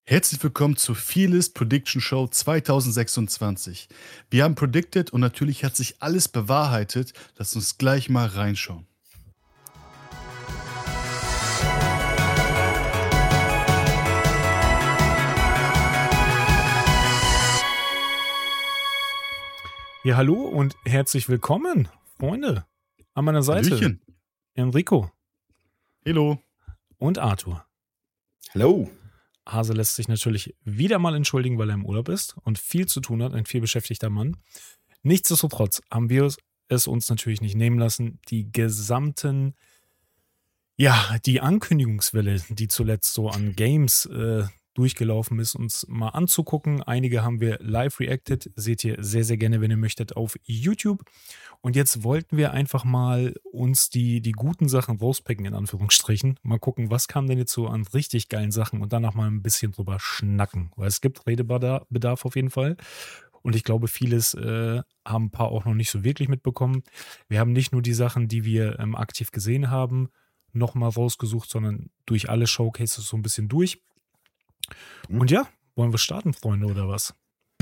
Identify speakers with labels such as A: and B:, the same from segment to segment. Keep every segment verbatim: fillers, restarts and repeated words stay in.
A: Herzlich willkommen zur Fearless Prediction Show zwanzig sechsundzwanzig. Wir haben predicted und natürlich hat sich alles bewahrheitet. Lasst uns gleich mal reinschauen.
B: Ja, hallo und herzlich willkommen, Freunde. An meiner Seite
A: Hallöchen.
B: Enrico
A: Hello.
B: und Arthur.
C: Hallo.
B: Hase lässt sich natürlich wieder mal entschuldigen, weil er im Urlaub ist und viel zu tun hat, ein vielbeschäftigter Mann. Nichtsdestotrotz haben wir es uns natürlich nicht nehmen lassen, die gesamten, ja, die Ankündigungswelle, die zuletzt so an Games äh, durchgelaufen ist, uns mal anzugucken. Einige haben wir live reacted, seht ihr sehr, sehr gerne, wenn ihr möchtet, auf YouTube. Und jetzt wollten wir einfach mal uns die, die guten Sachen rauspicken, in Anführungsstrichen. Mal gucken, was kam denn jetzt so an richtig geilen Sachen und danach mal ein bisschen drüber schnacken. Weil es gibt Redebedarf auf jeden Fall. Und ich glaube, vieles äh, haben ein paar auch noch nicht so wirklich mitbekommen. Wir haben nicht nur die Sachen, die wir ähm, aktiv gesehen haben, nochmal rausgesucht, sondern durch alle Showcases so ein bisschen durch. Und ja, wollen wir starten, Freunde, oder was?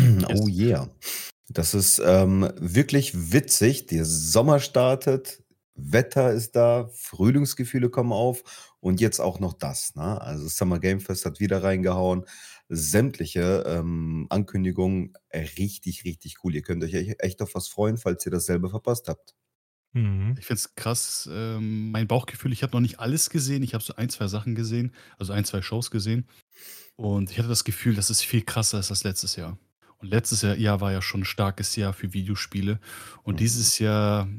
C: Oh yeah. Das ist ähm, wirklich witzig. Der Sommer startet, Wetter ist da, Frühlingsgefühle kommen auf und jetzt auch noch das. Ne? Also Summer Game Fest hat wieder reingehauen. Sämtliche ähm, Ankündigungen, äh, richtig, richtig cool. Ihr könnt euch echt echt auf was freuen, falls ihr dasselbe verpasst habt.
B: Mhm.
A: Ich finde es krass. Ähm, mein Bauchgefühl, ich habe noch nicht alles gesehen. Ich habe so ein, zwei Sachen gesehen, also ein, zwei Shows gesehen. Und ich hatte das Gefühl, das ist viel krasser als das letztes Jahr. Und letztes Jahr, Jahr war ja schon ein starkes Jahr für Videospiele. Und
C: Mhm.
A: dieses Jahr,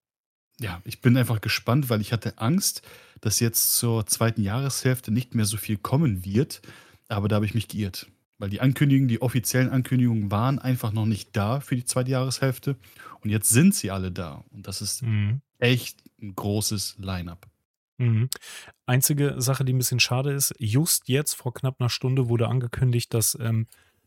A: ja, ich bin einfach gespannt, weil ich hatte Angst, dass jetzt zur zweiten Jahreshälfte nicht mehr so viel kommen wird. Aber da habe ich mich geirrt. Weil die Ankündigungen, die offiziellen Ankündigungen waren einfach noch nicht da für die zweite Jahreshälfte. Und jetzt sind sie alle da. Und das ist
B: Mhm.
A: echt ein großes Line-up.
B: Mhm. Einzige Sache, die ein bisschen schade ist, just jetzt vor knapp einer Stunde wurde angekündigt, dass ähm,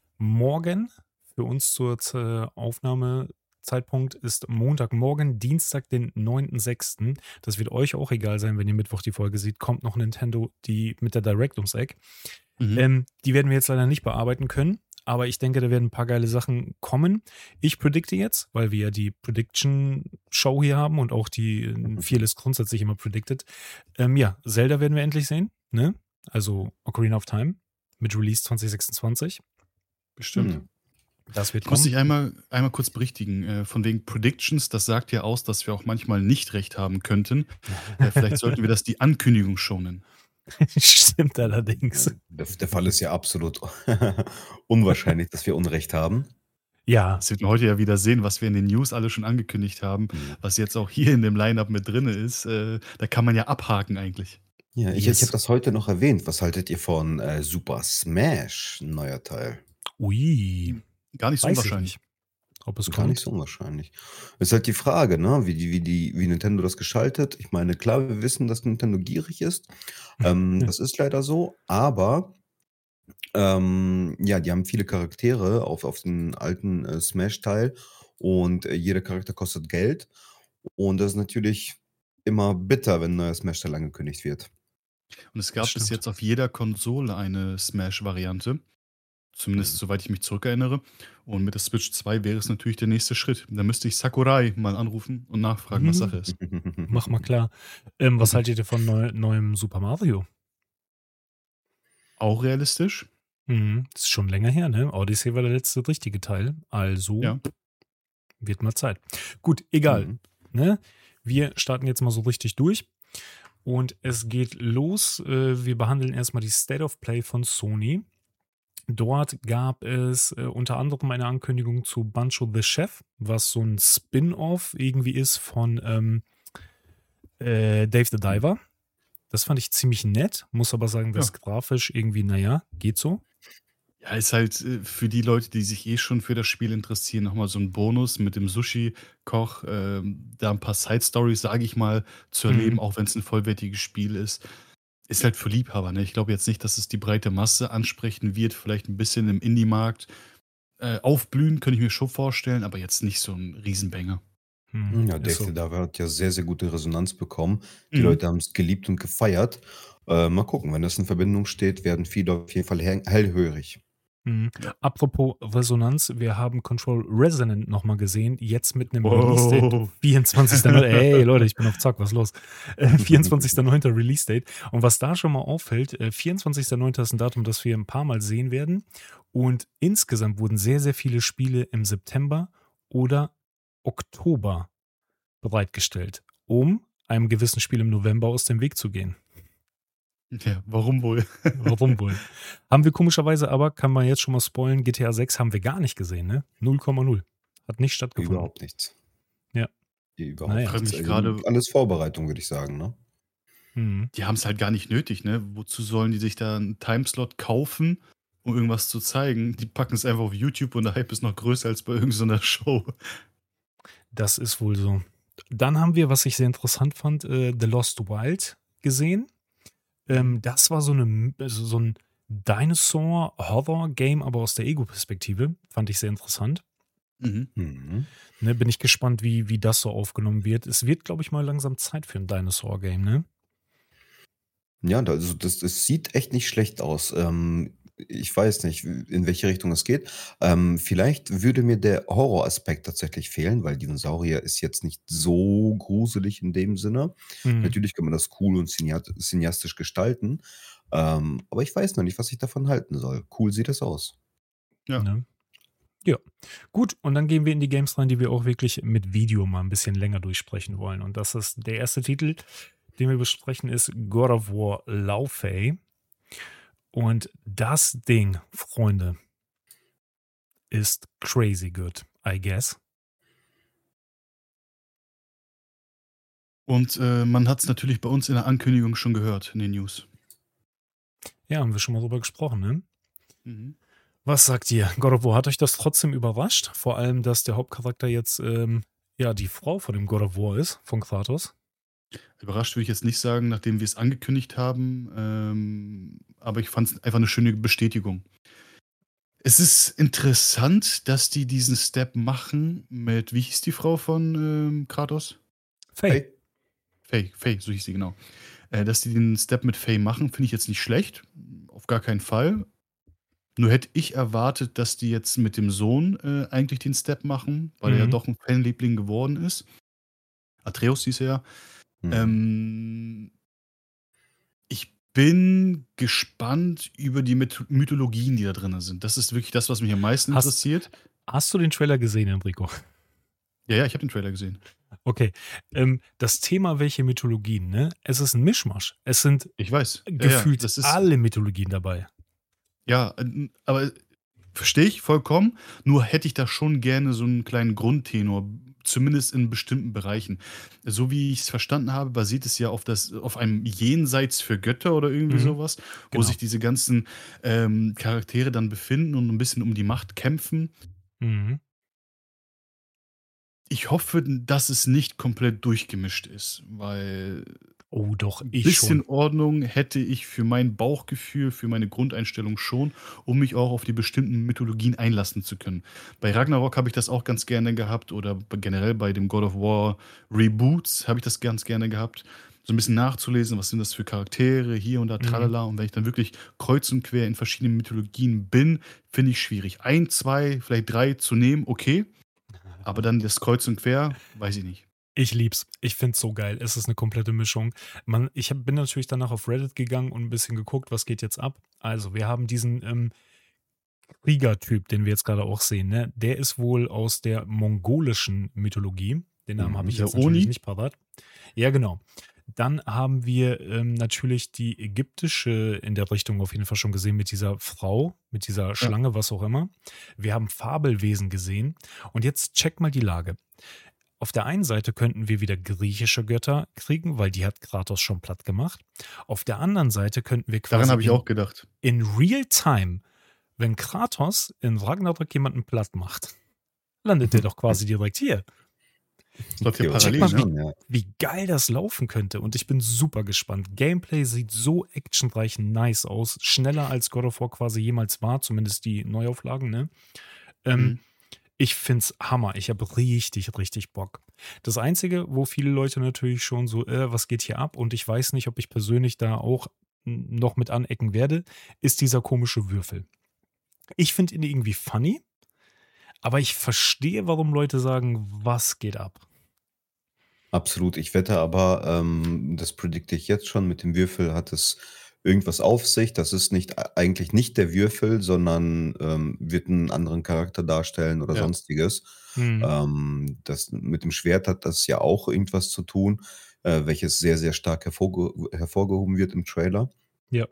B: morgen für uns zur Z- Aufnahmezeitpunkt ist Montagmorgen, Dienstag, den neunten sechsten Das wird euch auch egal sein, wenn ihr Mittwoch die Folge seht, kommt noch Nintendo die mit der Direct ums Eck.
A: Mhm.
B: Ähm, die werden wir jetzt leider nicht bearbeiten können, aber ich denke, da werden ein paar geile Sachen kommen. Ich predikte jetzt, weil wir ja die Prediction-Show hier haben und auch die äh, Fearless grundsätzlich immer predicted. Ähm, ja, Zelda werden wir endlich sehen, ne? Also Ocarina of Time mit Release zwanzig sechsundzwanzig.
A: Bestimmt.
C: Hm.
B: Das wird
A: Ich muss
B: kommen.
A: dich einmal, einmal kurz berichtigen. Äh, von wegen Predictions, das sagt ja aus, dass wir auch manchmal nicht recht haben könnten. Äh, vielleicht sollten wir das die Ankündigung schonen.
B: Stimmt allerdings.
C: Der, der Fall ist ja absolut unwahrscheinlich, dass wir Unrecht haben.
B: Ja,
A: Das wird man heute ja wieder sehen, was wir in den News alle schon angekündigt haben,
C: Mhm.
A: was jetzt auch hier in dem Line-Up mit drin ist. Äh, da kann man ja abhaken eigentlich.
C: Ja, ich,
B: Yes.
C: ich habe das heute noch erwähnt. Was haltet ihr von äh, Super Smash, ein neuer Teil?
B: ui,
A: Gar nicht so
B: weiß ich
A: unwahrscheinlich.
B: nicht, ob es
C: Gar nicht
B: kommt.
C: so unwahrscheinlich. Ist halt die Frage, ne? Wie, die, wie, die, wie Nintendo das gestaltet. Ich meine, klar, wir wissen, dass Nintendo gierig ist. Ähm, das ist leider so. Aber ähm, ja, die haben viele Charaktere auf, auf den alten äh, Smash-Teil. Und äh, jeder Charakter kostet Geld. Und das ist natürlich immer bitter, wenn ein neuer Smash-Teil angekündigt wird.
A: Und es
B: Das
A: gab bis
B: stimmt.
A: jetzt auf jeder Konsole eine Smash-Variante. Zumindest
C: Mhm.
A: soweit ich mich zurückerinnere. Und mit der Switch zwei wäre es natürlich der nächste Schritt. Da müsste ich Sakurai mal anrufen und nachfragen, was Sache ist.
B: Mach mal klar. Ähm, was haltet ihr von neu, neuem Super Mario?
A: Auch realistisch?
B: Mhm. Das ist schon länger her, ne? Odyssey war der letzte richtige Teil. Also
A: Ja.
B: wird mal Zeit. Gut, egal.
C: Mhm.
B: Ne? Wir starten jetzt mal so richtig durch. Und es geht los. Äh, wir behandeln erstmal die State of Play von Sony. Dort gab es äh, unter anderem eine Ankündigung zu Banjo the Chef, was so ein Spin-off irgendwie ist von ähm, äh, Dave the Diver. Das fand ich ziemlich nett, muss aber sagen, dass
A: Ja.
B: grafisch irgendwie, naja, geht so.
A: Ja, ist halt äh, für die Leute, die sich eh schon für das Spiel interessieren, nochmal so ein Bonus mit dem Sushi-Koch, ähm, da ein paar Side-Stories, sage ich mal, zu erleben,
B: Mhm.
A: auch wenn es ein vollwertiges Spiel ist. Ist halt für Liebhaber, ne? Ich glaube jetzt nicht, dass es die breite Masse ansprechen wird, vielleicht ein bisschen im Indie-Markt. Äh, aufblühen könnte ich mir schon vorstellen, aber jetzt nicht so ein Riesenbanger.
B: Hm,
C: Ja,
B: ist
C: Dave the
B: so.
C: Diver hat ja sehr, sehr gute Resonanz bekommen. Die
A: Mhm.
C: Leute haben es geliebt und gefeiert. Äh, mal gucken, wenn das in Verbindung steht, werden viele auf jeden Fall hell hellhörig.
B: Mhm.
A: Ja.
B: Apropos Resonanz, wir haben Control Resonant noch mal gesehen, jetzt mit 'nem Release-Date
A: Wow.
B: vierundzwanzigster Neu Ey Leute, ich bin auf Zack, was ist los? Äh, vierundzwanzigster Neunter Release-Date. Und was da schon mal auffällt, äh, vierundzwanzigster Neunter ist 'n Datum, das wir 'n paarmal sehen werden. Und insgesamt wurden sehr, sehr viele Spiele im September oder Oktober bereitgestellt, um einem gewissen Spiel im November aus dem Weg zu gehen.
A: Ja, warum wohl?
B: Warum wohl? Haben wir komischerweise aber, kann man jetzt schon mal spoilern, G T A sechs haben wir gar nicht gesehen, ne? null Komma null. Hat nicht stattgefunden.
C: Überhaupt nichts.
B: Ja.
C: Überhaupt
B: Na
A: Ich
B: ja.
A: frage
C: nichts.
A: mich
C: Also,
A: grade
C: alles Vorbereitung, würde ich sagen, ne?
B: Mhm.
A: Die haben's halt gar nicht nötig, ne? Wozu sollen die sich da 'n Timeslot kaufen, um irgendwas zu zeigen? Die packen's einfach auf YouTube und der Hype ist noch größer als bei irgend so 'ner Show.
B: Das ist wohl so. Dann haben wir, was ich sehr interessant fand, äh, The Lost Wild gesehen.
A: Mhm.
B: Ähm, das war so 'ne m also, so 'n Dinosaur-Horror-Game, aber aus der Ego-Perspektive. Fand ich sehr interessant.
A: Mhm.
C: Mhm.
B: Ne, bin ich gespannt, wie wie das so aufgenommen wird. Es wird, glaube ich, mal langsam Zeit für 'n Dinosaur-Game, ne?
C: Ja, da also, das das sieht echt nicht schlecht aus. Ähm, ich weiß nicht, w in welche Richtung es geht. Ähm, vielleicht würde mir der Horroraspekt tatsächlich fehlen, weil Dinosaurier ist jetzt nicht so gruselig in dem Sinne.
B: Mhm.
C: Natürlich kann man das cool und cineat cineastisch gestalten, ähm, aber ich weiß noch nicht, was ich davon halten soll. Cool sieht es aus.
A: Ja.
B: Ne? Ja. Gut, und dann gehen wir in die Games rein, die wir auch wirklich mit Video mal 'n bisschen länger durchsprechen wollen. Und das ist der erste Titel, den wir besprechen, ist God of War: Laufey. Und das Ding, Freunde ist crazy good, I guess.
A: Und, äh, man hat's natürlich bei uns in der Ankündigung schon gehört, in den News.
B: Ja, haben wir schon mal drüber gesprochen, ne?
A: Mhm.
B: Was sagt ihr? God of War, hat euch das trotzdem überrascht? Vor allem, dass der Hauptcharakter jetzt, ähm, ja, die Frau von dem God of War ist, von Kratos?
A: Überrascht würde ich jetzt nicht sagen, nachdem wir's angekündigt haben, ähm, aber ich fand's einfach 'ne schöne Bestätigung. Es ist interessant, dass die diesen Step machen mit wie hieß die Frau von, ähm, Kratos?
B: Faye.
C: Faye.
A: Faye, Faye, so hieß sie, genau. Äh, dass die den Step mit Faye machen, finde ich jetzt nicht schlecht, auf gar keinen Fall. Nur hätte ich erwartet, dass die jetzt mit dem Sohn, äh, eigentlich den Step machen, weil er ja
B: Mhm.
A: doch 'n Fanliebling geworden ist. Atreus hieß er.
C: Mhm.
A: Ähm ich bin gespannt über die Myth Mythologien, die da drinnen sind. Das ist wirklich das, was mich am meisten
B: Hast
A: interessiert.
B: hast du den Trailer gesehen, Enrico?
A: Ja, ja, ich habe den Trailer gesehen.
B: Okay. Ähm, das Thema, welche Mythologien, ne? Es ist 'n Mischmasch. Es sind
A: Ich weiß. Ja, ja,
B: gefühlt
A: das ist
B: alle Mythologien dabei.
A: Ja, n aber verstehe ich vollkommen, nur hätte ich da schon gerne so 'n kleinen Grundtenor, zumindest in bestimmten Bereichen. So wie ich's verstanden habe, basiert es ja auf das auf einem Jenseits für Götter oder irgendwie
B: Mhm.
A: so was, wo
B: Genau.
A: sich diese ganzen, ähm, Charaktere dann befinden und 'n bisschen um die Macht kämpfen.
B: Mhm.
A: Ich hoffe, dass es nicht komplett durchgemischt ist, weil
B: Oh doch,
A: 'n
B: ich
A: bisschen
B: schon.
A: Ordnung hätte ich für mein Bauchgefühl, für meine Grundeinstellung schon, um mich auch auf die bestimmten Mythologien einlassen zu können. Bei Ragnarok habe ich das auch ganz gerne gehabt oder b generell bei dem God of War Reboots habe ich das ganz gerne gehabt, so 'n bisschen nachzulesen, was sind das für Charaktere, hier und da,
B: Mhm.
A: tralala. Und wenn ich dann wirklich kreuz und quer in verschiedenen Mythologien bin, finde ich schwierig. ein, zwei, vielleicht drei zu nehmen, okay, aber dann das kreuz und quer, weiß ich nicht.
B: Ich liebe es. Ich finde es so geil. Es ist 'ne komplette Mischung. Man ich habe bin natürlich danach auf Reddit gegangen und 'n bisschen geguckt, was geht jetzt ab. Also, wir haben diesen, ähm, Kriegertyp, den wir jetzt grade auch sehen, ne? Der ist wohl aus der mongolischen Mythologie. Den Namen habe
C: Mhm.
B: ich jetzt
A: Der
B: natürlich
A: Oni?
B: nicht parat. Ja, genau. Dann haben wir, ähm, natürlich die ägyptische in der Richtung auf jeden Fall schon gesehen mit dieser Frau, mit dieser
A: Ja.
B: Schlange, was auch immer. Wir haben Fabelwesen gesehen. Und jetzt check mal die Lage. Auf der einen Seite könnten wir wieder griechische Götter kriegen, weil die hat Kratos schon plattgemacht. Auf der anderen Seite könnten wir
A: Daran
B: quasi
A: habe ich
B: in
A: auch gedacht.
B: in real time, wenn Kratos in Ragnarök jemanden plattmacht, landet der doch quasi direkt hier.
A: Es läuft ja
B: Check
A: parallel,
B: mal,
A: ne?
B: wie
C: Theoretisch schon, ja.
B: wie geil das laufen könnte und ich bin super gespannt. Gameplay sieht so actionreich nice aus, schneller als God of War quasi jemals war, zumindest die Neuauflagen, ne? Ähm,
A: Mhm.
B: Ich find's Hammer. Ich habe richtig, richtig Bock. Das Einzige, wo viele Leute natürlich schon so, äh, was geht hier ab? Und ich weiß nicht, ob ich persönlich da auch n- noch mit anecken werde, ist dieser komische Würfel. Ich finde ihn irgendwie funny, aber ich verstehe, warum Leute sagen, was geht ab?
C: Absolut. Ich wette aber, ähm, das predikte ich jetzt schon, mit dem Würfel hat es irgendwas auf sich. Das ist nicht ei eigentlich nicht der Würfel, sondern, ähm, wird einen anderen Charakter darstellen oder
A: Ja.
C: Sonstiges.
B: Mhm.
C: Ähm, das mit dem Schwert hat das ja auch irgendwas zu tun, äh, welches sehr, sehr stark hervorge hervorgehoben wird im Trailer.
B: Ja,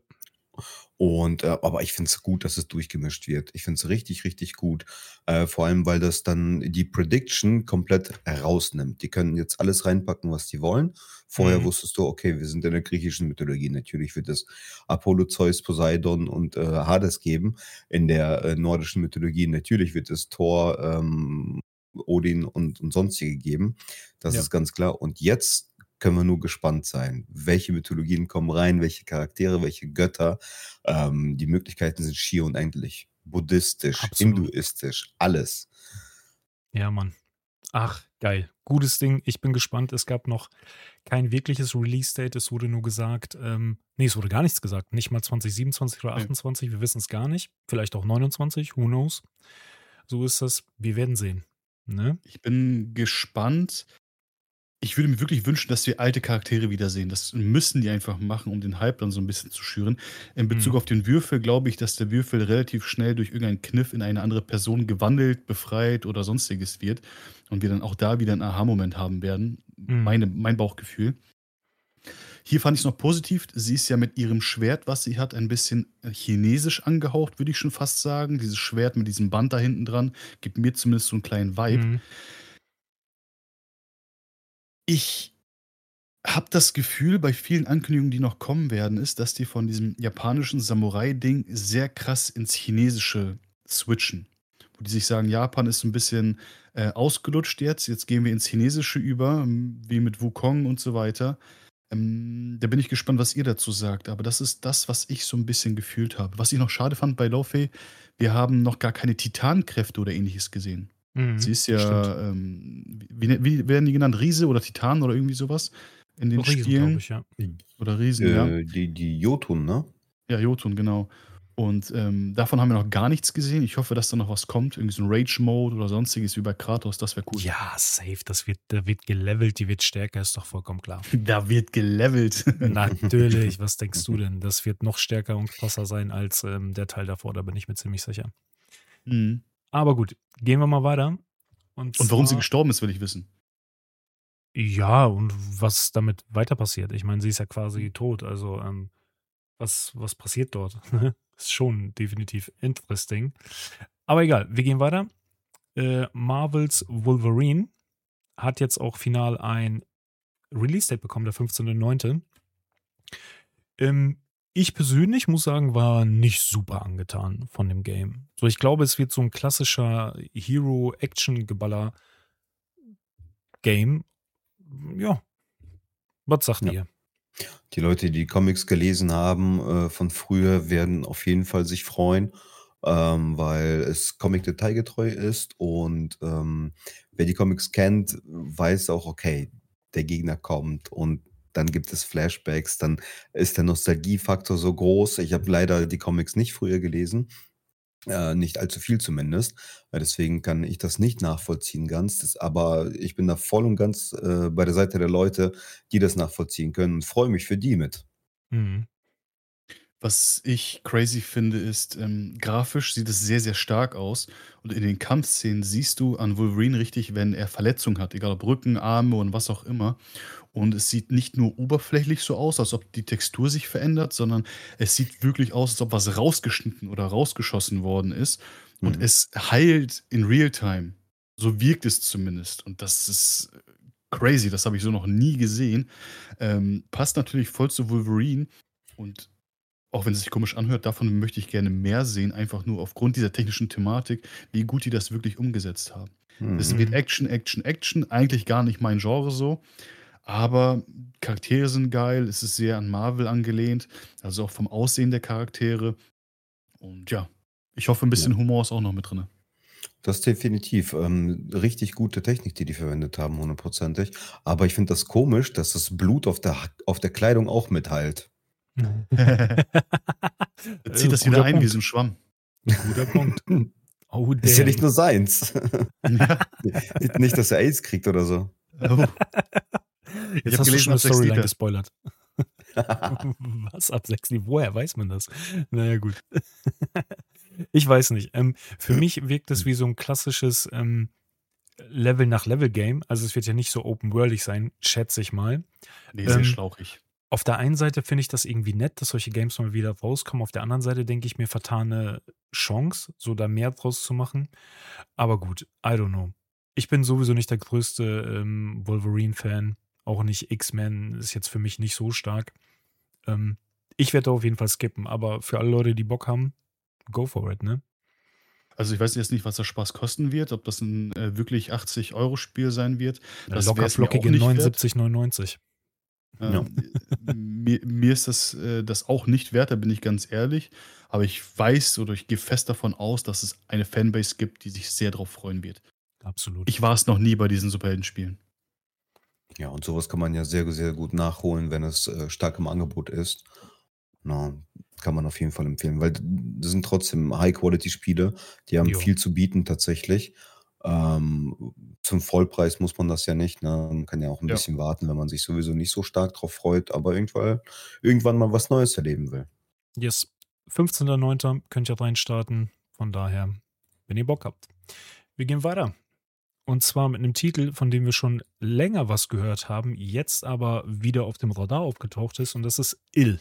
C: Und, äh, aber ich finde es gut, dass es durchgemischt wird. Ich finde es richtig, richtig gut. Äh, vor allem, weil das dann die Prediction komplett herausnimmt. Die können jetzt alles reinpacken, was die wollen. Vorher
B: mhm.
C: wusstest du, okay, wir sind in der griechischen Mythologie. Natürlich wird es Apollo, Zeus, Poseidon und äh, Hades geben. In der äh, nordischen Mythologie natürlich wird es Thor, ähm, Odin und, und sonstige geben. Das
B: Ja,
C: ist ganz klar. Und jetzt können wir nur gespannt sein, welche Mythologien kommen rein, welche Charaktere, welche Götter. Ähm, die Möglichkeiten sind schier unendlich. Buddhistisch,
B: absolut.
C: hinduistisch, alles.
B: Ja, Mann. Ach, geil. Gutes Ding. Ich bin gespannt. Es gab noch kein wirkliches Release-Date. Es wurde nur gesagt, ähm, nee, es wurde gar nichts gesagt. Nicht mal zwanzig siebenundzwanzig oder
A: Ne.
B: achtundzwanzig. Wir wissen es gar nicht. Vielleicht auch neunundzwanzig. Who knows? So ist das. Wir werden sehen. Ne?
A: Ich bin gespannt. Ich würde mir wirklich wünschen, dass wir alte Charaktere wiedersehen. Das müssen die einfach machen, um den Hype dann so ein bisschen zu schüren. In Bezug
B: Mhm.
A: auf den Würfel glaube ich, dass der Würfel relativ schnell durch irgendeinen Kniff in eine andere Person gewandelt, befreit oder Sonstiges wird und wir dann auch da wieder 'n Aha-Moment haben werden.
B: Mhm.
A: Meine mein Bauchgefühl. Hier fand ich's noch positiv. Sie ist ja mit ihrem Schwert, was sie hat, ein bisschen, äh, chinesisch angehaucht, würde ich schon fast sagen. Dieses Schwert mit diesem Band da hinten dran gibt mir zumindest so 'n kleinen Vibe.
B: Mhm.
A: Ich habe das Gefühl, bei vielen Ankündigungen, die noch kommen werden, ist, dass die von diesem japanischen Samurai-Ding sehr krass ins Chinesische switchen. Wo die sich sagen: „Japan ist so 'n bisschen, äh, ausgelutscht jetzt. Jetzt gehen wir ins Chinesische über, hm, wie mit Wukong und so weiter.“ Ähm, da bin ich gespannt, was ihr dazu sagt, aber das ist das, was ich so 'n bisschen gefühlt habe. Was ich noch schade fand bei Laufey, wir haben noch gar keine Titanenkräfte oder Ähnliches gesehen. Sie
B: Mhm.
A: ist
B: Stimmt.
A: ja, ähm, wie ne wie werden die genannt? Riese oder Titan oder irgendwie so was in den
B: Riesen, glaube
A: Spielen?
B: ich, ja.
A: Oder Riesen, ja.
C: Äh, die die Jotun, ne?
A: Ja, Jotun, genau. Und, ähm, davon haben wir noch gar nichts gesehen. Ich hoffe, dass da noch was kommt, irgendwie so 'n Rage-Mode oder Sonstiges wie bei Kratos, das wäre cool.
B: Ja, safe. Das wird, da wird gelevelt, die wird stärker, ist doch vollkommen klar.
A: Da wird gelevelt.
B: Natürlich, was denkst du denn? Das wird noch stärker und krasser sein als ähm, der Teil davor, da bin ich mir ziemlich sicher.
A: Mhm.
B: Aber gut, gehen wir mal weiter. Und
A: Und warum sie
B: zwar,
A: gestorben ist, will ich wissen.
B: ja, und was damit weiter passiert. Ich meine, sie ist ja quasi tot, also ähm, was, was passiert dort? Ist schon definitiv interesting. Aber egal, wir gehen weiter. Äh, Marvels Wolverine hat jetzt auch final ein Release-Date bekommen, der fünfzehnter neunte. Ähm, ich persönlich muss sagen, war nicht super angetan von dem Game. So, ich glaube, es wird so ein klassischer Hero-Action-Geballer-Game. Ja, was sagt
C: Ja.
B: ihr?
C: Die Leute, die die Comics gelesen haben, äh, von früher, werden auf jeden Fall sich freuen, ähm, weil es comic-detailgetreu ist und, ähm, wer die Comics kennt, weiß auch, okay, der Gegner kommt und dann gibt es Flashbacks, dann ist der Nostalgiefaktor so groß. Ich habe leider die Comics nicht früher gelesen, äh, nicht allzu viel zumindest. Äh, deswegen kann ich das nicht nachvollziehen ganz. Das aber ich bin da voll und ganz, äh, bei der Seite der Leute, die das nachvollziehen können und freue mich für die mit.
B: Mhm.
A: Was ich crazy finde, ist, ähm, grafisch sieht es sehr, sehr stark aus und in den Kampfszenen siehst du an Wolverine richtig, wenn er Verletzungen hat, egal ob Rücken, Arme und was auch immer. Und es sieht nicht nur oberflächlich so aus, als ob die Textur sich verändert, sondern es sieht wirklich aus, als ob was rausgeschnitten oder rausgeschossen worden ist. Und
C: Mhm.
A: es heilt in Realtime. So wirkt es zumindest. Und das ist äh, crazy, das habe ich so noch nie gesehen. Ähm, passt natürlich voll zu Wolverine. Und auch wenn es sich komisch anhört, davon möchte ich gerne mehr sehen, einfach nur aufgrund dieser technischen Thematik, wie gut die das wirklich umgesetzt haben. Es
C: Mhm.
A: wird
B: Mhm.
A: Action, Action, Action, eigentlich gar nicht mein Genre so, aber Charaktere sind geil, es ist sehr an Marvel angelehnt, also auch vom Aussehen der Charaktere und ja, ich hoffe, ein
C: Ja.
A: bisschen Humor ist auch noch mit drin.
C: Das definitiv. Ähm, richtig gute Technik, die die verwendet haben, hundertprozentig. Aber ich finde das komisch, dass das Blut auf der Hack auf der Kleidung auch mitheilt.
B: Äh,
A: Zieht das wieder
B: guter
A: ein wie so
B: Punkt.
A: 'n Schwamm.
B: Guter Punkt. Oh,
C: Ist ja nicht
B: damn.
C: nur seins.
A: Ja.
C: Nicht nicht, dass er AIDS kriegt oder so.
A: Oh. Ich
B: Jetzt
A: habe
B: hast du
A: gelesen,
B: schon 'ne
A: ab sechs
B: Storyline
A: Liter.
B: gespoilert. Was, ab sechs Li woher weiß man das? Na ja, gut. Ich weiß nicht. Ähm, für mich wirkt das wie so 'n klassisches, ähm, Level-nach-Level-Game. Also, es wird ja nicht so open-worldig sein, schätze ich mal.
A: Ne, sehr
B: Ähm,
A: schlauchig.
B: auf der einen Seite finde ich das irgendwie nett, dass solche Games mal wieder rauskommen. Auf der anderen Seite denke ich mir, vertane Chance, so da mehr draus zu machen. Aber gut, I don't know. Ich bin sowieso nicht der größte, ähm, Wolverine-Fan, auch nicht X-Men ist jetzt für mich nicht so stark. Ähm, ich werde da auf jeden Fall skippen, aber für alle Leute, die Bock haben, go for it, ne?
A: Also, ich weiß jetzt nicht, was der Spaß kosten wird, ob das 'n, äh, wirklich achtzig Euro Spiel sein wird. Das wäre
B: Locker
A: es mir auch
B: flockige
A: nicht wert.
B: neunundsiebzig neunundneunzig.
C: Ja.
A: Ähm, mir mir ist das, äh, das auch nicht wert, da bin ich ganz ehrlich. Aber ich weiß oder ich gehe fest davon aus, dass es eine Fanbase gibt, die sich sehr drauf freuen wird.
B: Absolut.
A: Ich war es noch nie bei diesen Superheldenspielen.
C: Ja, und so was kann man ja sehr, sehr gut nachholen, wenn es, äh, stark im Angebot ist. Ne, kann man auf jeden Fall empfehlen, weil d das sind trotzdem High-Quality-Spiele, die haben
B: Jo.
C: viel zu bieten tatsächlich. Ähm, zum Vollpreis muss man das ja nicht, ne? Man kann ja auch 'n
A: Ja.
C: bisschen warten, wenn man sich sowieso nicht so stark drauf freut, aber irgendwann irgendwann mal was Neues erleben will.
B: Yes. fünfzehnter neunter könnt ihr reinstarten. Von daher, wenn ihr Bock habt. Wir gehen weiter. Und zwar mit 'nem Titel, von dem wir schon länger was gehört haben, jetzt aber wieder auf dem Radar aufgetaucht ist und das ist Ill.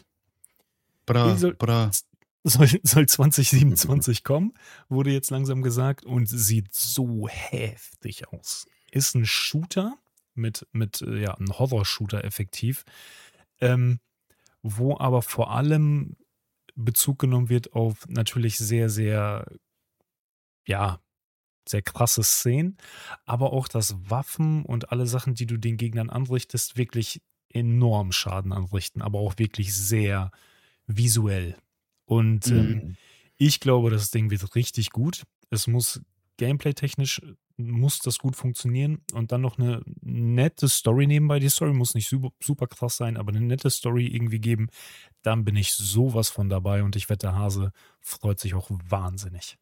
B: Ill
A: Bra,
B: soll
A: bra.
B: z soll soll zwanzig siebenundzwanzig kommen, wurde jetzt langsam gesagt und sieht so heftig aus. Ist 'n Shooter mit mit, äh, ja 'n Horror-Shooter effektiv, ähm, wo aber vor allem Bezug genommen wird auf natürlich sehr, sehr ja, sehr krasse Szenen, aber auch, dass Waffen und alle Sachen, die du den Gegnern anrichtest, wirklich enorm Schaden anrichten, aber auch wirklich sehr visuell. Und, ähm,
A: Mhm.
C: Mhm.
B: ich glaube, das Ding wird richtig gut. Es muss gameplay-technisch muss das gut funktionieren und dann noch 'ne nette Story nebenbei. Die Story muss nicht sübe super krass sein, aber 'ne nette Story irgendwie geben. Dann bin ich so was von dabei und ich wette, der Hase freut sich auch wahnsinnig.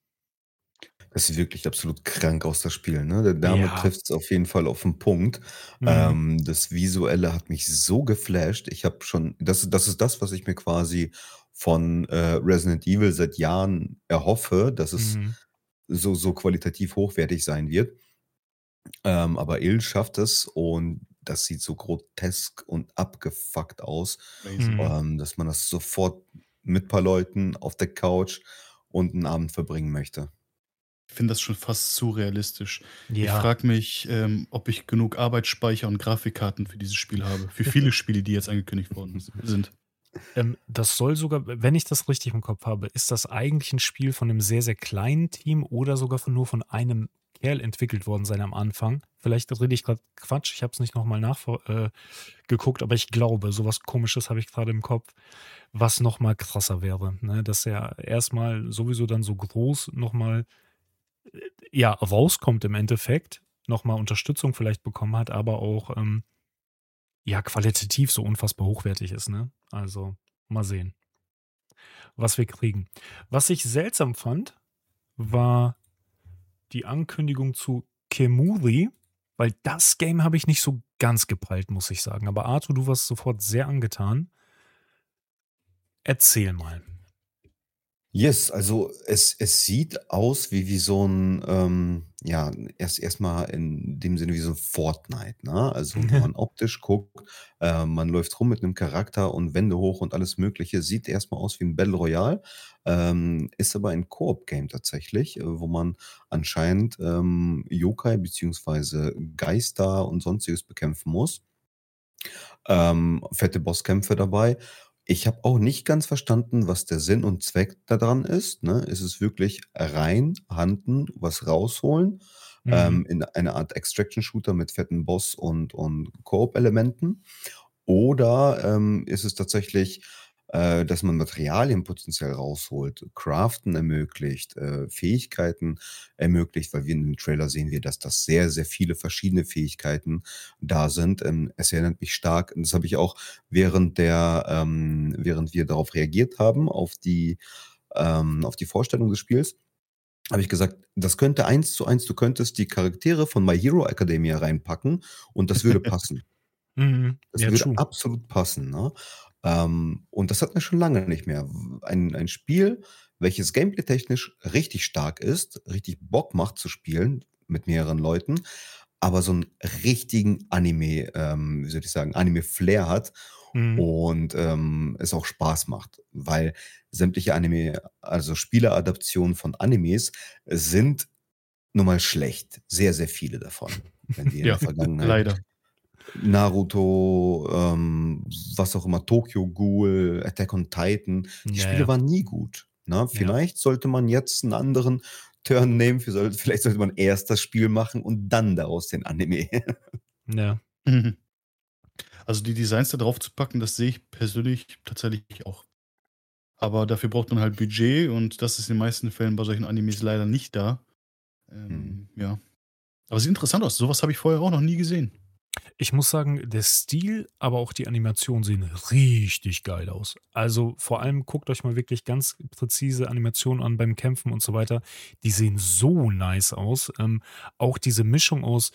C: Das sieht wirklich absolut krank aus, das Spiel, ne? Der Name
B: Ja.
C: trifft's auf jeden Fall auf 'n Punkt.
B: Mhm.
C: Ähm, das Visuelle hat mich so geflasht. Ich habe schon das das ist das, was ich mir quasi von, äh, Resident Evil seit Jahren erhoffe, dass es
B: Mhm.
C: so so qualitativ hochwertig sein wird. Ähm, aber Ill schafft es und das sieht so grotesk und abgefuckt aus,
A: Crazy.
B: Mhm.
C: ähm, dass man das sofort mit paar Leuten auf der Couch und 'n Abend verbringen möchte.
A: Ich finde das schon fast zu realistisch. Ich
B: Ja.
A: frage mich, ähm, ob ich genug Arbeitsspeicher und Grafikkarten für dieses Spiel habe. Für viele Spiele, die jetzt angekündigt worden s sind.
B: Ähm, das soll sogar, w wenn ich das richtig im Kopf habe, ist das eigentlich 'n Spiel von 'nem sehr, sehr kleinen Team oder sogar von nur von einem Kerl entwickelt worden sein am Anfang. Vielleicht rede ich grad Quatsch, ich habe es nicht noch mal nachver äh, geguckt, aber ich glaube, so was Komisches habe ich grade im Kopf, was noch mal krasser wäre, ne? Dass er erst mal sowieso dann so groß noch mal, äh, ja, rauskommt im Endeffekt, noch mal Unterstützung vielleicht bekommen hat, aber auch, ähm ja, qualitativ so unfassbar hochwertig ist, ne? Also, mal sehen was wir kriegen. Was ich seltsam fand, war die Ankündigung zu Kemoori, weil das Game habe ich nicht so ganz gepeilt, muss ich sagen. Aber Arthur, du warst sofort sehr angetan. Erzähl mal.
C: Yes, also es es sieht aus wie wie so 'n, ähm, ja, erst erst mal in dem Sinne wie so 'n Fortnite, ne? Also, wenn man optisch guckt, äh, man läuft rum mit 'nem Charakter und Wände hoch und alles Mögliche. Sieht erst mal aus wie 'n Battle Royale, ähm, ist aber ein Koop-Game tatsächlich, äh, wo man anscheinend, ähm, Yokai beziehungsweise Geister und Sonstiges bekämpfen muss. Ähm, fette Bosskämpfe dabei. Ich habe auch nicht ganz verstanden, was der Sinn und Zweck da dran ist, ne? Ist es wirklich rein hunten, was rausholen,
B: Mhm.
C: ähm, in eine Art Extraction-Shooter mit fetten Boss und und Koop-Elementen? Oder, ähm, ist es tatsächlich äh, dass man Materialien potenziell rausholt, Craften ermöglicht, äh, Fähigkeiten ermöglicht, weil wir in dem Trailer sehen wir, dass das sehr, sehr viele verschiedene Fähigkeiten da sind. Ähm, es erinnert mich stark, und das habe ich auch während der ähm, während wir darauf reagiert haben, auf die ähm, auf die Vorstellung des Spiels, habe ich gesagt, das könnte eins zu eins du könntest die Charaktere von My Hero Academia reinpacken und das würde passen.
B: Mhm.
C: Das
B: Ja,
C: würde
B: true.
C: absolut passen, ne? Ähm, und das hatten wir schon lange nicht mehr. W ein ein Spiel, welches gameplay-technisch richtig stark ist, richtig Bock macht zu spielen mit mehreren Leuten, aber so 'n richtigen Anime ähm, wie soll ich sagen, Anime-Flair hat
B: Mhm.
C: und, ähm, es auch Spaß macht, weil sämtliche Anime also Spieleadaptionen von Animes sind nun mal schlecht, sehr, sehr viele davon. Wenn wir in der
A: Ja,
C: Vergangenheit
A: leider.
C: Naruto, ähm, was auch immer, Tokyo Ghoul, Attack on Titan, die
B: Ja,
C: Spiele
B: ja.
C: waren nie gut, ne?
B: Ja.
C: Vielleicht sollte man jetzt 'n anderen Turn nehmen, vi soll vielleicht sollte man erst das Spiel machen und dann daraus den Anime.
B: Ja.
A: Mhm. Also, die Designs da drauf zu packen, das sehe ich persönlich tatsächlich auch. Aber dafür braucht man halt Budget und das ist in den meisten Fällen bei solchen Animes leider nicht da.
C: Mhm.
A: Ähm, ja. Aber sieht interessant aus. So was habe ich vorher auch noch nie gesehen.
B: Ich muss sagen, der Stil, aber auch die Animationen sehen richtig geil aus. Also, vor allem guckt euch mal wirklich ganz präzise Animationen an beim Kämpfen und so weiter. Die sehen so nice aus. Ähm, auch diese Mischung aus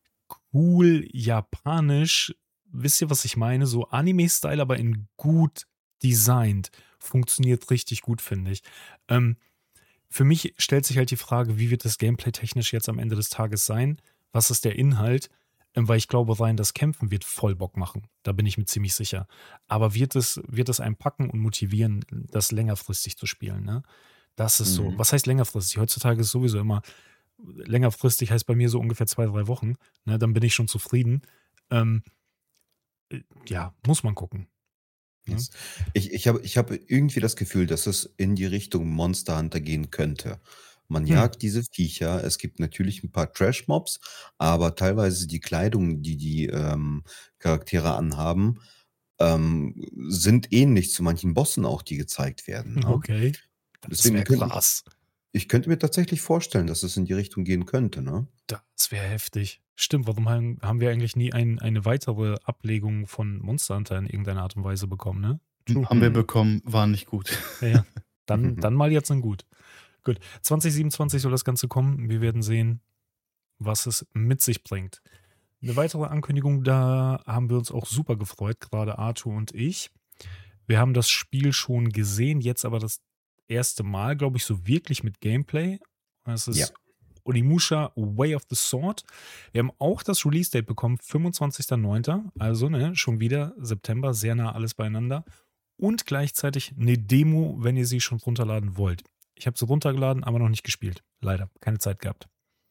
B: cool, japanisch, wisst ihr, was ich meine? So Anime-Style, aber in gut designt. Funktioniert richtig gut, finde ich. Ähm, für mich stellt sich halt die Frage, wie wird das Gameplay technisch jetzt am Ende des Tages sein? Was ist der Inhalt? Ähm, weil ich glaube rein, das Kämpfen wird voll Bock machen. Da bin ich mir ziemlich sicher. Aber wird es wird es einen packen und motivieren, das längerfristig zu spielen, ne? Das ist so
C: Mhm.
B: was heißt längerfristig? Heutzutage ist sowieso immer längerfristig heißt bei mir so ungefähr zwei, drei Wochen, ne? Dann bin ich schon zufrieden. Ähm, äh, ja, muss man gucken, ne?
C: Yes. Ich ich habe ich habe irgendwie das Gefühl, dass es in die Richtung Monster Hunter gehen könnte. Man
B: Hm.
C: jagt diese Viecher. Es gibt natürlich 'n paar Trash-Mobs, aber teilweise die Kleidung, die die, ähm, Charaktere anhaben, ähm, sind ähnlich zu manchen Bossen auch, die gezeigt werden, ne?
B: Okay, das
C: Deswegen
B: wäre
C: könnte ich
B: krass.
C: ich könnte mir tatsächlich vorstellen, dass es in die Richtung gehen könnte, ne?
B: Das wäre heftig. Stimmt, warum haben haben wir eigentlich nie ein eine weitere Ablegung von Monster Hunter in irgendeiner Art und Weise bekommen, ne?
A: Hm,
B: True.
A: haben wir
C: Mhm.
A: bekommen, war nicht gut.
B: Ja, ja. Dann dann mal jetzt in gut. Gut. zwanzig siebenundzwanzig soll das Ganze kommen. Wir werden sehen, was es mit sich bringt. 'Ne weitere Ankündigung, da haben wir uns auch super gefreut, grade Arthur und ich. Wir haben das Spiel schon gesehen, jetzt aber das erste Mal, glaube ich, so wirklich mit Gameplay. Das
C: Ja.
B: ist Onimusha: Way of the Sword. Wir haben auch das Release-Date bekommen, fünfundzwanzigster neunter Also, ne, schon wieder September, sehr nah alles beieinander. Und gleichzeitig 'ne Demo, wenn ihr sie schon runterladen wollt. Ich habe sie runtergeladen, aber noch nicht gespielt. Leider, keine Zeit gehabt.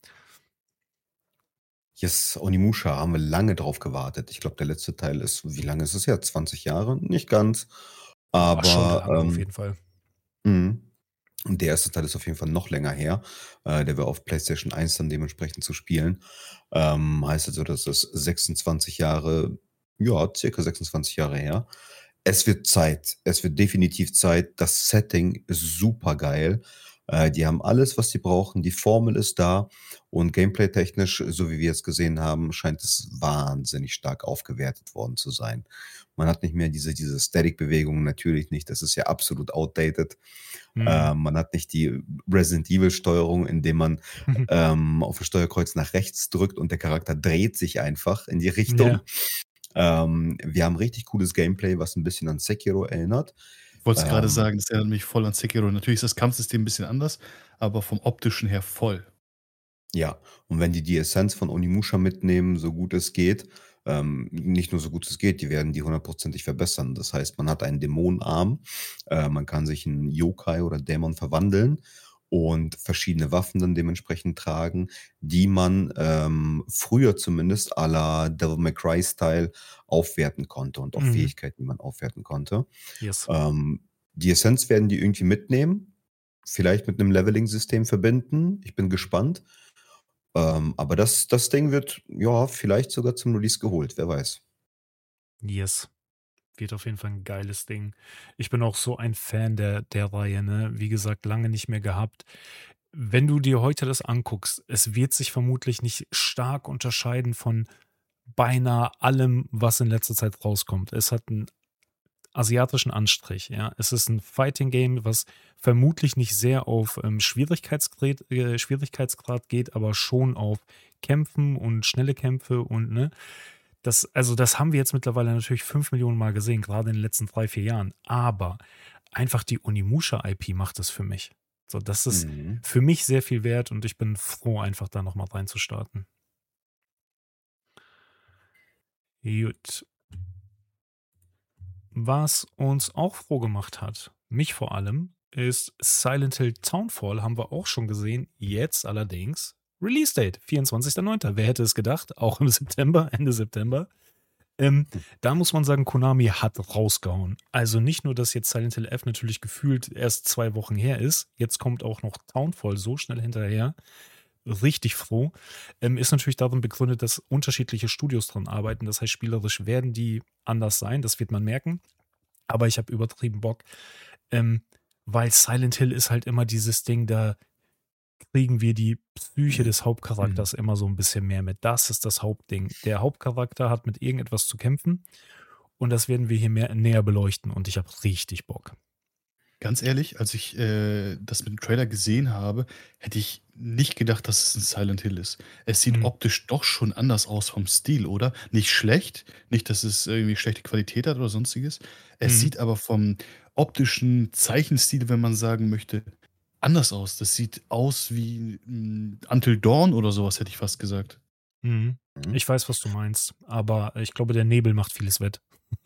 C: Yes, Onimusha, haben wir lange drauf gewartet. Ich glaube, der letzte Teil ist wie lange ist es her? zwanzig Jahre? Nicht ganz,
B: Boah, schon
C: aber,
B: lange auf
C: ähm
B: jeden Fall.
C: mhm. Und der erste Teil ist auf jeden Fall noch länger her. Äh, der war auf PlayStation eins dann dementsprechend zu spielen. Ähm, heißt also, das ist sechsundzwanzig Jahre ja, circa sechsundzwanzig Jahre her. Es wird Zeit. Es wird definitiv Zeit. Das Setting ist supergeil. Äh, die haben alles, was sie brauchen. Die Formel ist da und gameplay-technisch, so wie wir es gesehen haben, scheint es wahnsinnig stark aufgewertet worden zu sein. Man hat nicht mehr diese diese Static-Bewegungen, natürlich nicht. Das ist ja absolut outdated.
B: Mhm.
C: Ähm, man hat nicht die Resident-Evil-Steuerung, indem man, ähm, auf das Steuerkreuz nach rechts drückt und der Charakter dreht sich einfach in die Richtung.
B: Ja.
C: Ähm, wir haben richtig cooles Gameplay, was 'n bisschen an Sekiro erinnert.
A: Ich wollte es grade
C: Ähm
A: sagen, das erinnert mich voll an Sekiro. Natürlich ist das Kampfsystem 'n bisschen anders, aber vom Optischen her voll.
C: Ja, und wenn die die Essenz von Onimusha mitnehmen, so gut es geht ähm, nicht nur so gut es geht, die werden die hundertprozentig verbessern. Das heißt, man hat einen Dämonenarm, äh, man kann sich in Yokai oder Dämon verwandeln und verschiedene Waffen dann dementsprechend tragen, die man, ähm, früher zumindest à la Devil May Cry Style aufwerten konnte und auch
B: Mhm.
C: Fähigkeiten, die man aufwerten konnte.
B: Yes.
C: Ähm, die Essenz werden die irgendwie mitnehmen, vielleicht mit 'nem Leveling-System verbinden. Ich bin gespannt. Ähm, aber das das Ding wird, ja, vielleicht sogar zum Release geholt, wer weiß.
B: Yes. Wird auf jeden Fall ein geiles Ding. Ich bin auch so ein Fan der der Reihe, ne? Wie gesagt, lange nicht mehr gehabt. Wenn du dir heute das anguckst, es wird sich vermutlich nicht stark unterscheiden von beinahe allem, was in letzter Zeit rauskommt. Es hat 'n asiatischen Anstrich, ja. Es ist ein Fighting Game, was vermutlich nicht sehr auf, ähm, Schwierigkeitsgrad äh, Schwierigkeitsgrad geht, aber schon auf Kämpfen und schnelle Kämpfe und, ne? Das also, das haben wir jetzt mittlerweile natürlich fünf Millionen Mal gesehen, gerade in den letzten drei vier Jahren. Aber einfach die Onimusha-I P macht das für mich. So, das ist
C: Mhm.
B: für mich sehr viel wert und ich bin froh, einfach da noch mal reinzustarten. Gut. Was uns auch froh gemacht hat, mich vor allem, ist Silent Hill Townfall, haben wir auch schon gesehen. Jetzt allerdings Release Date, vierundzwanzigster neunter Wer hätte es gedacht? Auch im September, Ende September. Ähm, da muss man sagen, Konami hat rausgehauen. Also nicht nur, dass jetzt Silent Hill F natürlich gefühlt erst zwei Wochen her ist, jetzt kommt auch noch Townfall so schnell hinterher. Richtig froh. Ähm, ist natürlich darin begründet, dass unterschiedliche Studios dran arbeiten. Das heißt, spielerisch werden die anders sein, das wird man merken. Aber ich habe übertrieben Bock, ähm, weil Silent Hill ist halt immer dieses Ding, da kriegen wir die Psyche des Hauptcharakters immer so ein bisschen mehr mit. Das ist das Hauptding. Der Hauptcharakter hat mit irgendetwas zu kämpfen und das werden wir hier mehr näher beleuchten und ich habe richtig Bock.
A: Ganz ehrlich, als ich, äh, das mit dem Trailer gesehen habe, hätte ich nicht gedacht, dass es 'n Silent Hill ist. Es sieht
B: Mhm.
A: optisch doch schon anders aus vom Stil, oder? Nicht schlecht, nicht, dass es irgendwie schlechte Qualität hat oder Sonstiges. Es
B: Mhm.
A: sieht aber vom optischen Zeichenstil, wenn man sagen möchte, anders aus. Das sieht aus wie, hm, Until Dawn oder so was, hätte ich fast gesagt.
B: Mhm.
C: Mhm.
B: Ich weiß, was du meinst, aber ich glaube, der Nebel macht vieles wett.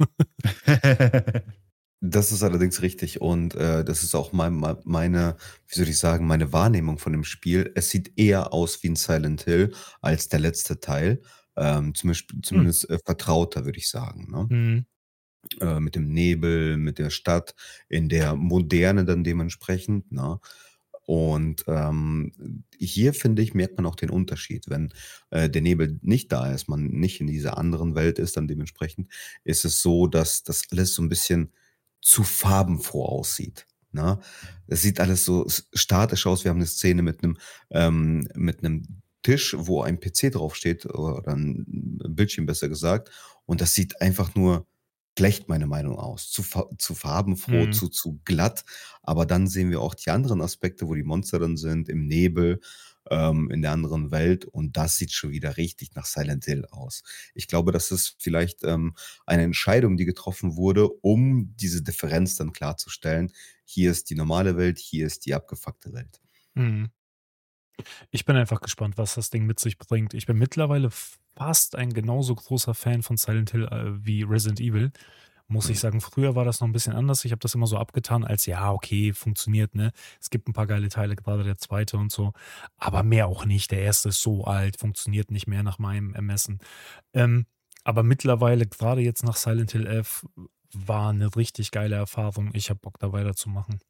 C: Das ist allerdings richtig und, äh, das ist auch mein mei meine wie soll ich sagen, meine Wahrnehmung von dem Spiel. Es sieht eher aus wie 'n Silent Hill als der letzte Teil, ähm, zumindest
B: Hm.
C: zumindest, äh, vertrauter, würde ich sagen, ne?
B: Mhm.
C: Äh, mit dem Nebel, mit der Stadt, in der Moderne dann dementsprechend, ne? Und, ähm, hier, finde ich, merkt man auch den Unterschied. Wenn, äh, der Nebel nicht da ist, man nicht in dieser anderen Welt ist, dann dementsprechend ist es so, dass das alles so 'n bisschen zu farbenfroh aussieht, ne? Es sieht alles so s statisch aus. Wir haben 'ne Szene mit 'nem ähm, mit 'nem Tisch, wo ein P C draufsteht oder 'n Bildschirm besser gesagt. Und das sieht einfach nur schlecht meiner Meinung aus. Zu fa zu farbenfroh,
B: Mhm.
C: zu zu glatt. Aber dann sehen wir auch die anderen Aspekte, wo die Monster dann sind, im Nebel, ähm, in der anderen Welt und das sieht schon wieder richtig nach Silent Hill aus. Ich glaube, das ist vielleicht, ähm, eine Entscheidung, die getroffen wurde, um diese Differenz dann klarzustellen. Hier ist die normale Welt, hier ist die abgefuckte Welt.
B: Mhm. Ich bin einfach gespannt, was das Ding mit sich bringt. Ich bin mittlerweile fast ein genauso großer Fan von Silent Hill, äh, wie Resident Evil, muss ich
C: Mhm.
B: sagen. Früher war das noch ein bisschen anders. Ich habe das immer so abgetan als: „Ja, okay, funktioniert, ne?“ Es gibt ein paar geile Teile, gerade der zweite und so, aber mehr auch nicht. Der erste ist so alt, funktioniert nicht mehr nach meinem Ermessen. Ähm, aber mittlerweile, gerade jetzt nach Silent Hill F, war eine richtig geile Erfahrung. Ich habe Bock, da weiterzumachen.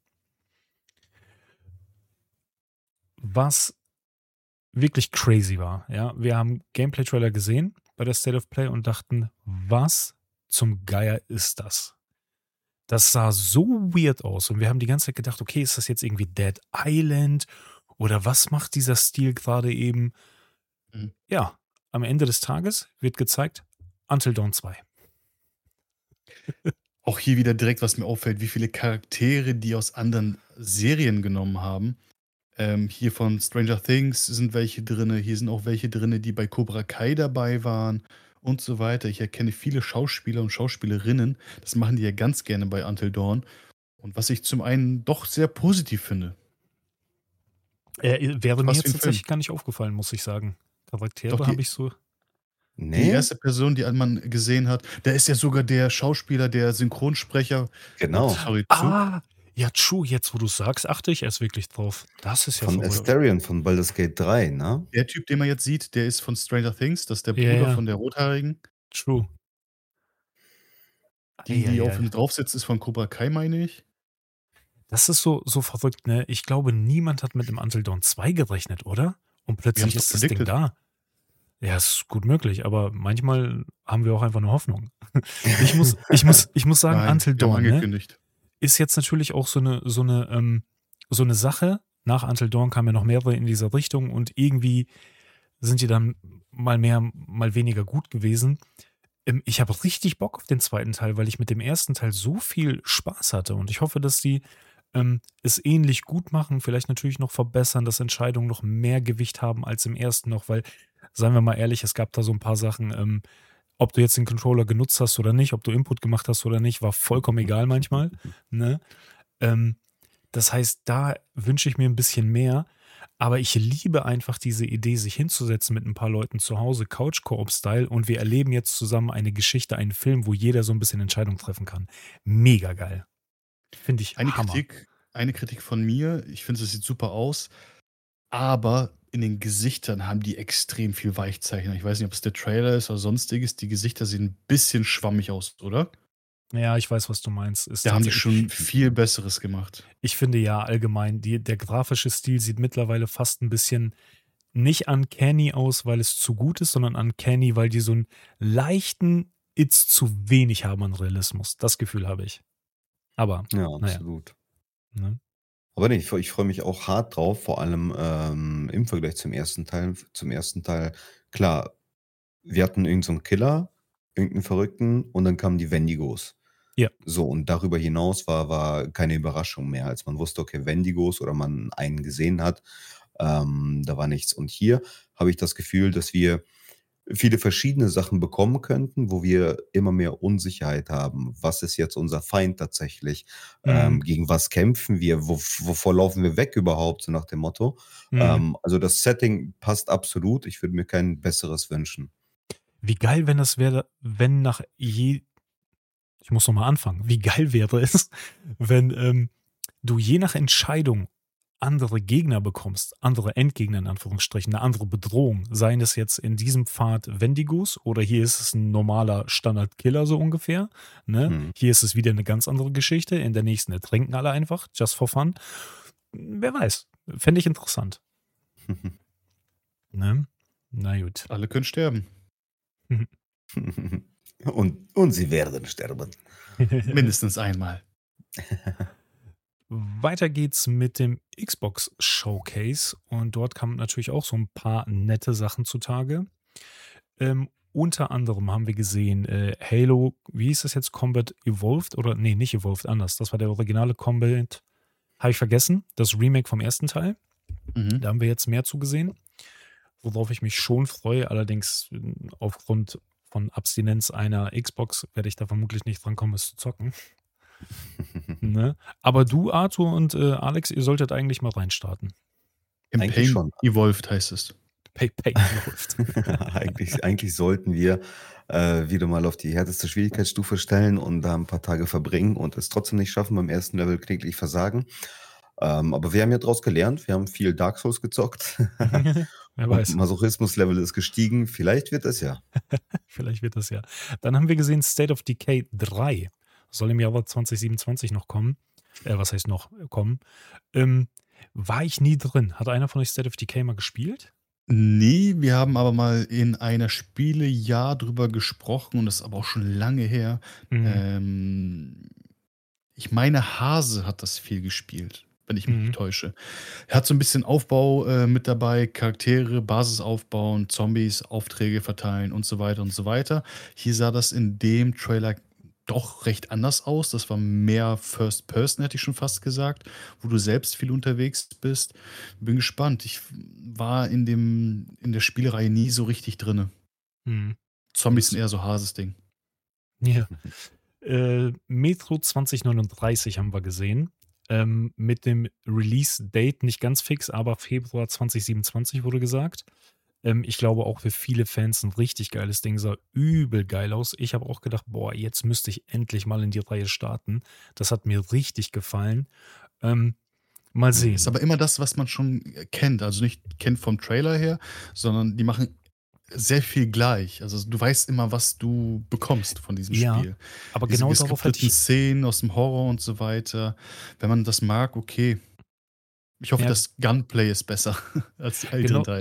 B: Was wirklich crazy war, ja. Wir haben Gameplay-Trailer gesehen bei der State of Play und dachten: „Was zum Geier ist das?“ Das sah so weird aus und wir haben die ganze Zeit gedacht: „Okay, ist das jetzt irgendwie Dead Island oder was macht dieser Stil gerade eben?“
A: Mhm.
B: Ja, am Ende des Tages wird gezeigt Until Dawn zwei.
A: Auch hier wieder direkt, was mir auffällt, wie viele Charaktere die aus anderen Serien genommen haben. Ähm, hier von Stranger Things sind welche drinne, hier sind auch welche drinne, die bei Cobra Kai dabei waren und so weiter. Ich erkenne viele Schauspieler und Schauspielerinnen. Das machen die ja ganz gerne bei Until Dawn. Und was ich zum einen doch sehr positiv finde.
B: Äh, wäre mir
A: Fast wie
B: jetzt
A: 'n Film.
B: tatsächlich gar nicht aufgefallen, muss ich sagen.
A: Doch
B: Charaktere habe
A: die
B: ich so
A: die
C: Ne?
A: erste Person, die man gesehen hat, da ist ja sogar der Schauspieler, der Synchronsprecher ups,
C: Genau.
A: sorry, Zug.
B: ah, ja, true, jetzt wo du's sagst, achte ich erst wirklich drauf. Das ist ja
C: Von
B: verrückt.
C: Astarion von Baldur's Gate drei, ne?
A: Der Typ, den man jetzt sieht, der ist von Stranger Things, das ist der
B: Ja,
A: Bruder
B: ja,
A: von der Rothaarigen.
B: true.
A: Die,
B: Ei,
A: die
B: ei,
A: auf
B: ei.
A: ihm drauf sitzt, ist von Cobra Kai, meine ich.
B: Das ist so so verrückt, ne? Ich glaube, niemand hat mit 'nem Until Dawn zwei gerechnet, oder? Und
A: Wir
B: plötzlich
A: haben's doch
B: ist das Ding
A: predicted.
B: da. Ja, ist gut möglich, aber manchmal haben wir auch einfach nur Hoffnung. Ich muss ich muss ich muss sagen,
A: Nein,
B: Until
A: wir haben
B: Dawn, ne,
A: angekündigt.
B: ist jetzt natürlich auch so 'ne so 'ne, ähm so 'ne Sache. Nach Until Dawn kamen ja noch mehrere in dieser Richtung und irgendwie sind die dann mal mehr, mal weniger gut gewesen. Ähm, ich habe richtig Bock auf den zweiten Teil, weil ich mit dem ersten Teil so viel Spaß hatte und ich hoffe, dass die, ähm, es ähnlich gut machen, vielleicht natürlich noch verbessern, dass Entscheidungen noch mehr Gewicht haben als im ersten noch, weil, seien wir mal ehrlich, es gab da so 'n paar Sachen, ähm, ob du jetzt den Controller genutzt hast oder nicht, ob du Input gemacht hast oder nicht, war vollkommen egal manchmal, ne? Ähm, das heißt, da wünsche ich mir 'n bisschen mehr, aber ich liebe einfach diese Idee, sich hinzusetzen mit 'n paar Leuten zu Hause, Couch-Koop-Style und wir erleben jetzt zusammen eine Geschichte, einen Film, wo jeder so 'n bisschen Entscheidungen treffen kann. Mega geil. Finde ich
A: Eine
B: Hammer.
A: Kritik eine Kritik von mir, ich finde, es sieht super aus, aber in den Gesichtern haben die extrem viel Weichzeichner. Ich weiß nicht, ob's der Trailer ist oder Sonstiges. Die Gesichter sehen 'n bisschen schwammig aus, oder?
B: Ja, ich weiß, was du meinst. Ist
A: Da haben die
B: tatsächlich
A: schon viel Besseres gemacht.
B: Ich finde ja allgemein, die der grafische Stil sieht mittlerweile fast 'n bisschen nicht uncanny aus, weil es zu gut ist, sondern uncanny, weil die so 'n leichten Itz zu wenig haben an Realismus. Das Gefühl habe ich. Aber,
C: Ja,
B: na ja.
C: absolut.
B: Ne?
C: Aber ne, ich freu ich freue mich auch hart drauf, vor allem, ähm, im Vergleich zum ersten Teil. F zum ersten Teil, klar, wir hatten irgend so 'n Killer, irgend 'n Verrückten und dann kamen die Wendigos.
B: Ja.
C: So, und darüber hinaus war war keine Überraschung mehr, als man wusste, okay, Wendigos oder man einen gesehen hat, ähm, da war nichts. Und hier habe ich das Gefühl, dass wir viele verschiedene Sachen bekommen könnten, wo wir immer mehr Unsicherheit haben. Was ist jetzt unser Feind tatsächlich?
B: Mhm.
C: Ähm, gegen was kämpfen wir? Wov wovor laufen wir weg überhaupt, so nach dem Motto?
B: Mhm.
C: Ähm, also, das Setting passt absolut. Ich würde mir kein besseres wünschen.
B: Wie geil, wenn das wäre, wenn nach je ich muss noch mal anfangen. Wie geil wäre es, wenn, ähm, du je nach Entscheidung andere Gegner bekommst, andere Endgegner in Anführungsstrichen, 'ne andere Bedrohung. Seien es jetzt in diesem Pfad Wendigos oder hier ist es 'n normaler Standard-Killer so ungefähr, ne?
C: Mhm.
B: Hier ist es wieder 'ne ganz andere Geschichte. In der nächsten ertrinken alle einfach, just for fun. Wer weiß, fände ich interessant. Ne? Na gut.
A: Alle können sterben.
B: Mhm.
C: Und und sie werden sterben.
A: Mindestens einmal.
B: Weiter geht's mit dem Xbox Showcase und dort kamen natürlich auch so 'n paar nette Sachen zutage. Ähm, unter anderem haben wir gesehen, äh, Halo wie hieß das jetzt? Combat Evolved oder ne, nicht Evolved, anders. Das war der originale Combat habe ich vergessen, das Remake vom ersten Teil.
A: Mhm.
B: Da haben wir jetzt mehr zu gesehen, worauf ich mich schon freue. Allerdings, hm, aufgrund von Abstinenz einer Xbox werde ich da vermutlich nicht dran kommen, es zu zocken. Ne? Aber du, Arthur und, äh, Alex, ihr solltet eigentlich mal reinstarten.
A: Im
C: Eigentlich
A: Pain
C: schon.
A: Evolved heißt es.
B: Pay Pain Evolved.
C: Eigentlich eigentlich sollten wir, äh, wieder mal auf die härteste Schwierigkeitsstufe stellen und da 'n paar Tage verbringen und es trotzdem nicht schaffen, beim ersten Level kläglich versagen. Ähm, aber wir haben ja draus gelernt. Wir haben viel Dark Souls gezockt
B: Wer
C: und
B: weiß.
C: Masochismus-Level ist gestiegen. Vielleicht wird das ja.
B: Vielleicht wird das ja. Dann haben wir gesehen State of Decay drei. Soll im Jahre zwanzig siebenundzwanzig noch kommen. Äh, was heißt noch kommen? Ähm, war ich nie drin. Hat einer von euch State of Decay mal gespielt?
A: Ne, wir haben aber mal in einer Spielejahr drüber gesprochen und das ist aber auch schon lange her.
B: Mhm.
A: Ähm, ich meine, Hase hat das viel gespielt, wenn ich mich nicht
B: Mhm.
A: täusche. Er hat so 'n bisschen Aufbau, äh, mit dabei, Charaktere, Basis aufbauen, Zombies, Aufträge verteilen und so weiter und so weiter. Hier sah das in dem Trailer doch recht anders aus. Das war mehr First Person, hätte ich schon fast gesagt, wo du selbst viel unterwegs bist. Bin gespannt. Ich f war in dem in der Spielereihe nie so richtig drinne.
B: Mhm.
A: Zombies
B: Das
A: sind eher so Hases Ding.
B: Ja. Äh, Metro zwanzig neununddreißig haben wir gesehen, ähm, mit dem Release-Date nicht ganz fix, aber Februar zwanzig siebenundzwanzig wurde gesagt. Ähm, ich glaube auch für viele Fans 'n richtig geiles Ding, sah übel geil aus. Ich habe auch gedacht: „Boah, jetzt müsste ich endlich mal in die Reihe starten.“ Das hat mir richtig gefallen. Ähm, mal
A: Ist
B: sehen.
A: aber immer das, was man schon, äh, kennt. Also, nicht kennt vom Trailer her, sondern die machen sehr viel gleich. Also, du weißt immer, was du bekommst von diesem
B: Ja,
A: Spiel.
B: aber
A: Diese
B: genau darauf hätte
A: geskripteten
B: ich
A: Szenen aus'm Horror und so weiter. Wenn man das mag, okay. Ich hoffe,
B: Ja.
A: das Gunplay ist besser als die älteren
B: Genau
A: Teile.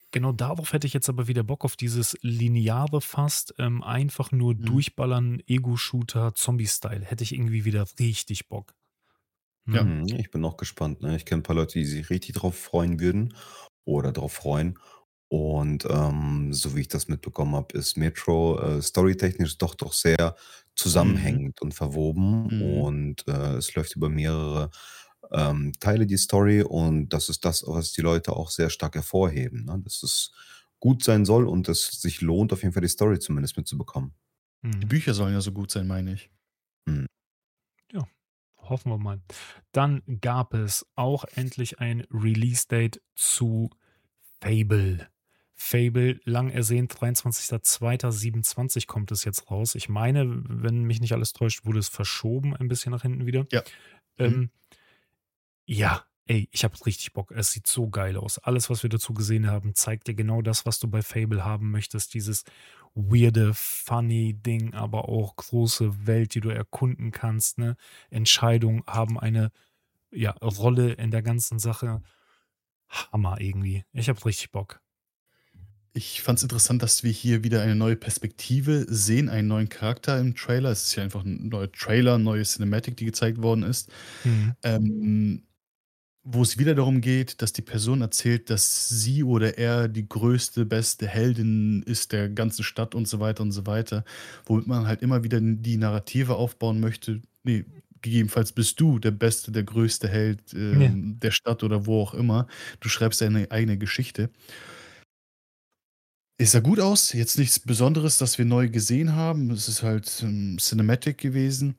B: genau darauf hätte ich jetzt aber wieder Bock auf dieses lineare fast, ähm, einfach nur
A: Mhm.
B: durchballern, Ego-Shooter, Zombie-Style. Hätte ich irgendwie wieder richtig Bock.
A: Ja.
B: Ne?
C: Mhm, ich bin auch gespannt, ne? Ich kenne 'n paar Leute, die sich richtig drauf freuen würden oder drauf freuen. Und, ähm, so wie ich das mitbekommen habe, ist Metro, äh, storytechnisch doch doch sehr
A: Mhm.
C: zusammenhängend und verwoben
A: Mhm.
C: und, äh, es läuft über mehrere, ähm, Teile die Story und das ist das, was die Leute auch sehr stark hervorheben, ne? Dass es gut sein soll und es sich lohnt, auf jeden Fall die Story zumindest mitzubekommen.
A: Die
B: Mhm.
A: Bücher sollen ja so gut sein, meine ich.
C: Mhm.
B: Ja, hoffen wir mal. Dann gab es auch endlich ein Release-Date zu Fable. Fable, lang ersehnt, dreiundzwanzigster zweiter siebenundzwanzig kommt es jetzt raus. Ich meine, wenn mich nicht alles täuscht, wurde es verschoben ein bisschen nach hinten wieder.
A: Ja. Mhm.
B: Ähm, ja, ey, ich habe richtig Bock. Es sieht so geil aus. Alles, was wir dazu gesehen haben, zeigt dir genau das, was du bei Fable haben möchtest. Dieses weirde, funny Ding, aber auch große Welt, die du erkunden kannst. Ne? Entscheidungen haben eine, ja, Rolle in der ganzen Sache. Hammer irgendwie. Ich habe richtig Bock.
A: Ich fand es interessant, dass wir hier wieder eine neue Perspektive sehen, einen neuen Charakter im Trailer. Es ist ja einfach ein neuer Trailer, neue Cinematic, die gezeigt worden ist.
B: Mhm.
A: Ähm, wo es wieder darum geht, dass die Person erzählt, dass sie oder er die größte, beste Heldin ist der ganzen Stadt und so weiter und so weiter. Womit man halt immer wieder die Narrative aufbauen möchte. Ne, gegebenenfalls bist du der beste, der größte Held,
B: Ja.
A: ähm, der Stadt oder wo auch immer. Du schreibst deine eigene Geschichte. Es sah gut aus, jetzt nichts Besonderes, das wir neu gesehen haben. Es ist halt, ähm, Cinematic gewesen.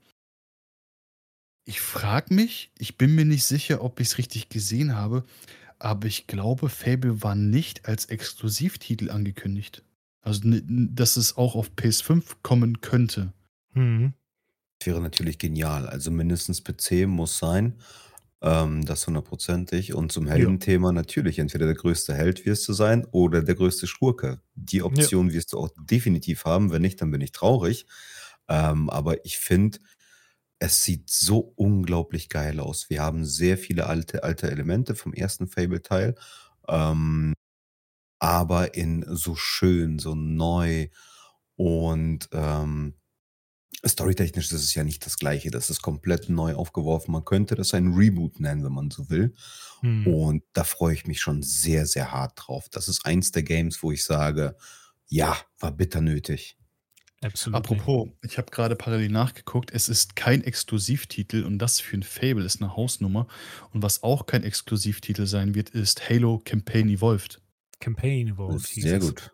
A: Ich frage mich, ich bin mir nicht sicher, ob ich's richtig gesehen habe, aber ich glaube, Fable war nicht als Exklusivtitel angekündigt. Also, n n dass es auch auf P S fünf kommen könnte.
B: Mhm.
C: Wäre natürlich genial. Also mindestens P C muss sein, ähm, das hundertprozentig. Und zum
B: Ja.
C: Heldenthema natürlich, entweder der größte Held wirst du sein oder der größte Schurke. Die
B: Ja.
C: Option wirst du auch definitiv haben. Wenn nicht, dann bin ich traurig. Ähm, aber ich finde, es sieht so unglaublich geil aus. Wir haben sehr viele alte alte Elemente vom ersten Fable-Teil, ähm, aber in so schön, so neu und, ähm, storytechnisch ist es ja nicht das Gleiche. Das ist komplett neu aufgeworfen. Man könnte das ein Reboot nennen, wenn man so will.
B: Mhm.
C: Und da freue ich mich schon sehr, sehr hart drauf. Das ist eins der Games, wo ich sage: „Ja, war bitter nötig."
B: Absolutely.
A: Apropos, ich habe gerade parallel nachgeguckt, es ist kein Exklusivtitel und das für 'n Fable ist 'ne Hausnummer. Und was auch kein Exklusivtitel sein wird, ist Halo Campaign Evolved.
B: Campaign Evolved hieß
C: Sehr
B: es.
C: gut.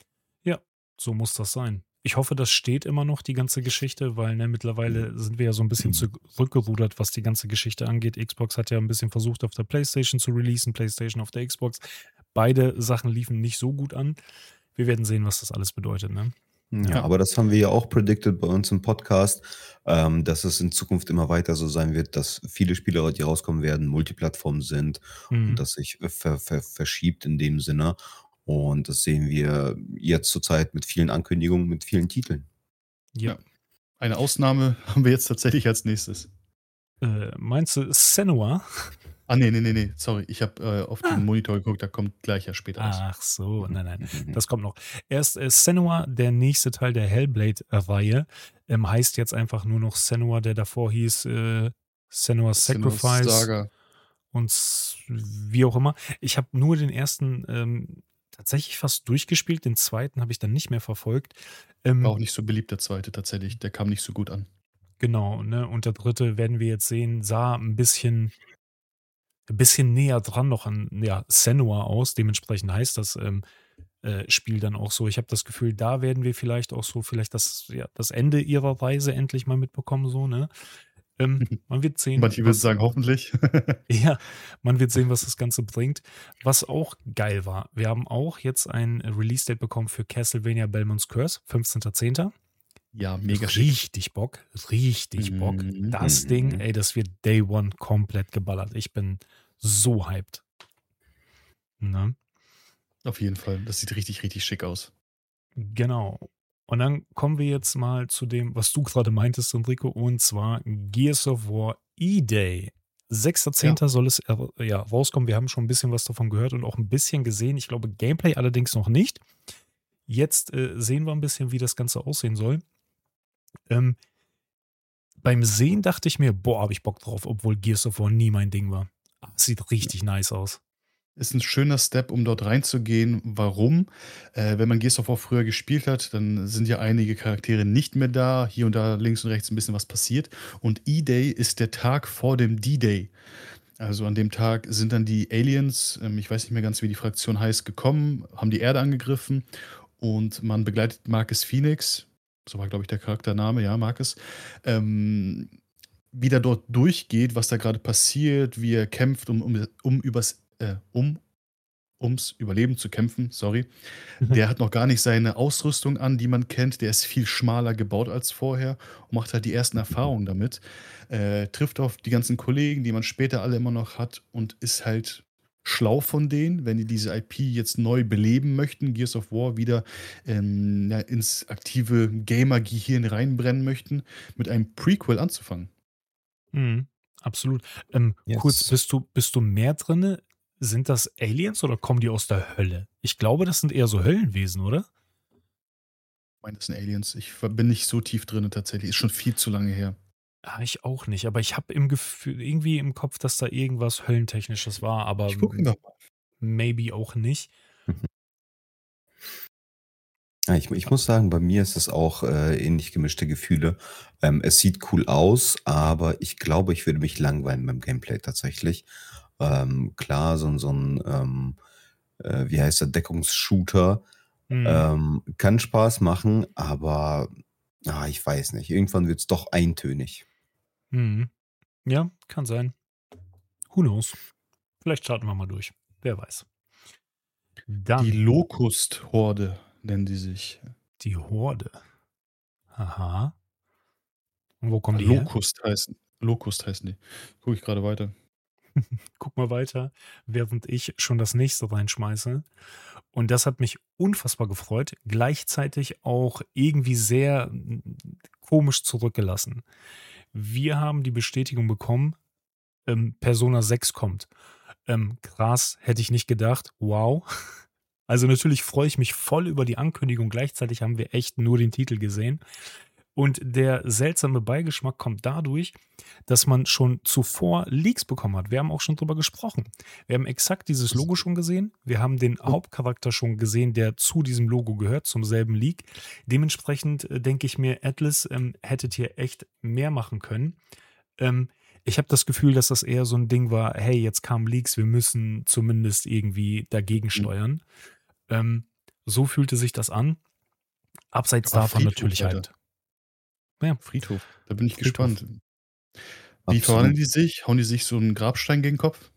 B: Ja, so muss das sein. Ich hoffe, das steht immer noch, die ganze Geschichte, weil, ne, mittlerweile sind wir ja so ein bisschen zurückgerudert, was die ganze Geschichte angeht. Xbox hat ja ein bisschen versucht, auf der PlayStation zu releasen, PlayStation auf der Xbox. Beide Sachen liefen nicht so gut an. Wir werden sehen, was das alles bedeutet, ne?
C: Ja,
A: Ja.
C: aber das haben wir ja auch predicted bei uns im Podcast, ähm, dass es in Zukunft immer weiter so sein wird, dass viele Spiele, die rauskommen werden, Multiplattform sind und
B: Mhm.
C: das sich äh, ver ver verschiebt in dem Sinne. Und das sehen wir jetzt zurzeit mit vielen Ankündigungen, mit vielen Titeln.
B: Ja.
A: Ja. Eine Ausnahme haben wir jetzt tatsächlich als Nächstes.
B: Äh, meinst du Senua?
A: Ah, ne, ne, ne, ne, sorry. Ich habe, äh, auf den
B: Ah.
A: Monitor geguckt, da kommt gleich ja später was.
B: Ach so,
C: Mhm,
B: nein, nein,
C: mhm, mhm.
B: das kommt noch. Erst, äh, Senua, der nächste Teil der Hellblade-Reihe, ähm, heißt jetzt einfach nur noch Senua, der davor hieß, äh, Senua's
A: Senua's
B: Sacrifice
A: Saga.
B: und s wie auch immer. Ich habe nur den ersten ähm, tatsächlich fast durchgespielt, den zweiten habe ich dann nicht mehr verfolgt.
A: War
B: Ähm,
A: auch nicht so beliebt, der zweite tatsächlich. Der kam nicht so gut an.
B: genau, ne, und der dritte werden wir jetzt sehen, sah ein bisschen bisschen näher dran noch an, ja, Senua aus. Dementsprechend heißt das, ähm, äh, Spiel dann auch so. Ich habe das Gefühl, da werden wir vielleicht auch so vielleicht das ja, das Ende ihrer Reise endlich mal mitbekommen so, ne? Ähm, man wird sehen,
A: Manche würden
B: was
A: sagen, hoffentlich.
B: ja, man wird sehen, was das Ganze bringt. Was auch geil war, wir haben auch jetzt ein Release-Date bekommen für Castlevania Belmont's Curse, fünfzehnter zehnter
A: Ja, mega schick.
B: Richtig Bock, richtig Bock.
A: Mhm.
B: Das Ding,
C: Mhm.
B: ey, das wird Day One komplett geballert. Ich bin so hyped. Ne?
A: Auf jeden Fall. Das sieht richtig, richtig schick aus.
B: Genau. Und dann kommen wir jetzt mal zu dem, was du gerade meintest, Enrico, und zwar Gears of War E-Day. sechster
A: Ja.
B: Zehnter soll es äh, ja, rauskommen. Wir haben schon ein bisschen was davon gehört und auch ein bisschen gesehen. Ich glaube, Gameplay allerdings noch nicht. Jetzt äh, sehen wir ein bisschen, wie das Ganze aussehen soll. Ähm, beim Sehen dachte ich mir, boah, habe ich Bock drauf, obwohl Gears of War nie mein Ding war. Aber es sieht richtig nice aus.
A: Ist ein schöner Step, um dort reinzugehen. Warum? Äh, wenn man Gears of War früher gespielt hat, dann sind ja einige Charaktere nicht mehr da. Hier und da links und rechts ein bisschen was passiert. Und E-Day ist der Tag vor dem D-Day. Also an dem Tag sind dann die Aliens, ähm, ich weiß nicht mehr ganz, wie die Fraktion heißt, gekommen, haben die Erde angegriffen und man begleitet Marcus Phoenix, so war, glaube ich, der Charaktername, ja, Marcus, ähm, wie der dort durchgeht, was da gerade passiert, wie er kämpft, um, um, um übers, äh, um ums Überleben zu kämpfen, sorry. Der hat noch gar nicht seine Ausrüstung an, die man kennt. Der ist viel schmaler gebaut als vorher und macht halt die ersten Erfahrungen damit. Äh, trifft auf die ganzen Kollegen, die man später alle immer noch hat und ist halt schlau von denen, wenn die diese I P jetzt neu beleben möchten, Gears of War wieder ähm, ja, ins aktive Gamer-Gehirn reinbrennen möchten, mit einem Prequel anzufangen.
B: Mhm, absolut. Ähm, kurz,
C: Yes.
B: bist du, bist du mehr drinne? Sind das Aliens oder kommen die aus der Hölle? Ich glaube, das sind eher so Höllenwesen, oder?
A: Ich meine, das sind Aliens. Ich bin nicht so tief drin tatsächlich. Ist schon viel zu lange her.
B: Ah, ich auch nicht, aber ich habe im Gefühl, irgendwie im Kopf, dass da irgendwas Höllentechnisches war, aber
A: Ich gucke
B: m-
A: einfach mal.
B: maybe auch nicht.
C: Ja, ich, ich muss sagen, bei mir ist es auch äh, ähnlich gemischte Gefühle. Ähm, es sieht cool aus, aber ich glaube, ich würde mich langweilen beim Gameplay tatsächlich. Ähm, klar, so, ein- so ein, ähm, äh, wie heißt der, Deckungsshooter
B: Mhm.
C: ähm, kann Spaß machen, aber ah, ich weiß nicht. Irgendwann wird es doch eintönig.
B: Mhm. Ja, kann sein. Who knows? Vielleicht starten wir mal durch. Wer weiß.
A: Die
B: Dann
A: Locust-Horde nennen die sich.
B: die Horde. Aha. Und wo kommen
A: Ah,
B: die her?
A: Locust heißen Locust heißen die. Gucke ich gerade weiter.
B: Guck mal weiter, während ich schon das nächste reinschmeiße. Und das hat mich unfassbar gefreut, gleichzeitig auch irgendwie sehr mm, komisch zurückgelassen. Wir haben die Bestätigung bekommen, ähm, Persona sechs kommt. Ähm, krass, hätte ich nicht gedacht. Wow. Also natürlich freue ich mich voll über die Ankündigung. Gleichzeitig haben wir echt nur den Titel gesehen. Und der seltsame Beigeschmack kommt dadurch, dass man schon zuvor Leaks bekommen hat. Wir haben auch schon drüber gesprochen. Wir haben exakt dieses Logo schon gesehen. Wir haben den
A: Und
B: Hauptcharakter schon gesehen, der zu diesem Logo gehört, zum selben Leak. Dementsprechend äh, denke ich mir, Atlas ähm, hättet hier echt mehr machen können. Ähm, ich habe das Gefühl, dass das eher so ein Ding war, hey, jetzt kamen Leaks, wir müssen zumindest irgendwie dagegen
A: mhm.
B: steuern. Ähm, so fühlte sich das an. Abseits
A: Aber
B: davon
A: Friedhof,
B: natürlich
A: Alter.
B: halt. Ja,
A: Friedhof. Da bin ich
B: Friedhof.
A: gespannt. Wie verwandeln
C: Absolut.
A: die sich? Hauen die sich so einen Grabstein gegen den Kopf?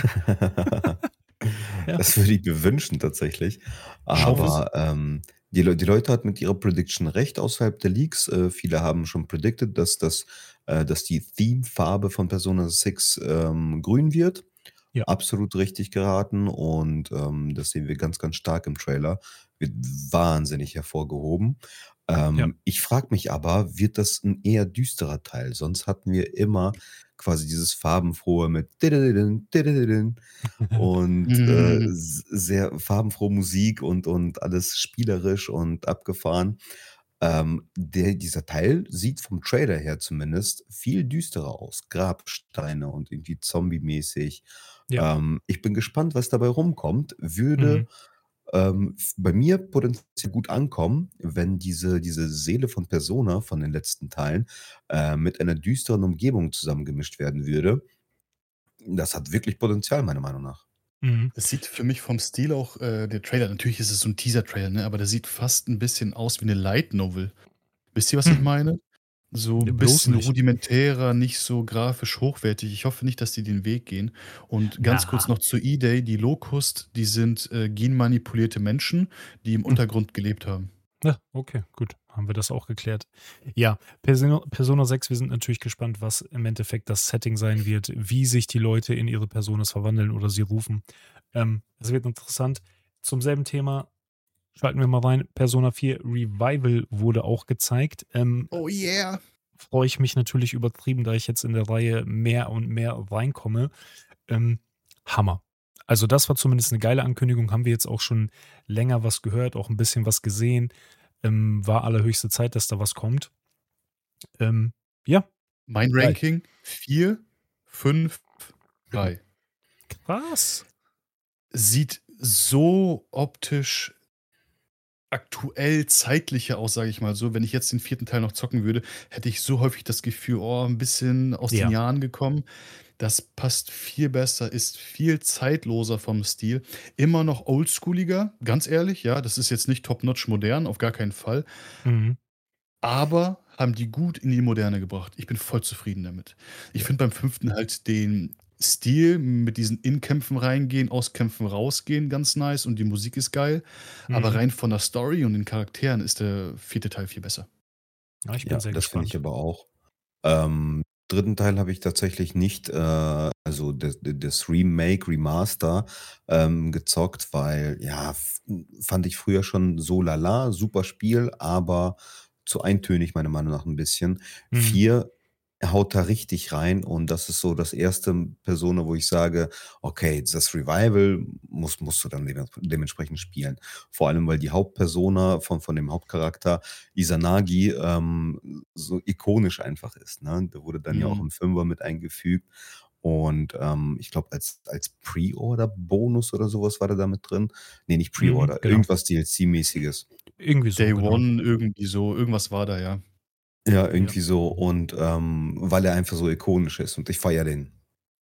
B: Ja.
C: Das würde ich mir wünschen tatsächlich.
A: Ich hoffe es.
C: Aber ähm, die, Leu- die Leute hatten mit ihrer Prediction recht außerhalb der Leaks. Äh, viele haben schon predicted, dass, das, äh, dass die Theme-Farbe von Persona sechs ähm, grün wird.
B: Ja.
C: Absolut richtig geraten und ähm, das sehen wir ganz, ganz stark im Trailer. Wird wahnsinnig hervorgehoben.
B: Ja.
C: Ähm, ich frage mich aber, wird das ein eher düsterer Teil? Sonst hatten wir immer quasi dieses farbenfrohe mit didididin, didididin und äh,
A: Mhm.
C: s- sehr farbenfrohe Musik und, und alles spielerisch und abgefahren. Ähm, der, dieser Teil sieht vom Trailer her zumindest viel düsterer aus. Grabsteine und irgendwie zombie-mäßig.
B: Ja.
C: Ähm, ich bin gespannt, was dabei rumkommt.
B: Mhm.
C: Würde ähm, f- bei mir potenziell gut ankommen, wenn diese, diese Seele von Persona von den letzten Teilen äh, mit einer düsteren Umgebung zusammengemischt werden würde. Das hat wirklich Potenzial, meiner Meinung nach.
B: Mhm.
A: Das sieht für mich vom Stil auch, äh, der Trailer, natürlich ist es so ein Teaser-Trailer, ne, aber der sieht fast ein bisschen aus wie eine Light Novel. Wisst ihr, was ich
B: Hm.
A: meine? So
B: Ne,
A: ein
B: bloß
A: bisschen
B: nicht.
A: rudimentärer, nicht so grafisch hochwertig. Ich hoffe nicht, dass die den Weg gehen. Und ganz kurz
B: Na.
A: noch zu E-Day, die Locust, die sind, äh, genmanipulierte Menschen, die im
B: Hm.
A: Untergrund gelebt haben.
B: Ja, okay, gut. Haben wir das auch geklärt. Ja, Persona, Persona sechs, wir sind natürlich gespannt, was im Endeffekt das Setting sein wird, wie sich die Leute in ihre Personas verwandeln oder sie rufen. Ähm, es wird interessant. Zum selben Thema schalten wir mal rein. Persona vier Revival wurde auch gezeigt. Ähm,
A: Oh yeah.
B: freue ich mich natürlich übertrieben, da ich jetzt in der Reihe mehr und mehr reinkomme. Ähm, Hammer. Also, das war zumindest 'ne geile Ankündigung. Haben wir jetzt auch schon länger was gehört, auch 'n bisschen was gesehen. Ähm, war allerhöchste Zeit, dass da was kommt. Ähm, ja,
A: Mein
B: geil.
A: Ranking vier, fünf, drei.
B: Krass.
A: Sieht so optisch aktuell zeitlicher aus, sage ich mal so. Wenn ich jetzt den vierten Teil noch zocken würde, hätte ich so häufig das Gefühl: „Oh, 'n bisschen aus den
B: Ja.
A: Jahren gekommen.“ Das passt viel besser, ist viel zeitloser vom Stil. Immer noch oldschooliger, ganz ehrlich, ja. Das ist jetzt nicht top-notch modern, auf gar keinen Fall.
B: Mhm.
A: Aber haben die gut in die Moderne gebracht. Ich bin voll zufrieden damit. Ich
B: Ja.
A: finde beim fünften halt den Stil mit diesen In-Kämpfen reingehen, aus Kämpfen rausgehen ganz nice und die Musik ist geil. Aber
B: Mhm.
A: rein von der Story und den Charakteren ist der vierte Teil viel besser.
B: Ja, ich bin
C: Ja,
B: sehr
C: das finde ich
B: gespannt.
C: aber auch. Ähm, dritten Teil habe ich tatsächlich nicht, äh also das das Remake, Remaster, ähm, gezockt, weil, ja, f fand ich früher schon so lala, super Spiel, aber zu eintönig meiner Meinung nach 'n bisschen.
B: Mhm.
C: vier haut da richtig rein und das ist so das erste Persona, wo ich sage: „Okay, das Revival muss musst du dann deme dementsprechend spielen.“ Vor allem, weil die Hauptpersona von von dem Hauptcharakter Izanagi, ähm, so ikonisch einfach ist, ne? Der wurde dann ja auch
A: Mhm.
C: im Fünfer mit eingefügt und, ähm, ich glaube, als als Pre-Order-Bonus oder so was war der da mit drin. Ne, nicht
B: Mhm,
C: Pre-Order,
B: genau.
C: irgendwas DLC-mäßiges.
B: Irgendwie so,
A: Day
B: genau.
A: One, irgendwie so irgendwas war da, ja.
C: Ja,
B: Ja.
C: irgendwie so und, ähm, weil er einfach so ikonisch ist und ich feiere den.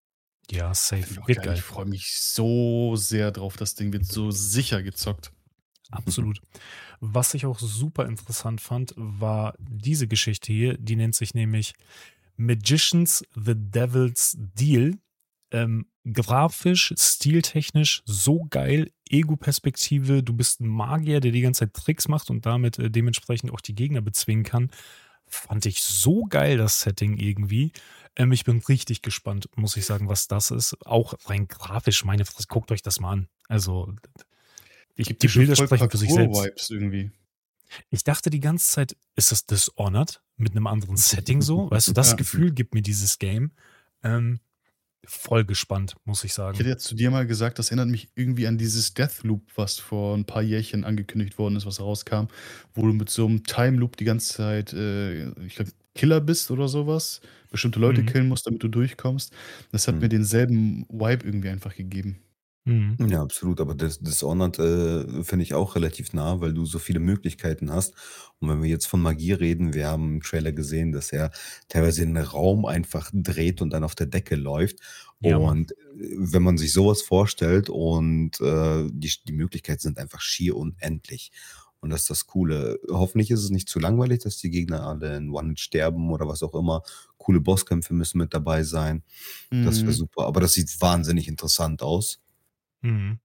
B: Ja,
A: Ah, finde
B: safe.
A: ich auch
B: Wird
A: geil. Ich
B: geil.
A: freue mich so sehr drauf. Das Ding wird so sicher gezockt.
B: Absolut. Was ich auch super interessant fand, war diese Geschichte hier, die nennt sich nämlich „Magicians: The Devil's Deal“. Ähm, grafisch, stiltechnisch so geil, Ego-Perspektive. Du bist 'n Magier, der die ganze Zeit Tricks macht und damit, äh, dementsprechend auch die Gegner bezwingen kann. Fand ich so geil, das Setting irgendwie. Ähm, ich bin richtig gespannt, muss ich sagen, was das ist. Auch rein grafisch, meine Fresse, guckt euch das mal an. Also, d d ich
A: Gibt
B: die
A: mir schon
B: Bilder
A: voll
B: sprechen für sich selbst.
A: Parcours-Vibes irgendwie.
B: Ich dachte die ganze Zeit: „Ist das Dishonored mit 'nem anderen Setting so?“ Weißt du, das
A: Ja.
B: Gefühl gibt mir dieses Game. Ähm, voll gespannt, muss ich
A: Ich
B: sagen.
A: hätte jetzt zu dir mal gesagt, das erinnert mich irgendwie an dieses Deathloop, was vor 'n paar Jährchen angekündigt worden ist, was rauskam, wo du mit so 'm Time Loop die ganze Zeit, äh, ich glaube, Killer bist oder so was, bestimmte Leute
B: Mhm.
A: killen musst, damit du durchkommst. Das hat mir
C: Mhm.
A: denselben Vibe irgendwie einfach gegeben.
B: Mhm.
C: Ja, absolut, aber Dis Dishonored, äh, finde ich auch relativ nah, weil du so viele Möglichkeiten hast. Und wenn wir jetzt von Magie reden, wir haben im Trailer gesehen, dass er teilweise den Raum einfach dreht und dann auf der Decke läuft.
B: Ja, Mann.
C: Und, äh, wenn man sich so was vorstellt und, äh, die sch die Möglichkeiten sind einfach schier unendlich. Und das ist das Coole. Hoffentlich ist es nicht zu langweilig, dass die Gegner alle in One-Hit sterben oder was auch immer. Coole Bosskämpfe müssen mit dabei sein. Das wäre
A: Mhm.
C: super, aber das sieht wahnsinnig interessant aus.
B: Mhm.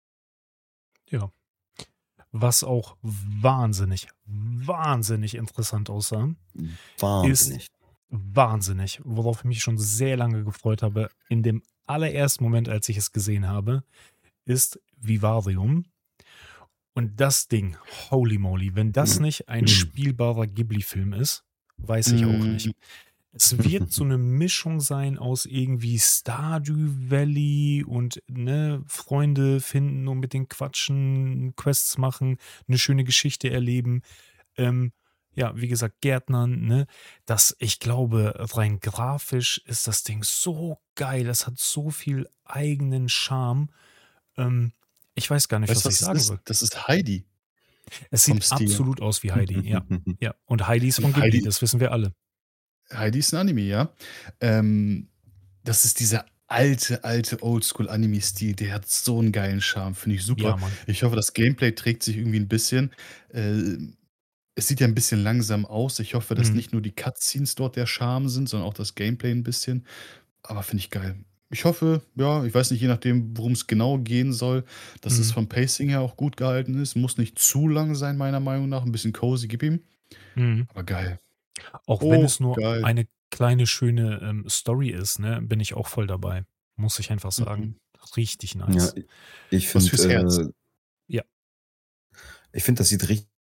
B: Ja. Was auch wahnsinnig, wahnsinnig interessant aussah, ist
C: Wahnsinnig.
B: wahnsinnig, worauf ich mich schon sehr lange gefreut habe, in dem allerersten Moment, als ich es gesehen habe, ist Vivarium. Und das Ding, Holy Moly, wenn das nicht ein spielbarer Ghibli-Film ist, weiß ich auch nicht.
A: Mhm.
B: Es wird so 'ne Mischung sein aus irgendwie Stardew Valley und, ne, Freunde finden und mit denen quatschen, Quests machen, 'ne schöne Geschichte erleben. Ähm, ja, wie gesagt, Gärtnern, ne? Das ich glaube, rein grafisch ist das Ding so geil. Es hat so viel eigenen Charme. Ähm, ich weiß gar nicht,
A: Weißt
B: was
A: du,
B: ich
A: was es
B: sagen
A: ist?
B: soll.
A: Das ist Heidi
B: Es
A: vom
B: sieht
A: Stil.
B: absolut aus wie Heidi, ja. Ja, und Heidi ist von
A: Und
B: Ghibli,
A: Heidi
B: das wissen wir alle.
A: Heidi ist 'n Anime, ja. Ähm, das ist dieser alte, alte Oldschool-Anime-Stil, der hat so 'n geilen Charme, finde ich super.
B: Ja, Mann.
A: Ich hoffe, das Gameplay trägt sich irgendwie 'n bisschen. Ähm, es sieht ja 'n bisschen langsam aus. Ich hoffe, dass
B: Mhm.
A: nicht nur die Cutscenes dort der Charme sind, sondern auch das Gameplay 'n bisschen. Aber finde ich geil. Ich hoffe, ja, ich weiß nicht, je nachdem, worum's genau gehen soll, dass es
B: Mhm.
A: vom Pacing her auch gut gehalten ist. Muss nicht zu lang sein, meiner Meinung nach. 'N bisschen cozy, gib ihm.
B: Mhm.
A: Aber geil.
B: Auch wenn
A: Oh,
B: es nur
A: geil.
B: eine kleine schöne, ähm, Story ist, ne, bin ich auch voll dabei. Muss ich einfach sagen.
A: Mhm.
B: Richtig
C: Ja,
B: nice.
C: i ich
A: Was fürs Herz.
C: finde, äh
B: Ja.
C: ich finde, das sieht rich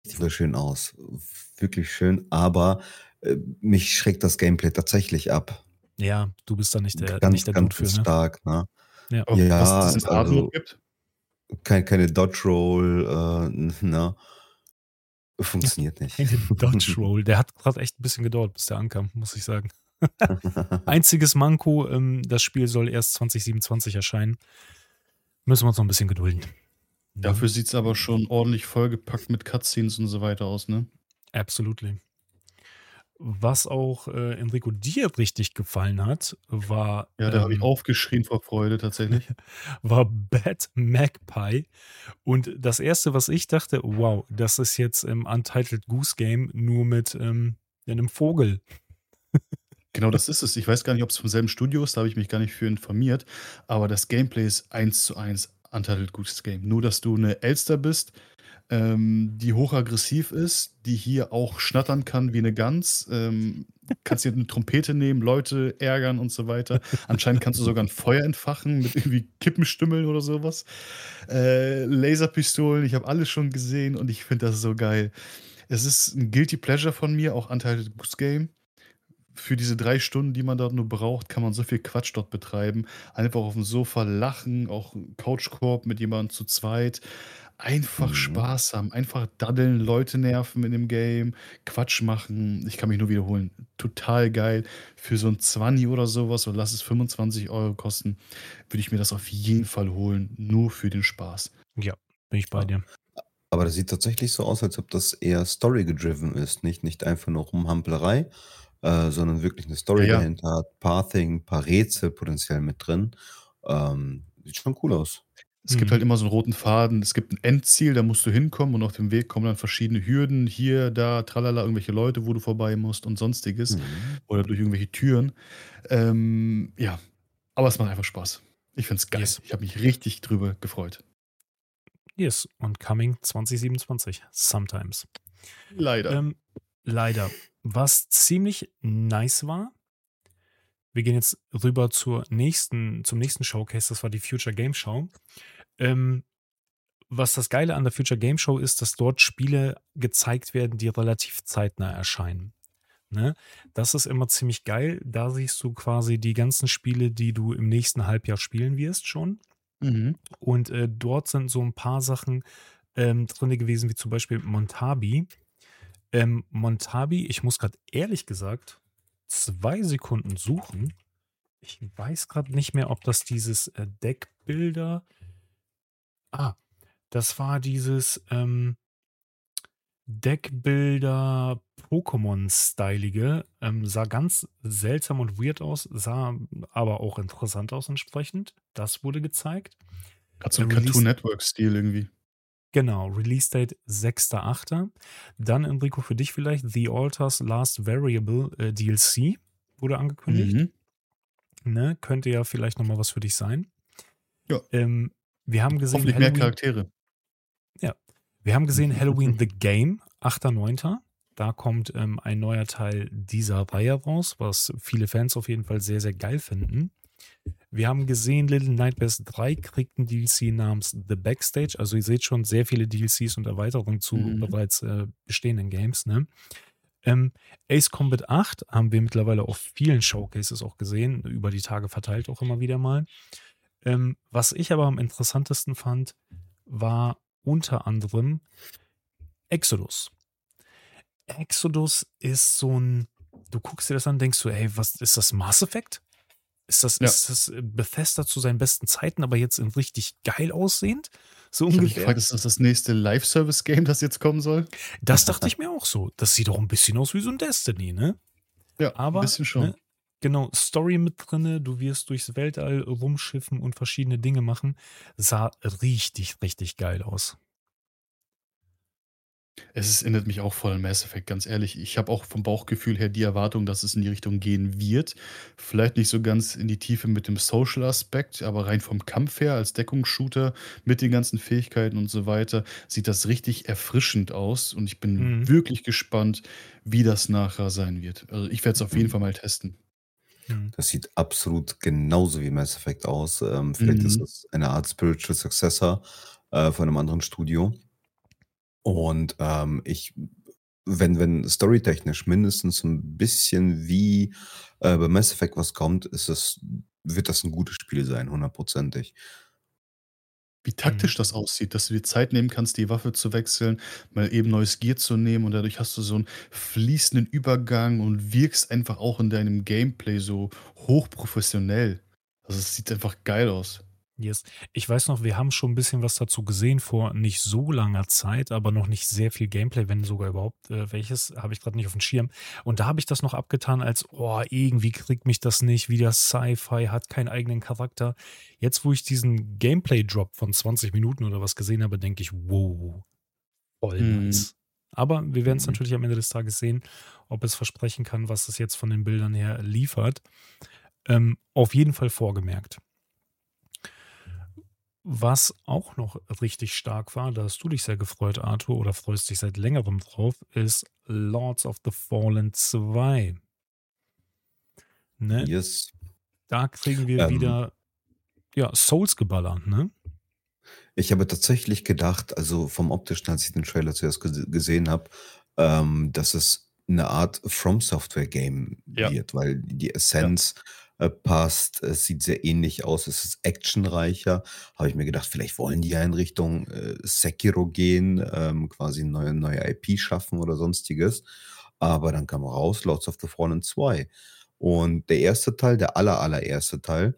C: wunderschön aus. Wirklich schön, aber, äh, mich schreckt das Gameplay tatsächlich ab.
B: Ja, du bist da nicht
C: G
B: der nicht
C: ganz,
B: der Dude für,
C: ganz
B: ne?
C: stark, ne?
B: Ja.
A: Auf was
C: Ja,
A: es in Hard Mode
C: also
A: gibt?
C: kei keine Dodge Roll, äh, n ne? Funktioniert nicht.
B: Eine Dodge Roll. Der hat grad echt 'n bisschen gedauert, bis der ankam, muss ich sagen. Einziges Manko, ähm, das Spiel soll erst zwanzig siebenundzwanzig erscheinen. Müssen wir uns noch 'n bisschen gedulden, ne?
A: Dafür sieht's aber schon ordentlich vollgepackt mit Cutscenes und so weiter aus, ne?
B: Absolutely. Was auch, äh, Enrico dir richtig gefallen hat, war,
A: Ja, da habe ich
B: ähm
A: aufgeschrien vor Freude tatsächlich.
B: war Bad Magpie. Und das Erste, was ich dachte: „Wow, das ist jetzt, ähm, Untitled Goose Game nur mit, ähm, ja, 'nem Vogel.“
A: Genau, das ist es. Ich weiß gar nicht, ob's vom selben Studio ist, da habe ich mich gar nicht für informiert, aber das Gameplay ist eins zu eins Untitled Goose Game. Nur, dass du 'ne Elster bist, ähm, die hochaggressiv ist, die hier auch schnattern kann wie 'ne Gans. Ähm, kannst dir 'ne Trompete nehmen, Leute ärgern und so weiter. Anscheinend kannst du sogar 'n Feuer entfachen mit irgendwie Kippenstümmeln oder so was. Äh, Laserpistolen, ich habe alles schon gesehen und ich finde das so geil. Es ist 'n Guilty Pleasure von mir, auch Untitled Goose Game. Für diese drei Stunden, die man dort nur braucht, kann man so viel Quatsch dort betreiben. Einfach aufm Sofa lachen, auch Couch Koop mit jemandem zu zweit. Einfach
C: Mhm.
A: Spaß haben, einfach daddeln, Leute nerven in dem Game, Quatsch machen. Ich kann mich nur wiederholen. Total geil. Für so 'n Zwanni oder so was oder lass es fünfundzwanzig Euro kosten, würde ich mir das auf jeden Fall holen, nur für den Spaß.
B: Ja, bin ich bei
C: Ja.
B: dir.
C: A aber das sieht tatsächlich so aus, als ob das eher Story gedriven ist, nicht nicht einfach nur Rumhamplerei, äh, sondern wirklich 'ne
A: Ja,
C: Story
A: ja.
C: dahinter hat, Pathing, paar Rätsel potenziell mit drin. Ähm, sieht schon cool aus.
A: Es gibt halt
B: Mhm.
A: immer so 'n roten Faden. Es gibt 'n Endziel, da musst du hinkommen und auf dem Weg kommen dann verschiedene Hürden. Hier, da, tralala, irgendwelche Leute, wo du vorbei musst und Sonstiges
C: Mhm.
A: oder durch irgendwelche Türen. Ähm, ja, aber es macht einfach Spaß. Ich finde es geil.
B: Yes.
A: Ich habe mich richtig drüber gefreut.
B: Yes, und coming zwanzig siebenundzwanzig, sometimes.
A: Leider.
B: Ähm, leider. Was ziemlich nice war wir gehen jetzt rüber zur nächsten zum nächsten Showcase, das war die Future Games Show. Ähm, was das Geile an der Future Games Show ist, dass dort Spiele gezeigt werden, die relativ zeitnah erscheinen, ne? Das ist immer ziemlich geil. Da siehst du quasi die ganzen Spiele, die du im nächsten Halbjahr spielen wirst schon.
A: Mhm.
B: Und, äh, dort sind so 'n paar Sachen, ähm, drinne gewesen, wie zum Beispiel Montabi. Ähm, Montabi, ich muss grad ehrlich gesagt zwei Sekunden suchen. Ich weiß grad nicht mehr, ob das dieses, äh, Deckbuilder Ah, das war dieses, ähm Deckbuilder Pokémon-stylige, ähm, sah ganz seltsam und weird aus, sah aber auch interessant aus entsprechend. Das wurde gezeigt.
A: Hat so
B: Äh,
A: 'n Cartoon
B: Release
A: Network Stil irgendwie.
B: Genau, Release Date sechster achter Dann, Enrico, für dich vielleicht The Alters Last Variable, äh, D L C wurde angekündigt.
A: Mhm.
B: Ne, könnte ja vielleicht noch mal was für dich sein.
A: Ja.
B: Ähm, wir haben gesehen
A: Hoffentlich mehr
B: Halloween
A: Charaktere.
B: Ja. Wir haben gesehen Halloween: The Game, achter neunter Da kommt, ähm, ein neuer Teil dieser Reihe raus, was viele Fans auf jeden Fall sehr, sehr geil finden. Wir haben gesehen, Little Nightmares drei kriegt 'n D L C namens The Backstage. Also, ihr seht schon sehr viele D L Cs und Erweiterungen zu
A: Mhm.
B: bereits, äh, bestehenden Games, ne? Ähm, Ace Combat acht haben wir mittlerweile auf vielen Showcases auch gesehen, über die Tage verteilt auch immer wieder mal. Ähm, was ich aber am interessantesten fand, war unter anderem Exodus. Exodus ist so 'n du guckst dir das an, denkst du: „Ey, was ist das Mass Effect? Ist das
A: Ja.
B: ist das, äh, Bethesda zu seinen besten Zeiten, aber jetzt in richtig geil aussehend?“ So
A: Ich habe mich
B: ungefähr.
A: gefragt, ist das das nächste Live-Service-Game, das jetzt kommen soll?
B: Das dachte ich mir auch so. Das sieht doch 'n bisschen aus wie so 'n Destiny, ne?
A: Ja, 'n
B: Aber,
A: bisschen schon.
B: ne, genau, Story mit drinne, du wirst durchs Weltall rumschiffen und verschiedene Dinge machen. Sah richtig, richtig geil aus.
A: Es ist erinnert mich auch voll an Mass Effect, ganz ehrlich. Ich habe auch vom Bauchgefühl her die Erwartung, dass es in die Richtung gehen wird. Vielleicht nicht so ganz in die Tiefe mit dem Social-Aspekt, aber rein vom Kampf her als Deckungsshooter mit den ganzen Fähigkeiten und so weiter, sieht das richtig erfrischend aus und ich bin
B: Mhm.
A: wirklich gespannt, wie das nachher sein wird. Also, ich werde es auf jeden
C: Mhm.
A: Fall mal testen.
B: Mhm.
C: Das sieht absolut genauso wie Mass Effect aus. Ähm, vielleicht ist
A: Mhm.
C: das eine Art Spiritual Successor, äh, von 'nem anderen Studio. Und, ähm, ich wenn wenn storytechnisch mindestens 'n bisschen wie, äh, bei Mass Effect was kommt, ist es wird das 'n gutes Spiel sein, hundertprozentig.
A: Wie
B: Mhm.
A: taktisch das aussieht, dass du dir Zeit nehmen kannst, die Waffe zu wechseln, mal eben neues Gear zu nehmen und dadurch hast du so 'n fließenden Übergang und wirkst einfach auch in deinem Gameplay so hochprofessionell. Also, es sieht einfach geil aus.
B: Yes. Ich weiß noch, wir haben schon 'n bisschen was dazu gesehen vor nicht so langer Zeit, aber noch nicht sehr viel Gameplay, wenn sogar überhaupt, äh, welches, habe ich grad nicht aufm Schirm. Und da habe ich das noch abgetan als: „Oh, irgendwie kriegt mich das nicht, wieder Sci-Fi, hat keinen eigenen Charakter.“ Jetzt, wo ich diesen Gameplay-Drop von zwanzig Minuten oder was gesehen habe, denke ich: „Wow, voll
A: Mhm.
B: nice.“ Aber wir werden's
C: Mhm.
B: natürlich am Ende des Tages sehen, ob es versprechen kann, was es jetzt von den Bildern her liefert. Ähm, auf jeden Fall vorgemerkt. Was auch noch richtig stark war, da hast du dich sehr gefreut, Arthur, oder freust dich seit Längerem drauf, ist Lords of the Fallen zwei. Ne?
C: Yes.
B: Da kriegen wir
C: Ähm
B: wieder, ja, Souls-Geballer, ne?
C: Ich habe tatsächlich gedacht, also vom Optischen, als ich den Trailer zuerst gese gesehen habe, ähm, dass es 'ne Art From-Software-Game
A: Ja.
C: wird, weil die
A: Ja.
C: Essenz, äh, passt. Es sieht sehr ähnlich aus. Es ist actionreicher. Habe ich mir gedacht, vielleicht wollen die ja in Richtung, äh, Sekiro gehen, ähm, quasi neue neue IP schaffen oder Sonstiges. Aber dann kam raus Lords of the Fallen zwei. Und der erste Teil, der aller allererste Teil,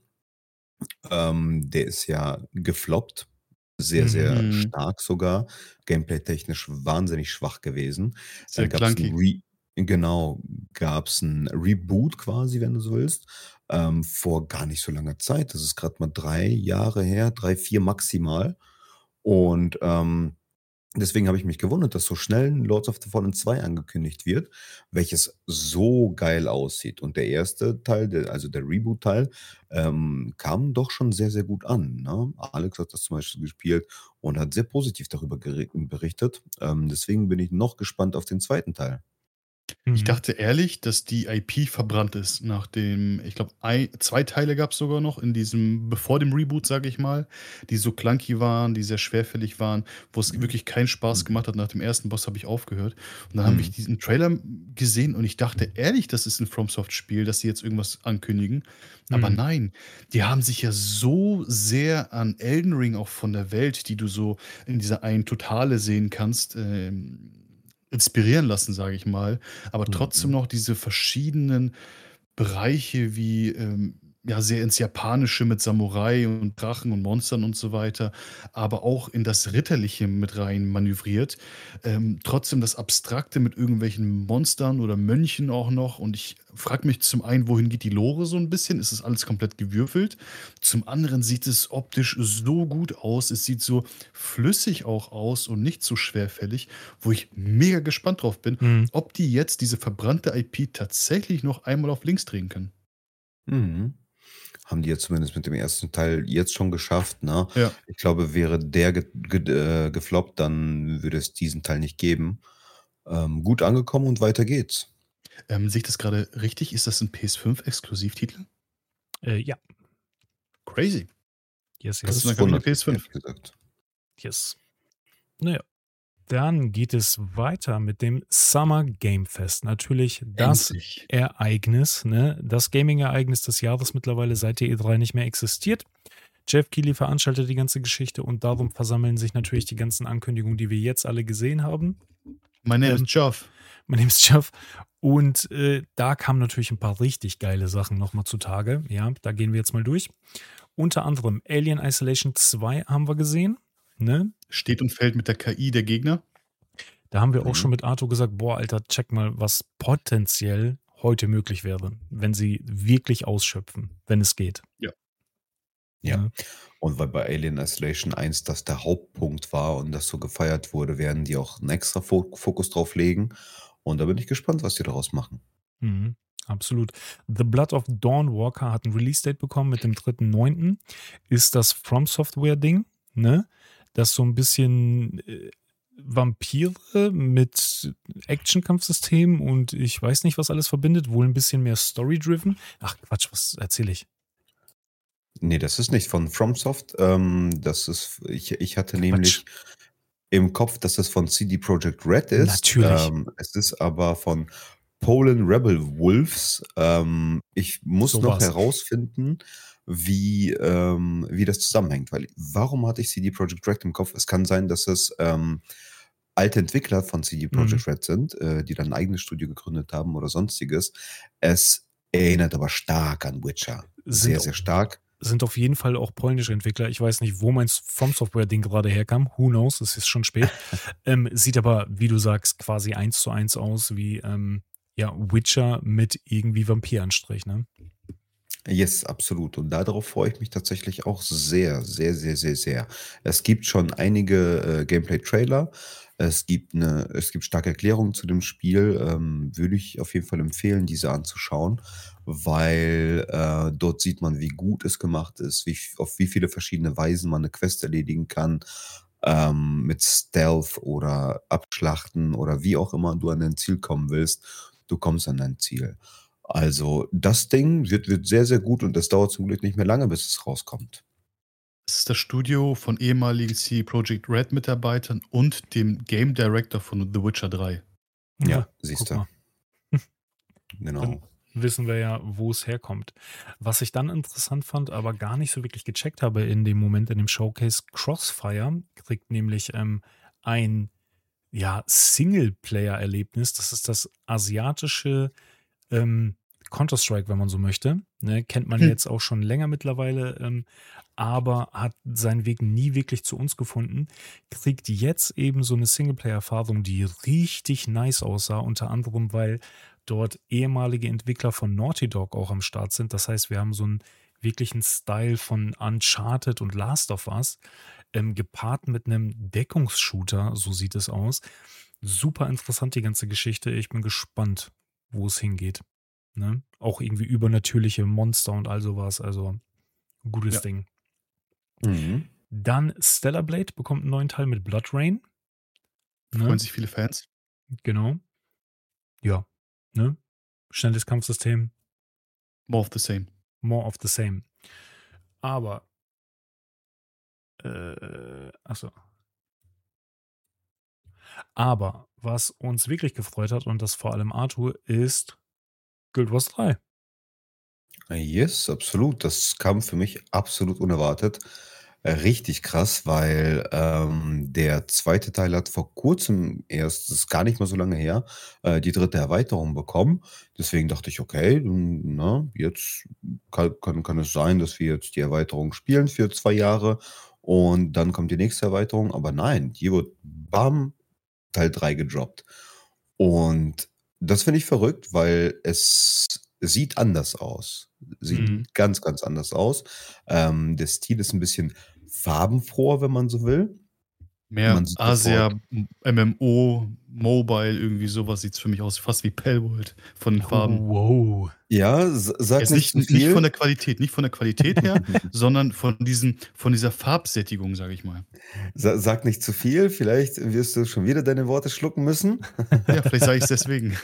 C: ähm, der ist ja gefloppt, sehr,
B: Mhm.
C: sehr
A: Mhm.
C: stark sogar, gameplay-technisch wahnsinnig schwach gewesen.
A: Sehr
C: Dann gab's 'n
A: clunky.
C: Re genau, gab's 'n Reboot quasi, wenn du so willst, ähm, vor gar nicht so langer Zeit. Das ist grad mal drei Jahre her, drei, vier maximal. Und, ähm, deswegen habe ich mich gewundert, dass so schnell 'n Lords of the Fallen zwei angekündigt wird, welches so geil aussieht. Und der erste Teil, der also der Reboot-Teil, ähm, kam doch schon sehr, sehr gut an, ne? Alex hat das zum Beispiel gespielt und hat sehr positiv darüber gere berichtet. Ähm, deswegen bin ich noch gespannt auf den zweiten Teil.
A: Ich
B: Mhm.
A: dachte ehrlich, dass die IP verbrannt ist nach dem ich glaube, ei zwei Teile gab's sogar noch in diesem bevor dem Reboot, sage ich mal, die so clunky waren, die sehr schwerfällig waren, wo es
C: Mhm.
A: wirklich keinen Spaß
C: Mhm.
A: gemacht hat. Nach dem ersten Boss habe ich aufgehört. Und dann habe ich
C: Mhm.
A: diesen Trailer gesehen und ich dachte ehrlich, das ist 'n FromSoft-Spiel, dass sie jetzt irgendwas ankündigen. Aber
B: Mhm.
A: nein, die haben sich ja so sehr an Elden Ring auch von der Welt, die du so in dieser einen Totale sehen kannst, ähm, inspirieren lassen, sage ich mal, aber trotzdem
C: Mhm.
A: noch diese verschiedenen Bereiche wie, ähm, ja, sehr ins Japanische mit Samurai und Drachen und Monstern und so weiter, aber auch in das Ritterliche mit rein manövriert. Ähm, trotzdem das Abstrakte mit irgendwelchen Monstern oder Mönchen auch noch. Und ich frage mich zum einen, wohin geht die Lore so 'n bisschen? Ist das alles komplett gewürfelt? Zum anderen sieht es optisch so gut aus. Es sieht so flüssig auch aus und nicht so schwerfällig, wo ich mega gespannt drauf bin,
B: Mhm.
A: ob die jetzt diese verbrannte IP tatsächlich noch einmal auf links drehen können.
C: Mhm. Haben die ja zumindest mit dem ersten Teil jetzt schon geschafft, ne?
A: Ja.
C: Ich glaube, wäre der ge ged äh, gefloppt, dann würde es diesen Teil nicht geben. Ähm, gut angekommen und weiter geht's.
A: Ähm, sehe ich das grade richtig? Ist das 'n PS fünf Exklusivtitel?
B: Äh, ja.
A: Crazy.
B: Yes,
A: Gott sei
B: yes.
C: Das
A: Dank habe ich 'ne
C: wundert
A: PS
C: mich
A: fünf.
C: ehrlich gesagt.
B: Yes. Na ja. Dann geht es weiter mit dem Summer Game Fest. Natürlich das
A: Endlich.
B: Ereignis, ne? Das Gaming-Ereignis des Jahres mittlerweile, seit der E drei nicht mehr existiert. Jeff Keighley veranstaltet die ganze Geschichte und darum versammeln sich natürlich die ganzen Ankündigungen, die wir jetzt alle gesehen haben.
A: My name is
B: Ähm,
A: Geoff.
B: my name is Geoff. Und, äh, da kamen natürlich 'n paar richtig geile Sachen noch mal zutage. Ja, da gehen wir jetzt mal durch. Unter anderem Alien Isolation zwei haben wir gesehen, ne?
A: Steht und fällt mit der KI der Gegner.
B: Da haben wir auch
C: Mhm.
B: schon mit Arthur gesagt: „Boah, Alter, check mal, was potenziell heute möglich wäre, wenn sie wirklich ausschöpfen, wenn es geht.“
A: Ja.
C: Ja.
B: Ne?
C: Und weil bei Alien Isolation eins das der Hauptpunkt war und das so gefeiert wurde, werden die auch 'n extra Fo Fokus drauf legen. Und da bin ich gespannt, was die daraus machen.
B: Mhm, absolut. The Blood of Dawnwalker hat 'n Release-Date bekommen mit dem dritten neunten Ist das From-Software-Ding, ne? Das so 'n bisschen, äh, Vampire mit Action-Kampfsystem und ich weiß nicht, was alles verbindet, wohl 'n bisschen mehr Story-driven. Ach Quatsch, was erzähle ich?
C: Ne, das ist nicht von FromSoft. Ähm, das ist ich ich hatte
B: Quatsch.
C: nämlich im Kopf, dass das von C D Projekt Red ist.
B: Natürlich.
C: Ähm, es ist aber von Poland Rebel Wolves. Ähm, ich muss
B: So
C: noch
B: war's.
C: herausfinden, wie, ähm, wie das zusammenhängt. Weil warum hatte ich C D Projekt Red im Kopf? Es kann sein, dass es ähm, alte Entwickler von C D
B: Mhm.
C: Projekt Red sind, äh, die dann ein eigenes Studio gegründet haben oder sonstiges. Es erinnert aber stark an Witcher.
B: Sind
C: Sehr,
B: au
C: sehr stark.
B: sind auf jeden Fall auch polnische Entwickler. Ich weiß nicht, wo mein S From Software-Ding gerade herkam. Who knows? Es ist schon spät. Ähm, sieht aber, wie du sagst, quasi eins zu eins aus wie, ähm, ja, Witcher mit irgendwie Vampiranstrich, ne?
C: Yes, absolut. Und darauf freue ich mich tatsächlich auch sehr, sehr, sehr, sehr, sehr. Es gibt schon einige äh, Gameplay-Trailer. Es gibt eine, es gibt starke Erklärungen zu dem Spiel. Ähm, würde ich auf jeden Fall empfehlen, diese anzuschauen, weil äh, dort sieht man, wie gut es gemacht ist, wie, auf wie viele verschiedene Weisen man eine Quest erledigen kann. Ähm, mit Stealth oder Abschlachten oder wie auch immer du an dein Ziel kommen willst. Du kommst an dein Ziel. Also, das Ding wird wird sehr, sehr gut und das dauert zum Glück nicht mehr lange, bis es rauskommt.
A: Es ist das Studio von ehemaligen C D Projekt Red Mitarbeitern und dem Game Director von The Witcher drei.
C: Ja,
B: Ja,
C: siehst
B: guck
C: du.
B: mal. Dann
C: Genau.
B: wissen wir ja, wo es herkommt. Was ich dann interessant fand, aber gar nicht so wirklich gecheckt habe in dem Moment in dem Showcase, Crossfire kriegt nämlich ähm, ein ja, Singleplayer-Erlebnis. Das ist das asiatische ähm, Counter-Strike, wenn man so möchte. Ne, kennt man
A: Hm.
B: jetzt auch schon länger mittlerweile, ähm, aber hat seinen Weg nie wirklich zu uns gefunden. Kriegt jetzt eben so eine Singleplayer-Erfahrung, die richtig nice aussah, unter anderem, weil dort ehemalige Entwickler von Naughty Dog auch am Start sind. Das heißt, wir haben so einen wirklichen Style von Uncharted und Last of Us, ähm, gepaart mit einem Deckungsshooter, so sieht es aus. Super interessant, die ganze Geschichte. Ich bin gespannt, wo es hingeht. Ne? Auch irgendwie übernatürliche Monster und all sowas. Also, gutes
A: Ja.
B: Ding.
C: Mhm.
B: Dann Stellar Blade bekommt einen neuen Teil mit Blood Rain.
A: Freuen
B: Ne?
A: sich viele Fans.
B: Genau. Ja. Ne? Schnelles Kampfsystem.
A: More of the same.
B: More of the same. Aber, äh, achso. Aber, was uns wirklich gefreut hat und das vor allem Arthur, ist Guild Wars drei.
C: Yes, absolut. Das kam für mich absolut unerwartet. Äh, richtig krass, weil, ähm, der zweite Teil hat vor Kurzem erst, das ist gar nicht mal so lange her, äh, die dritte Erweiterung bekommen. Deswegen dachte ich: „Okay, hm, ne, jetzt kann kann kann es sein, dass wir jetzt die Erweiterung spielen für zwei Jahre und dann kommt die nächste Erweiterung.“ Aber nein, hier wird bam, Teil drei gedroppt. Und das finde ich verrückt, weil es sieht anders aus. Sieht
B: Mhm.
C: ganz, ganz anders aus. Ähm, der Stil ist ein bisschen farbenfroher, wenn man so will.
A: Mehr
C: Man sieht sofort.
A: Asia, M M M O, Mobile, irgendwie sowas sieht's für mich aus, fast wie Palworld von den Farben.
B: Wow.
C: Ja, s sag
A: Jetzt
C: nicht
A: nicht
C: zu
A: nicht von
C: viel.
A: der Qualität nicht von der Qualität her, sondern von diesen von dieser Farbsättigung, sage ich mal.
C: Sa sag nicht zu viel, vielleicht wirst du schon wieder deine Worte schlucken müssen.
A: Ja, vielleicht sage ich's deswegen.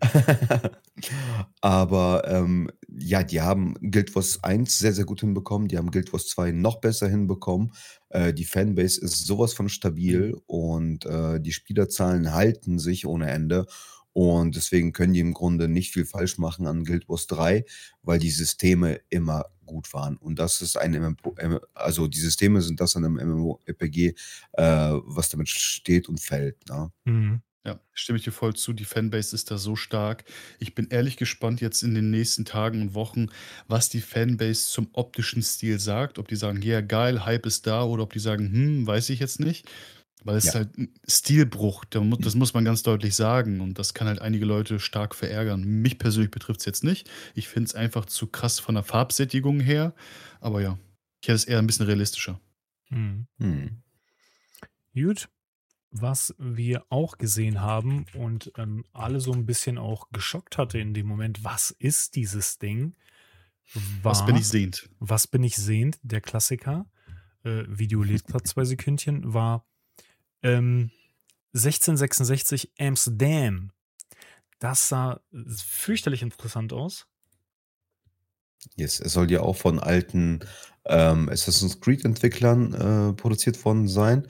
C: Aber, ähm, ja, die haben Guild Wars eins sehr, sehr gut hinbekommen. Die haben Guild Wars zwei noch besser hinbekommen. Äh, die Fanbase ist sowas von stabil und, äh, die Spielerzahlen halten sich ohne Ende. Und deswegen können die im Grunde nicht viel falsch machen an Guild Wars drei, weil die Systeme immer gut waren. Und das ist ein M M O ähm, also die Systeme sind das an 'nem MMORPG, äh, was damit steht und fällt, ne?
B: Mhm.
A: Ja, stimme ich dir voll zu. Die Fanbase ist da so stark. Ich bin ehrlich gespannt jetzt in den nächsten Tagen und Wochen, was die Fanbase zum optischen Stil sagt. Ob die sagen: „Ja, geil, Hype ist da“, oder ob die sagen: „Hm, weiß ich jetzt nicht.“ Weil es ist
C: Ja.
A: halt 'n Stilbruch, da mu das muss man ganz deutlich sagen und das kann halt einige Leute stark verärgern. Mich persönlich betrifft's jetzt nicht. Ich finde es einfach zu krass von der Farbsättigung her, aber ja, ich hätte es eher 'n bisschen realistischer.
B: Mhm.
C: Mhm.
B: Gut. Was wir auch gesehen haben und, ähm, alle so ein bisschen auch geschockt hatte in dem Moment: „Was ist dieses Ding?“
A: Was bin ich
B: war
A: sehend?
B: „Was bin ich sehend?“, der Klassiker. Äh, Video lädt grad zwei Sekündchen, war, ähm, sechzehn sechsundsechzig Amsterdam. Das sah s fürchterlich interessant aus.
C: Yes, es soll ja auch von alten, ähm, Assassin's Creed Entwicklern, äh, produziert worden sein,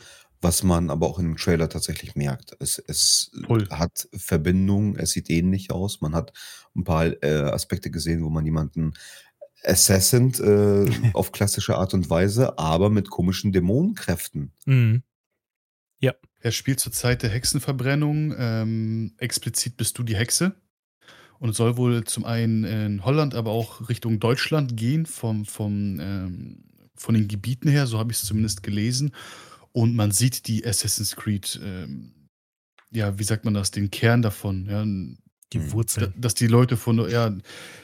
C: was man aber auch in dem Trailer tatsächlich merkt. Es es
A: Voll.
C: hat Verbindung, es sieht ähnlich aus. Man hat 'n paar, äh, Aspekte gesehen, wo man jemanden assassined, äh, auf klassische Art und Weise, aber mit komischen Dämonenkräften.
B: Mhm. Ja.
A: Er spielt zur Zeit der Hexenverbrennung. Ähm, explizit bist du die Hexe und soll wohl zum einen in Holland, aber auch Richtung Deutschland gehen vom vom, ähm von den Gebieten her, so habe ich's zumindest gelesen. Und man sieht die Assassin's Creed, ähm ja, wie sagt man das, den Kern davon, ja, n
B: Die
C: Mhm.
A: da
B: Wurzeln.
A: dass die Leute von ja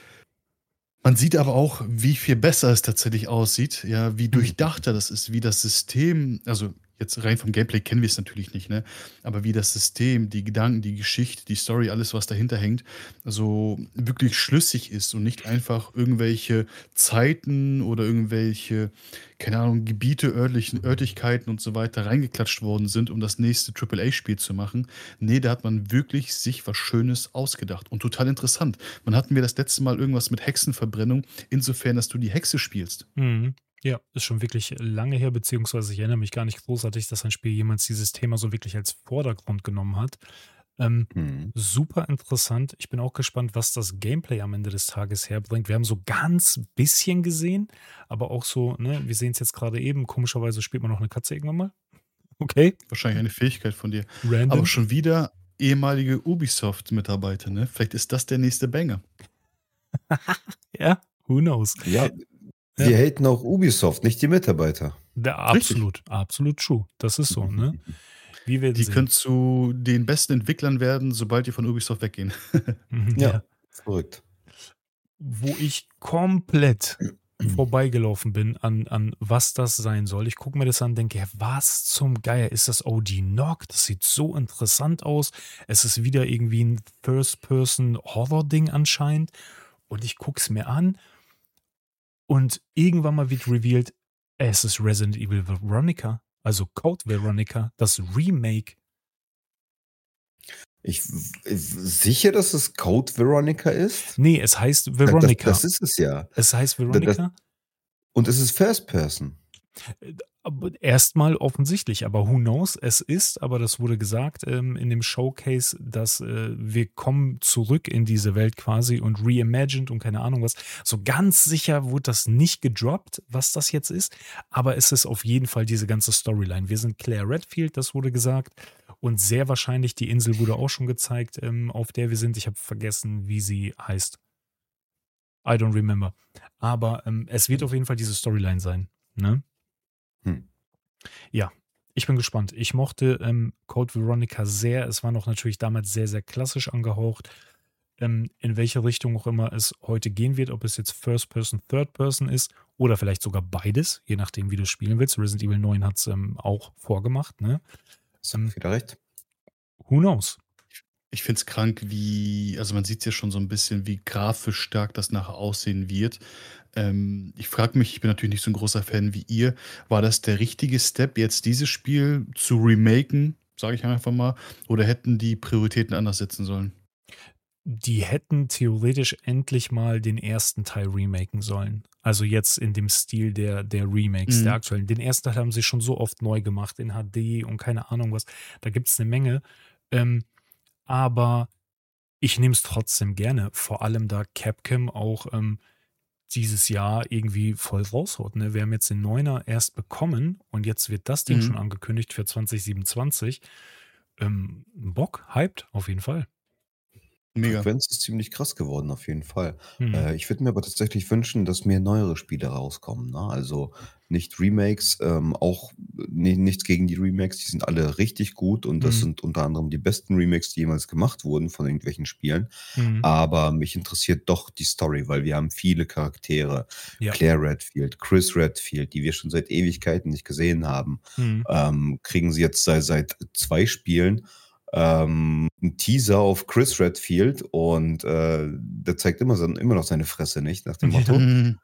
A: man sieht aber auch, wie viel besser es tatsächlich aussieht, ja, wie durchdachter das ist, wie das System also, jetzt rein vom Gameplay kennen wir's natürlich nicht, ne? Aber wie das System, die Gedanken, die Geschichte, die Story, alles, was dahinter hängt, so wirklich schlüssig ist und nicht einfach irgendwelche Zeiten oder irgendwelche, keine Ahnung, Gebiete, örtlichen Örtlichkeiten und so weiter reingeklatscht worden sind, um das nächste Triple A Spiel zu machen. Ne, da hat man wirklich sich was Schönes ausgedacht und total interessant. Wann hatten wir das letzte Mal irgendwas mit Hexenverbrennung, insofern, dass du die Hexe spielst?
B: Mhm. Ja, ist schon wirklich lange her, beziehungsweise ich erinnere mich gar nicht großartig, dass ein Spiel jemals dieses Thema so wirklich als Vordergrund genommen hat. Ähm,
C: Mhm.
B: super interessant. Ich bin auch gespannt, was das Gameplay am Ende des Tages herbringt. Wir haben so ganz bisschen gesehen, aber auch so, ne, wir sehen's jetzt grade eben, komischerweise spielt man noch 'ne Katze irgendwann mal. Okay.
A: Wahrscheinlich eine Fähigkeit von dir. Aber
B: Random.
A: schon wieder ehemalige Ubisoft-Mitarbeiter, ne? Vielleicht ist das der nächste Banger.
B: Ja, who knows?
C: Ja,
B: Ja.
C: wir haten auch Ubisoft, nicht die Mitarbeiter.
B: Da
A: Richtig.
B: absolut, absolut true. Das ist so, ne? Wir werden
A: Die können
B: sehen.
A: zu den besten Entwicklern werden, sobald die von Ubisoft weggehen.
B: Mhm,
C: Ja,
B: ja.
C: verrückt.
B: Wo ich komplett vorbeigelaufen bin an an was das sein soll. Ich gucke mir das an, denke: „Ja, was zum Geier ist das O G Nog? Das sieht so interessant aus.“ Es ist wieder irgendwie 'n First-Person-Horror-Ding anscheinend und ich gucke es mir an und irgendwann mal wird revealed, es ist Resident Evil Veronica, also Code Veronica, das Remake.
C: Ich w w sicher, dass es Code Veronica ist?
B: Ne, es heißt
C: Da das
B: Veronica.
C: das ist es ja.
B: Es heißt
C: Da das
B: Veronica.
C: und es ist First Person.
B: Äh, d aber erst mal offensichtlich, aber who knows? Es ist, aber das wurde gesagt, ähm, in dem Showcase, dass, äh, wir kommen zurück in diese Welt quasi und reimagined und keine Ahnung was. So ganz sicher wurde das nicht gedroppt, was das jetzt ist, aber es ist auf jeden Fall diese ganze Storyline. Wir sind Claire Redfield, das wurde gesagt und sehr wahrscheinlich die Insel wurde auch schon gezeigt, ähm, auf der wir sind. Ich habe vergessen, wie sie heißt. I don't remember. Aber, ähm, es wird
C: Mhm.
B: auf jeden Fall diese Storyline sein, ne?
C: Hm.
B: Ja, ich bin gespannt. Ich mochte, ähm, Code Veronica sehr. Es war noch natürlich damals sehr, sehr klassisch angehaucht. Ähm, in welche Richtung auch immer es heute gehen wird, ob es jetzt First Person, Third Person ist oder vielleicht sogar beides, je nachdem, wie du's spielen willst. Resident Evil neun hat's, ähm, auch vorgemacht, ne?
C: Hast
B: Ähm
C: du wieder recht.
B: Who knows?
A: Ich finde es krank, wie also, man sieht's ja schon so 'n bisschen, wie grafisch stark das nachher aussehen wird. Ähm, ich frage mich, ich bin natürlich nicht so 'n großer Fan wie ihr, war das der richtige Step, jetzt dieses Spiel zu remaken, sage ich einfach mal, oder hätten die Prioritäten anders setzen sollen?
B: Die hätten theoretisch endlich mal den ersten Teil remaken sollen. Also, jetzt in dem Stil der der Remakes, der
A: Mhm.
B: aktuellen. Den ersten Teil haben sie schon so oft neu gemacht in H D und keine Ahnung was. Da gibt's 'ne Menge. Ähm, aber ich nehme es trotzdem gerne, vor allem da Capcom auch, ähm, dieses Jahr irgendwie voll raushaut, ne? Wir haben jetzt den Neuner erst bekommen und jetzt wird das Ding schon
A: Mhm.
B: angekündigt für zwanzig siebenundzwanzig. Ähm, Bock, hyped, auf jeden Fall.
A: Mega.
C: Frequenz ist ziemlich krass geworden, auf jeden Fall.
B: Mhm.
C: Äh, ich würde mir aber tatsächlich wünschen, dass mehr neuere Spiele rauskommen, ne? Also, nicht Remakes, ähm, auch ni nichts gegen die Remakes, die sind alle richtig gut und das
B: Mhm.
C: sind unter anderem die besten Remakes, die jemals gemacht wurden von irgendwelchen Spielen.
B: Mhm.
C: Aber mich interessiert doch die Story, weil wir haben viele Charaktere.
B: Ja.
C: Claire Redfield, Chris Redfield, die wir schon seit Ewigkeiten nicht gesehen haben.
B: Mhm.
C: Ähm, kriegen sie jetzt sei seit zwei Spielen, ähm, 'n Teaser auf Chris Redfield und, äh, der zeigt immer sein immer noch seine Fresse nicht, nach dem
B: Ja.
C: Motto.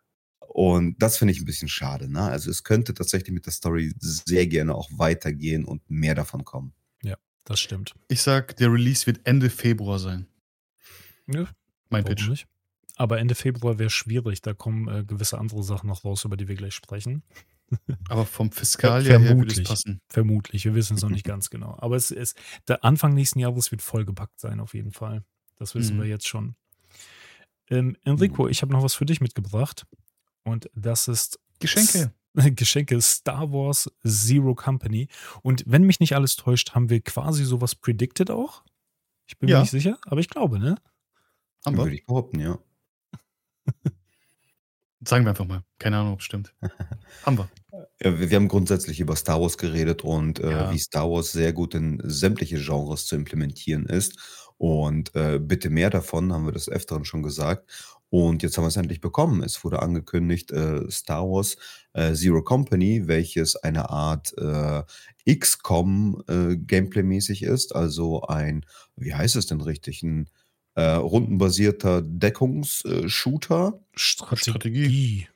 C: Und das finde ich 'n bisschen schade, ne? Also, es könnte tatsächlich mit der Story sehr gerne auch weitergehen und mehr davon kommen.
B: Ja, das stimmt.
A: Ich sage, der Release wird Ende Februar sein.
B: Nö,
A: Mein
B: warum
A: Pitch.
B: nicht? Aber Ende Februar wäre schwierig, da kommen, äh, gewisse andere Sachen noch raus, über die wir gleich sprechen.
A: Aber vom
B: Ver
A: Fiskaljahr her würde es
B: vermutlich.
A: passen.
B: Vermutlich. Wir wissen es noch nicht ganz genau. Aber es ist der Anfang nächsten Jahres wird vollgepackt sein auf jeden Fall. Das wissen wir
A: Mhm.
B: jetzt schon. Ähm,
C: Mhm.
B: Enrico, ich habe noch was für dich mitgebracht und das ist S
A: Geschenke.
B: Geschenke Star Wars Zero Company. Und wenn mich nicht alles täuscht, haben wir quasi so was predicted auch? Ich bin mir nicht
A: Ja,
B: sicher, aber ich glaube, ne?
A: haben wir.
C: Würde ich behaupten, ja.
A: Sagen wir einfach mal. Keine Ahnung, ob's stimmt. Haben wir.
C: Ja, wir wir haben grundsätzlich über Star Wars geredet und, äh, wie
A: Ja.
C: Star Wars sehr gut in sämtliche Genres zu implementieren ist. Und, äh, bitte mehr davon, haben wir des Öfteren schon gesagt. Und jetzt haben wir's endlich bekommen. Es wurde angekündigt, äh, Star Wars, äh, Zero Company, welches eine Art, äh, X COM, äh, Gameplay-mäßig ist, also ein wie heißt es denn richtig? 'N, äh, rundenbasierter Deckungs äh, Shooter?
A: Strategie.
B: Strategie.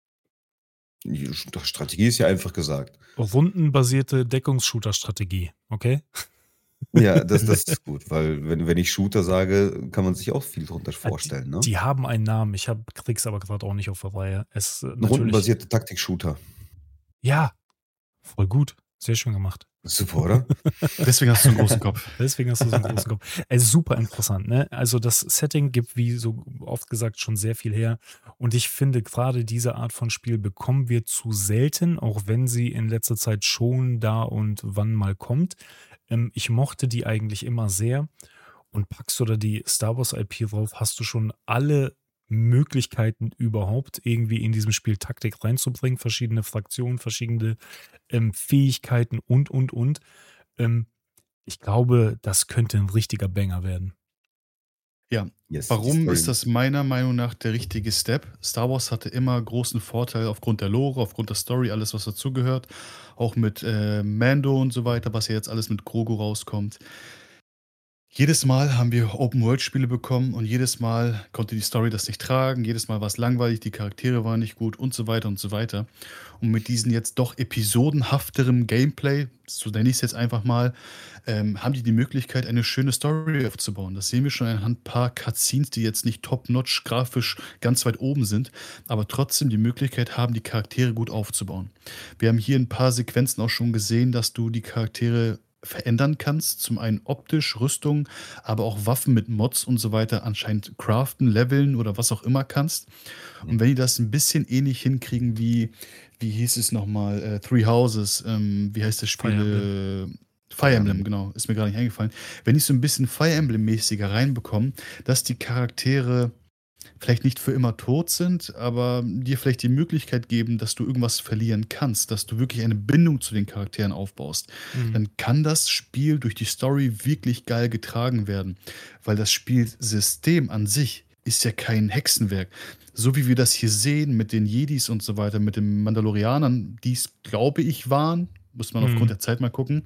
C: J St Strategie ist ja einfach gesagt.
B: Rundenbasierte Deckungsshooter-Strategie, okay?
C: Ja, das das ist gut, weil wenn wenn ich Shooter sage, kann man sich auch viel drunter
B: Ah, die
C: vorstellen, ne?
B: die haben einen Namen. Ich habe kriege es aber grad auch nicht auf der Reihe. Es äh,
C: 'N
B: natürlich
C: rundenbasierter Taktik-Shooter.
B: Ja, voll gut. Sehr schön gemacht.
C: Super, oder?
A: Deswegen hast du so 'n großen Kopf.
B: Deswegen hast du so 'n großen Kopf. Äh, super interessant, ne? Also, das Setting gibt, wie so oft gesagt, schon sehr viel her. Und ich finde, grade diese Art von Spiel bekommen wir zu selten, auch wenn sie in letzter Zeit schon da und wann mal kommt. Ähm, ich mochte die eigentlich immer sehr. Und packst du da die Star Wars I P drauf, hast du schon alle Möglichkeiten überhaupt, irgendwie in diesem Spiel Taktik reinzubringen, verschiedene Fraktionen, verschiedene, ähm, Fähigkeiten und, und, und. Ähm, ich glaube, das könnte 'n richtiger Banger werden.
A: Ja.
C: Yes, die
A: Warum ist
C: Story
A: das meiner Meinung nach der richtige Step? Star Wars hatte immer großen Vorteil aufgrund der Lore, aufgrund der Story, alles, was dazugehört. Auch mit, äh, Mando und so weiter, was ja jetzt alles mit Grogu rauskommt. Jedes Mal haben wir Open-World-Spiele bekommen und jedes Mal konnte die Story das nicht tragen. Jedes Mal war's langweilig, die Charaktere waren nicht gut und so weiter und so weiter. Und mit diesen jetzt doch episodenhafterem Gameplay, so nenne ich's jetzt einfach mal, ähm, haben die die Möglichkeit, eine schöne Story aufzubauen. Das sehen wir schon anhand paar Cutscenes, die jetzt nicht top-notch grafisch ganz weit oben sind, aber trotzdem die Möglichkeit haben, die Charaktere gut aufzubauen. Wir haben hier 'n paar Sequenzen auch schon gesehen, dass du die Charaktere verändern kannst. Zum einen optisch, Rüstung, aber auch Waffen mit Mods und so weiter anscheinend craften, leveln oder was auch immer kannst.
C: Mhm.
A: Und wenn die das 'n bisschen ähnlich hinkriegen wie wie hieß es noch mal, äh, Three Houses, ähm, wie heißt das
B: Fire Emblem.
A: Spiel? Äh,
C: Fire
A: Fire Emblem,
C: Emblem.
A: genau, ist mir grade nicht eingefallen. Wenn die's so 'n bisschen Fire Emblem-mäßiger reinbekommen, dass die Charaktere vielleicht nicht für immer tot sind, aber dir vielleicht die Möglichkeit geben, dass du irgendwas verlieren kannst, dass du wirklich eine Bindung zu den Charakteren aufbaust,
B: Mhm.
A: dann kann das Spiel durch die Story wirklich geil getragen werden. Weil das Spielsystem an sich ist ja kein Hexenwerk. So wie wir das hier sehen mit den Jedis und so weiter, mit den Mandalorianern, die's, glaube ich, waren, muss man aufgrund
B: Mhm.
A: der Zeit mal gucken.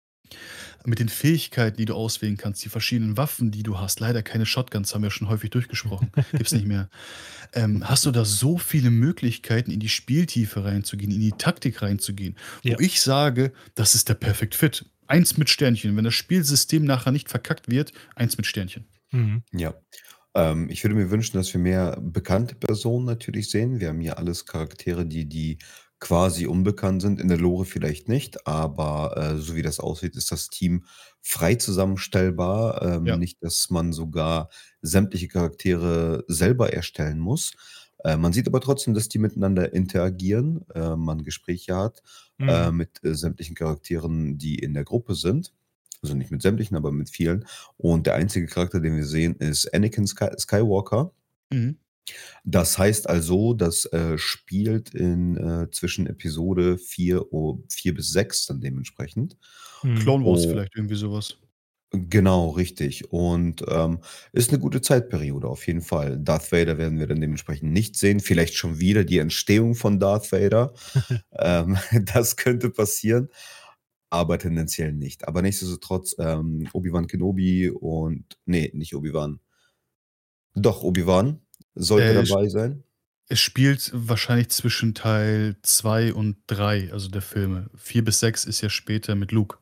A: Mit den Fähigkeiten, die du auswählen kannst, die verschiedenen Waffen, die du hast, leider keine Shotguns, haben wir schon häufig durchgesprochen, gibt's nicht mehr. Ähm, hast du da so viele Möglichkeiten, in die Spieltiefe reinzugehen, in die Taktik reinzugehen, wo
B: Ja.
A: ich sage, das ist der Perfect Fit. eins mit Sternchen. Wenn das Spielsystem nachher nicht verkackt wird, eins mit Sternchen.
B: Mhm.
C: Ja. Ähm, ich würde mir wünschen, dass wir mehr bekannte Personen natürlich sehen. Wir haben hier alles Charaktere, die die quasi unbekannt sind, in der Lore vielleicht nicht, aber, äh, so wie das aussieht, ist das Team frei zusammenstellbar. Ähm,
A: Ja.
C: nicht, dass man sogar sämtliche Charaktere selber erstellen muss. Äh, man sieht aber trotzdem, dass die miteinander interagieren, äh, man Gespräche hat, äh,
B: Mhm.
C: mit, äh, sämtlichen Charakteren, die in der Gruppe sind. Also, nicht mit sämtlichen, aber mit vielen. Und der einzige Charakter, den wir sehen, ist Anakin Sky Skywalker.
A: Mhm.
C: Das heißt also, das, äh, spielt in, äh zwischen Episode vier o vier bis sechs dann dementsprechend.
B: Mhm.
A: Clone Wars
C: Oh
A: vielleicht, irgendwie so was.
C: Genau, richtig. Und, ähm, ist 'ne gute Zeitperiode auf jeden Fall. Darth Vader werden wir dann dementsprechend nicht sehen. Vielleicht schon wieder die Entstehung von Darth Vader. Ähm, das könnte passieren, aber tendenziell nicht. Aber nichtsdestotrotz, ähm, Obi-Wan Kenobi und ne, nicht Obi-Wan. Doch, Obi-Wan sollte
A: Äh, sch
C: dabei sein.
A: es spielt wahrscheinlich zwischen Teil zwei und drei, also der Filme. vier bis sechs ist ja später mit Luke.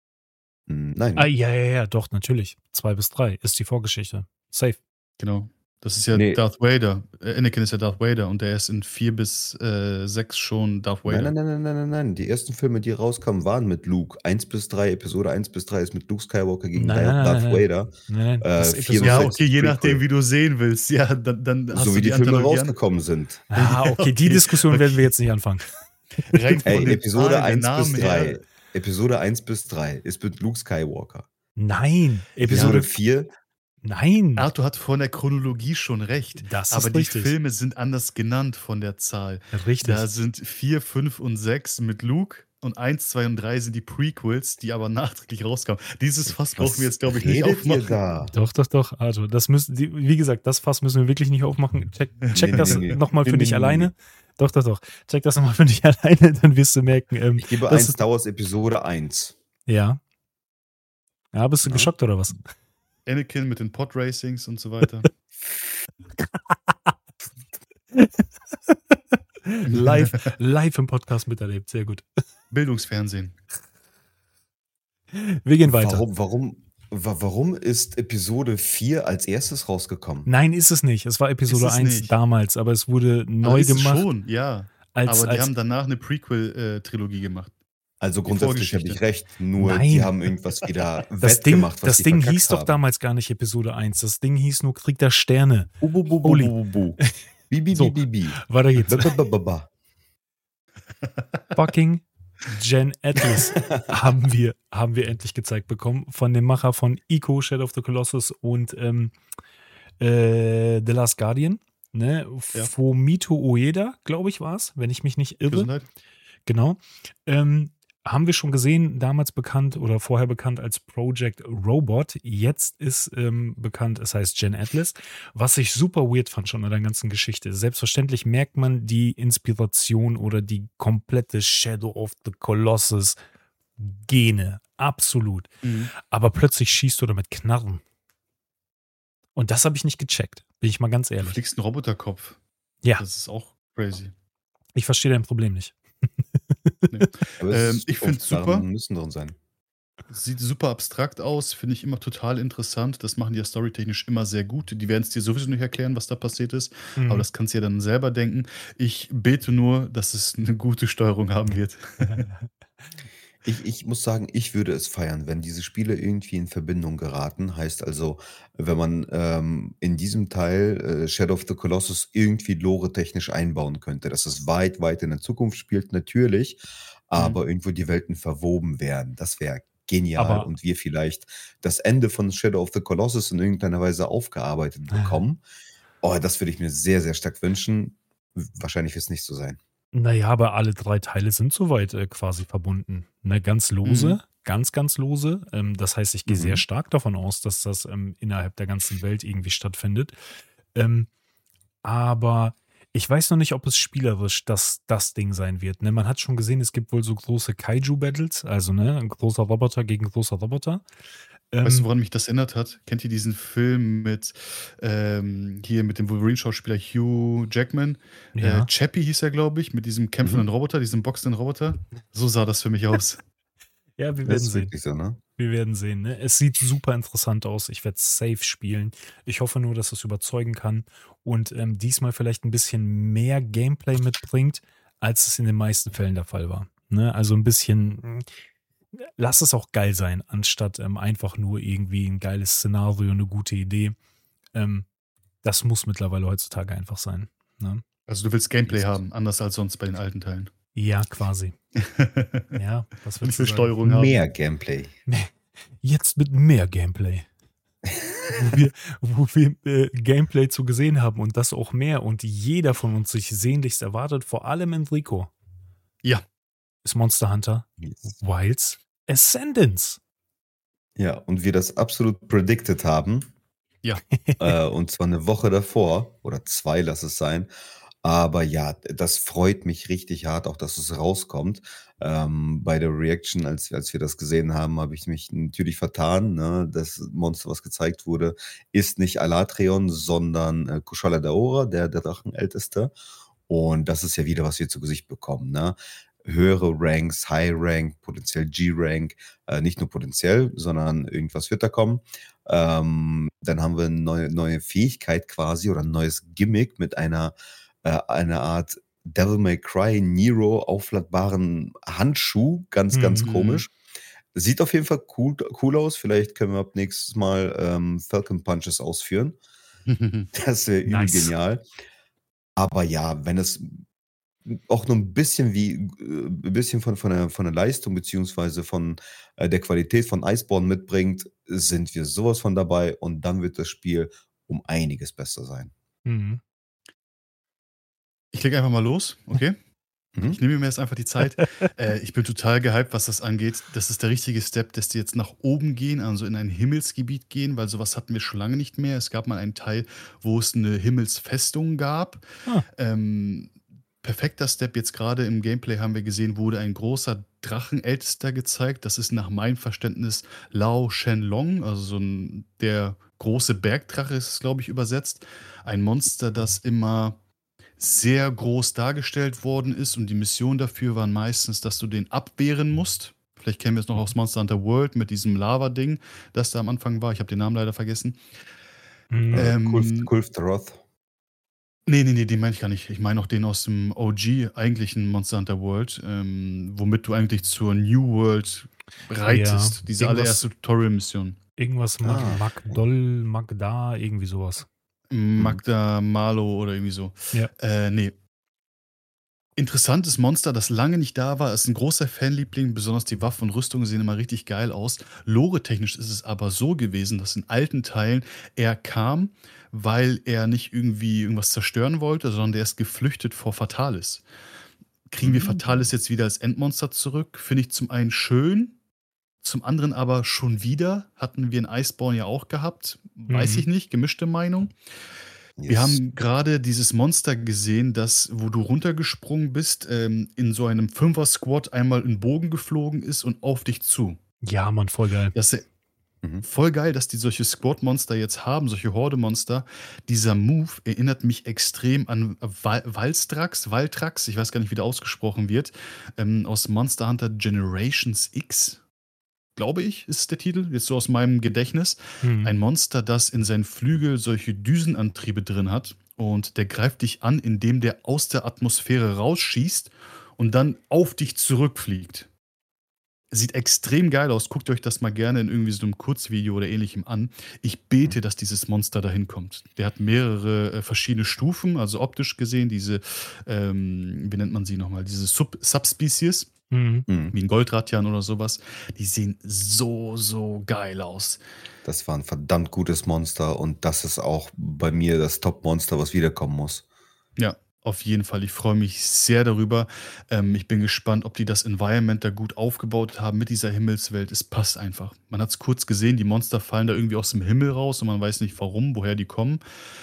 C: Hm,
B: Ah,
C: nein.
B: ja, ja, ja, doch, natürlich. zwei bis drei ist die Vorgeschichte. Safe.
A: Genau. Das ist ja
C: Ne.
A: Darth Vader. Äh, Anakin ist ja Darth Vader und der ist in vier bis, äh, sechs schon Darth
C: Nein, nein,
A: Vader.
C: nein, nein, nein, nein, nein. Die ersten Filme, die rauskamen, waren mit Luke. eins bis drei, Episode eins bis drei ist mit Luke Skywalker gegen
B: Nein,
C: Da
B: nein, nein, nein,
C: Darth
B: nein.
C: Vader.
B: Nein, nein, das
C: Äh,
B: ist
C: vier bis
A: Ja,
B: Episode
C: sechs
A: okay,
C: ist
A: je nachdem,
C: Prequel.
A: wie du sehen willst. Ja, dann dann hast
C: So
A: du
C: wie die
A: die
C: Filme
A: Anthologien
C: rausgekommen sind.
B: Ah,
A: Ja,
B: okay, die
A: okay,
B: Diskussion werden wir
A: okay.
B: jetzt nicht anfangen.
A: Rein von
C: Ey,
A: den
C: Episode
A: Zahlen, der
C: eins bis
A: Namen
C: drei
A: her.
C: Episode eins bis drei ist mit Luke Skywalker.
B: Nein,
C: Episode
B: Episode
C: vier
B: Nein,
A: Arthur hat von der Chronologie schon recht,
B: das
A: aber
B: ist
A: die
B: richtig.
A: Filme sind anders genannt von der Zahl. Da
B: Richtig.
A: sind vier, fünf und sechs mit Luke und eins, zwei und drei sind die Prequels, die aber nachträglich rauskamen. Dieses Fass brauchen wir
C: Was
A: jetzt, glaube ich, nicht
C: redet ihr
A: aufmachen.
C: da?
B: Doch, doch, doch, Arthur. Das müssen, die, wie gesagt, das Fass müssen wir wirklich nicht aufmachen. Check, check
C: Nee, nee,
B: das
C: nee, nee.
B: nochmal
C: Nee,
B: für
C: nee,
B: dich
C: nee, nee,
B: alleine. Doch, doch, doch. Check das nochmal für dich alleine, dann wirst du merken, ähm,
C: Ich gebe
B: das
C: ein
B: ist,
C: Star Wars Episode eins.
B: ja. Ja, bist du
C: Ja.
B: geschockt oder was?
A: Anakin mit den Pod-Racings und so weiter.
B: live, live im Podcast miterlebt, sehr gut.
A: Bildungsfernsehen.
B: Wir gehen weiter.
C: Warum, warum, wa- warum ist Episode vier als erstes rausgekommen?
B: Nein, ist es nicht. Es war Episode
A: Ist es
B: eins
A: nicht.
B: damals, aber es wurde
A: Also
B: neu
A: ist es
B: gemacht.
A: schon, ja.
B: Als,
A: Aber die
B: als,
A: haben danach eine Prequel-Trilogie gemacht.
C: Also
A: Die
C: grundsätzlich habe
A: Vorgeschichte.
C: ich recht, nur
B: Nein.
C: die haben irgendwas wieder
B: das Ding,
C: wettgemacht, was
B: das
C: die
B: Ding
C: verkackt
B: hieß doch
C: haben.
B: damals gar nicht Episode eins. Das Ding hieß nur Krieg der Sterne.
C: Bu, bu, bu, bu,
B: Uli.
C: bu, bu, bu. Bi, bi,
B: So.
C: bi, bi, bi.
B: Weiter geht's.
C: Ba, ba, ba, ba, ba.
B: Fucking Gen Atlas haben wir, haben wir endlich gezeigt bekommen von dem Macher von Ico, Shadow of the Colossus und ähm, äh, The Last Guardian. Ne?
A: Ja.
B: Fumito Ueda, glaube ich, war es, wenn ich mich nicht irre.
A: Gesundheit.
B: Genau. Ähm, haben wir schon gesehen, damals bekannt oder vorher bekannt als Project Robot. Jetzt ist ähm, bekannt, es heißt Gen Atlas. Was ich super weird fand schon an der ganzen Geschichte. Selbstverständlich merkt man die Inspiration oder die komplette Shadow of the Colossus Gene. Absolut.
A: Mhm.
B: Aber plötzlich schießt du damit Knarren. Und das habe ich nicht gecheckt. Bin ich mal ganz
A: Du
B: ehrlich.
A: fliegst einen Roboterkopf.
B: Ja,
A: Das ist auch crazy.
B: ich verstehe dein Problem nicht.
C: Aber es
A: Ähm,
C: ist
A: ich find's
C: Zukunftsknarren
A: super.
C: müssen drin sein.
A: Sieht super abstrakt aus, finde ich immer total interessant. Das machen die ja storytechnisch immer sehr gut. Die werden es dir sowieso nicht erklären, was da passiert ist,
B: Mhm.
A: aber das kannst du ja dann selber denken. Ich bete nur, dass es eine gute Steuerung haben wird.
C: Ich, ich muss sagen, ich würde es feiern, wenn diese Spiele irgendwie in Verbindung geraten. Heißt also, wenn man ähm, in diesem Teil äh, Shadow of the Colossus irgendwie lore-technisch einbauen könnte, dass es weit, weit in der Zukunft spielt, natürlich, aber irgendwo die Welten verwoben werden. Das wäre genial
B: Aber-
C: und wir vielleicht das Ende von Shadow of the Colossus in irgendeiner Weise aufgearbeitet bekommen. Oh, das würde ich mir sehr, sehr stark wünschen. Wahrscheinlich wird es nicht so sein.
B: Naja, aber alle drei Teile sind soweit äh, quasi verbunden. Ne, ganz lose,
A: Mhm.
B: ganz, ganz lose. Ähm, das heißt, ich gehe
C: Mhm.
B: sehr stark davon aus, dass das ähm, innerhalb der ganzen Welt irgendwie stattfindet. Ähm, aber ich weiß noch nicht, ob es spielerisch das, das Ding sein wird. Ne? Man hat schon gesehen, es gibt wohl so große Kaiju-Battles, also ne, ein großer Roboter gegen großer Roboter. Ähm,
A: Weißt du, woran mich das erinnert hat? Kennt ihr diesen Film mit ähm, hier mit dem Wolverine-Schauspieler Hugh Jackman?
B: ja.
A: Äh, Chappie hieß er, glaube ich, mit diesem kämpfenden Roboter, diesem boxenden Roboter. So sah das für mich aus.
B: ja, wir
C: Das
B: werden
C: ist
B: sehen.
C: wirklich so, ne?
B: Wir werden sehen. Ne? Es sieht super interessant aus. Ich werde safe spielen. Ich hoffe nur, dass es überzeugen kann und ähm, diesmal vielleicht ein bisschen mehr Gameplay mitbringt, als es in den meisten Fällen der Fall war. Ne? Also ein bisschen, mh, lass es auch geil sein, anstatt ähm, einfach nur irgendwie ein geiles Szenario, eine gute Idee. Ähm, das muss mittlerweile heutzutage einfach sein. Ne?
A: Also du willst Gameplay
C: Ist-
A: haben, anders als sonst bei den alten Teilen.
B: Ja, quasi. Ja, was
A: Und
B: willst du
A: für
B: sagen?
A: Steuerung haben.
C: Mehr Gameplay.
B: Jetzt mit mehr Gameplay. wo wir, wo wir äh, Gameplay zu gesehen haben und das auch mehr und jeder von uns sich sehnlichst erwartet, vor allem Enrico,
A: Ja.
B: ist Monster Hunter
C: Yes.
B: Wilds Ascendance.
C: Ja, und wir das absolut predicted haben.
A: Ja.
C: äh, und zwar eine Woche davor oder zwei, lass es sein. Aber ja, das freut mich richtig hart, auch dass es rauskommt. Ähm, bei der Reaction, als, als wir das gesehen haben, habe ich mich natürlich vertan. Ne? Das Monster, was gezeigt wurde, ist nicht Alatreon, sondern äh, Kushala Daora, der, der Drachenälteste. Und das ist ja wieder, was wir zu Gesicht bekommen. Ne? höhere Ranks, High Rank, potenziell G-Rank, äh, nicht nur potenziell, sondern irgendwas wird da kommen. Ähm, dann haben wir eine neue, neue Fähigkeit quasi oder ein neues Gimmick mit einer, äh, einer Art Devil May Cry Nero aufladbaren Handschuh. Ganz, ganz
B: Mhm.
A: Mhm.
C: komisch. Sieht auf jeden Fall cool, cool aus. Vielleicht können wir ab nächstes Mal ähm, Falcon Punches ausführen. Das wäre übel
B: Nice.
C: genial. Aber ja, wenn es auch nur ein bisschen wie äh, ein bisschen von von der von der Leistung beziehungsweise von, äh, der Qualität von Iceborne mitbringt, sind wir sowas von dabei und dann wird das Spiel um einiges besser sein.
B: Mhm.
A: Ich lege einfach mal los, okay?
C: Mhm.
A: Ich nehme mir jetzt einfach die Zeit. Äh, ich bin total gehypt, was das angeht. Das ist der richtige Step, dass die jetzt nach oben gehen, also in ein Himmelsgebiet gehen, weil sowas hatten wir schon lange nicht mehr. Es gab mal einen Teil, wo es eine Himmelsfestung gab.
B: Ah.
A: Ähm, perfekter Step jetzt gerade im Gameplay haben wir gesehen, wurde ein großer Drachenältester gezeigt. Das ist nach meinem Verständnis Lao Shenlong, also so ein, der große Bergdrache ist es, glaube ich, übersetzt. Ein Monster, das immer sehr groß dargestellt worden ist und die Mission dafür waren meistens, dass du den abwehren musst. Vielleicht kennen wir es noch aus Monster Hunter World mit diesem Lava-Ding, das da am Anfang war. Ich habe den Namen leider vergessen.
B: Mhm.
C: Äh, Kulf
A: Ähm,
C: Kulf the Wrath.
A: nee, nee, nee, den meine ich gar nicht. Ich meine auch den aus dem O G, eigentlichen Monster Hunter World, ähm, womit du eigentlich zur New World reitest. Diese
B: irgendwas-
A: allererste Tutorial-Mission.
B: Irgendwas Mag
C: Ah.
B: Magdol, Magda, irgendwie sowas.
A: Magda Malo oder irgendwie so.
B: Ja.
A: Äh, nee. Interessantes Monster, das lange nicht da war. Ist ein großer Fanliebling, besonders die Waffen und Rüstungen sehen immer richtig geil aus. Lore-technisch ist es aber so gewesen, dass in alten Teilen er kam, weil er nicht irgendwie irgendwas zerstören wollte, sondern der ist geflüchtet vor Fatalis. Kriegen wir
C: Mhm.
A: Fatalis jetzt wieder als Endmonster zurück? Finde ich zum einen schön, zum anderen aber schon wieder. Hatten wir in Iceborne ja auch gehabt. Weiß
B: Mhm.
A: ich nicht, gemischte Meinung. Wir
C: Yes.
A: haben gerade dieses Monster gesehen, das, wo du runtergesprungen bist, ähm, in so einem Fünfer-Squad einmal in Bogen geflogen ist und auf dich zu.
B: Ja, Mann, voll geil.
A: Das ist
C: Mhm.
A: voll geil, dass die solche Squad-Monster jetzt haben, solche Horde-Monster. Dieser Move erinnert mich extrem an Wal Valstrax, Valtrax, ich weiß gar nicht, wie der ausgesprochen wird, ähm, aus Monster Hunter Generations X, glaube ich, ist der Titel, jetzt so aus meinem Gedächtnis.
B: Mhm.
A: Ein Monster, das in seinen Flügel solche Düsenantriebe drin hat und der greift dich an, indem der aus der Atmosphäre rausschießt und dann auf dich zurückfliegt. Sieht extrem geil aus. Guckt euch das mal gerne in irgendwie so einem Kurzvideo oder Ähnlichem an. Ich bete, dass dieses Monster dahin kommt. Der hat mehrere äh, verschiedene Stufen, also optisch gesehen, diese, ähm, wie nennt man sie nochmal, diese Sub Subspecies,
B: Mhm.
C: Mhm.
A: wie ein Goldratian oder sowas. Die sehen so, so geil aus.
C: Das war ein verdammt gutes Monster und das ist auch bei mir das Top-Monster, was wiederkommen muss.
A: Ja, auf jeden Fall. Ich freue mich sehr darüber. Ähm, ich bin gespannt, ob die das Environment da gut aufgebaut haben mit dieser Himmelswelt. Es passt einfach. Man hat es kurz gesehen, die Monster fallen da irgendwie aus dem Himmel raus und man weiß nicht warum, woher die kommen.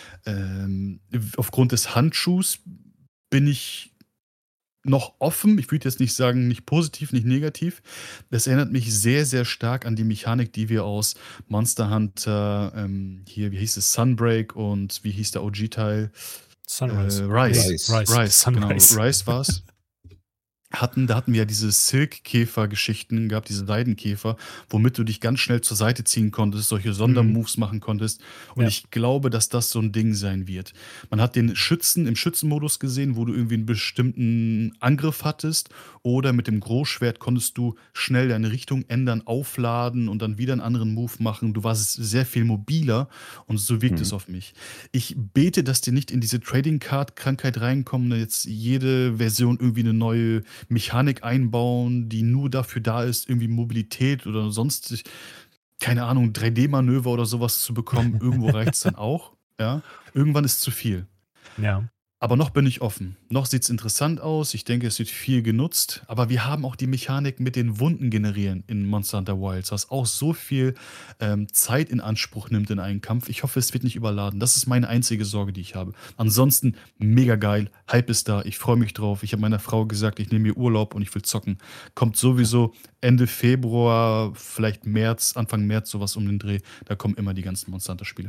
A: Ähm, aufgrund des Handschuhs bin ich noch offen. Ich würde jetzt nicht sagen, nicht positiv, nicht negativ. Das erinnert mich sehr, sehr stark an die Mechanik, die wir aus Monster Hunter, ähm, hier, wie hieß es, Sunbreak und wie hieß der O G-Teil?
B: Sunrise.
A: Äh, Rise.
B: Nee,
C: Rise.
B: Rise.
A: Rise, genau.
B: Sunrise.
A: Rise war's. Hatten, da hatten wir ja diese Silk-Käfer-Geschichten gehabt, diese Seidenkäfer, womit du dich ganz schnell zur Seite ziehen konntest, solche Sondermoves machen konntest. Und
B: Ja.
A: ich glaube, dass das so ein Ding sein wird. Man hat den Schützen im Schützenmodus gesehen, wo du irgendwie einen bestimmten Angriff hattest. Oder mit dem Großschwert konntest du schnell deine Richtung ändern, aufladen und dann wieder einen anderen Move machen. Du warst sehr viel mobiler und so wirkt
C: Mhm.
A: es auf mich. Ich bete, dass die nicht in diese Trading Card-Krankheit reinkommen, jetzt jede Version irgendwie eine neue Mechanik einbauen, die nur dafür da ist, irgendwie Mobilität oder sonst, keine Ahnung, drei D-Manöver oder sowas zu bekommen. Irgendwo reicht es dann auch. Ja? Irgendwann ist zu viel.
B: Ja.
A: Aber noch bin ich offen. Noch sieht es interessant aus. Ich denke, es wird viel genutzt. Aber wir haben auch die Mechanik mit den Wunden generieren in Monster Hunter Wilds, was auch so viel ähm, Zeit in Anspruch nimmt in einen Kampf. Ich hoffe, es wird nicht überladen. Das ist meine einzige Sorge, die ich habe. Ansonsten mega geil. Hype ist da. Ich freue mich drauf. Ich habe meiner Frau gesagt, ich nehme mir Urlaub und ich will zocken. Kommt sowieso Ende Februar, vielleicht März, Anfang März, sowas um den Dreh. Da kommen immer die ganzen Monster Hunter Spiele.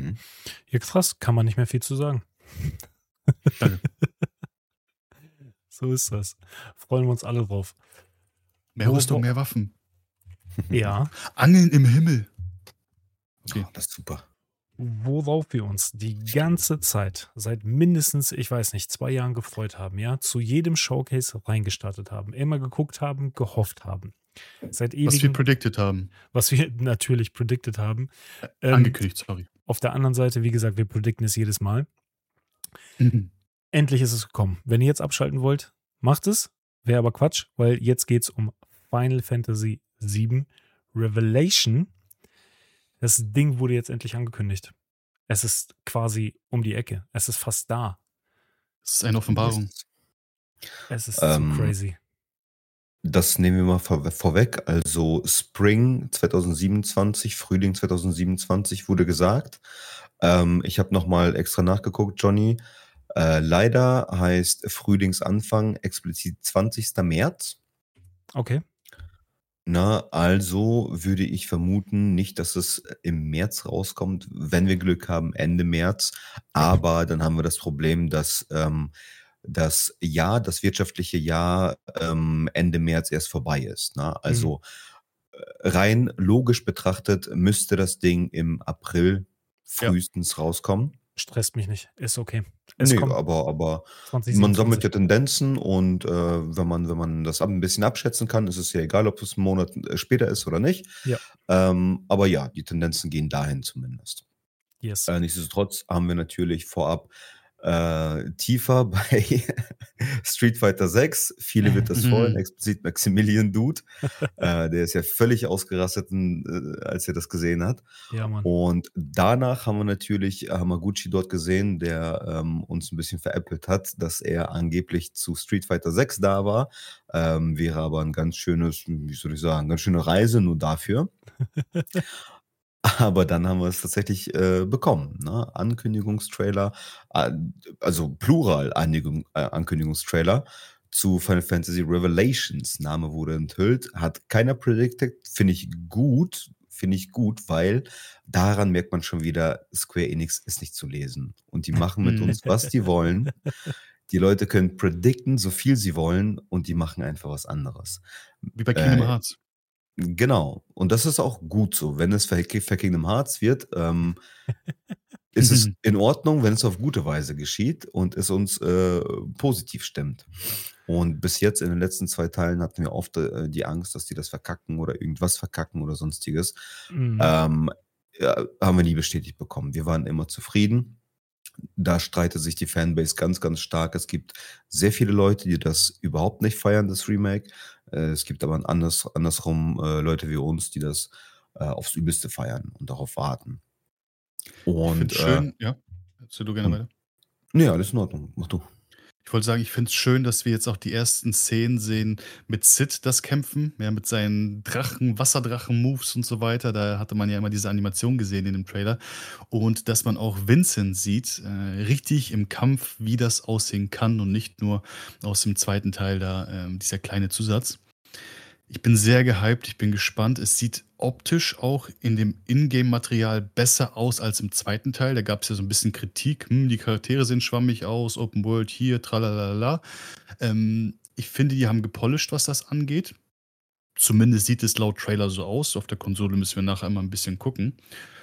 B: Ja, krass, kann man nicht mehr viel zu sagen.
A: Danke.
B: So ist das. Freuen wir uns alle drauf.
A: Mehr
B: Wo,
A: Rüstung,
B: wo,
A: mehr Waffen.
B: ja,
A: Angeln im Himmel.
C: Oh,
A: Okay.
C: das ist super.
B: worauf wir uns die ganze Zeit, seit mindestens, ich weiß nicht, zwei Jahren gefreut haben, ja, zu jedem Showcase reingestartet haben, immer geguckt haben, gehofft haben. Seit
A: Was wir
B: ewigen,
A: predicted haben.
B: was wir natürlich predicted haben. Ähm,
A: Angekündigt, sorry.
B: auf der anderen Seite, wie gesagt, wir predikten es jedes Mal. Endlich ist es gekommen. Wenn ihr jetzt abschalten wollt, macht es. Wäre aber Quatsch, weil jetzt geht es um Final Fantasy sieben Revelation. Das Ding wurde jetzt endlich angekündigt. Es ist quasi um die Ecke. Es ist fast da.
A: Das ist eine Offenbarung.
B: Es ist
C: Ähm,
B: so crazy.
C: Das nehmen wir mal vor, vorweg. Also Spring zwanzig siebenundzwanzig, Frühling zwanzig siebenundzwanzig wurde gesagt. Ähm, ich habe nochmal extra nachgeguckt, Johnny. Äh, leider heißt Frühlingsanfang explizit zwanzigster März.
B: Okay.
C: Na, also würde ich vermuten, nicht, dass es im März rauskommt, wenn wir Glück haben, Ende März. Aber dann haben wir das Problem, dass ähm, das Jahr, das wirtschaftliche Jahr ähm, Ende März erst vorbei ist. Ne?
B: Mhm.
C: Also äh, rein logisch betrachtet müsste das Ding im April
A: Ja.
C: frühestens rauskommen.
B: Stresst mich nicht. Ist okay. Es
C: Nee,
B: kommt
C: aber, aber man
B: zwanzig
C: sammelt
B: siebenundzwanzig.
C: ja Tendenzen und äh, wenn man, wenn man das ab- ein bisschen abschätzen kann, ist es ja egal, ob es einen Monat äh, später ist oder nicht.
B: Ja.
C: Ähm, aber ja, die Tendenzen gehen dahin zumindest.
B: Yes.
C: Äh, nichtsdestotrotz haben wir natürlich vorab äh, tiefer bei Street Fighter sechs. Viele wird das freuen,
A: Mhm.
C: explizit Maximilian Dude. äh, der ist ja völlig ausgerastet, äh, als er das gesehen hat.
B: Ja, Mann.
C: Und danach haben wir natürlich Hamaguchi dort gesehen, der ähm, uns ein bisschen veräppelt hat, dass er angeblich zu Street Fighter sechs da war. Ähm, wäre aber ein ganz schönes, wie soll ich sagen, ganz schöne Reise nur dafür. Aber dann haben wir es tatsächlich äh, bekommen. Ne? Ankündigungstrailer, äh, also Plural Ankündigung, äh, Ankündigungstrailer zu Final Fantasy Revelations. Name wurde enthüllt, hat keiner predicted. Finde ich gut, finde ich gut, weil daran merkt man schon wieder, Square Enix ist nicht zu lesen. Und die machen mit uns, was die wollen. Die Leute können predikten, so viel sie wollen, und die machen einfach was anderes.
A: Wie bei Kingdom
C: Äh,
A: Hearts.
C: Genau. Und das ist auch gut so. Wenn es für, für Kingdom Hearts wird, ähm, ist es in Ordnung, wenn es auf gute Weise geschieht und es uns äh, positiv stimmt. Und bis jetzt in den letzten zwei Teilen hatten wir oft äh, die Angst, dass die das verkacken oder irgendwas verkacken oder sonstiges.
B: Mhm.
C: Ähm, ja, haben wir nie bestätigt bekommen. Wir waren immer zufrieden. Da streitet sich die Fanbase ganz, ganz stark. Es gibt sehr viele Leute, die das überhaupt nicht feiern, das Remake. Äh, es gibt aber anders, andersrum äh, Leute wie uns, die das äh, aufs Übelste feiern und darauf warten.
A: Ich
C: Und,
A: finde es
C: äh,
A: schön, ja. Erzähl du gerne
C: und
A: weiter.
C: nee, alles in Ordnung. Mach du.
A: Ich wollte sagen, ich finde es schön, dass wir jetzt auch die ersten Szenen sehen mit Sid, das Kämpfen, ja, mit seinen Drachen, Wasserdrachen-Moves und so weiter. Da hatte man ja immer diese Animation gesehen in dem Trailer. Und dass man auch Vincent sieht, äh, richtig im Kampf, wie das aussehen kann und nicht nur aus dem zweiten Teil da, ähm, dieser kleine Zusatz. Ich bin sehr gehypt, ich bin gespannt. Es sieht optisch auch in dem Ingame-Material besser aus als im zweiten Teil. Da gab es ja so ein bisschen Kritik. Hm, die Charaktere sehen schwammig aus, Open World hier, tralalala. Ähm, ich finde, die haben gepolished, was das angeht. Zumindest sieht es laut Trailer so aus. Auf der Konsole müssen wir nachher mal ein bisschen gucken.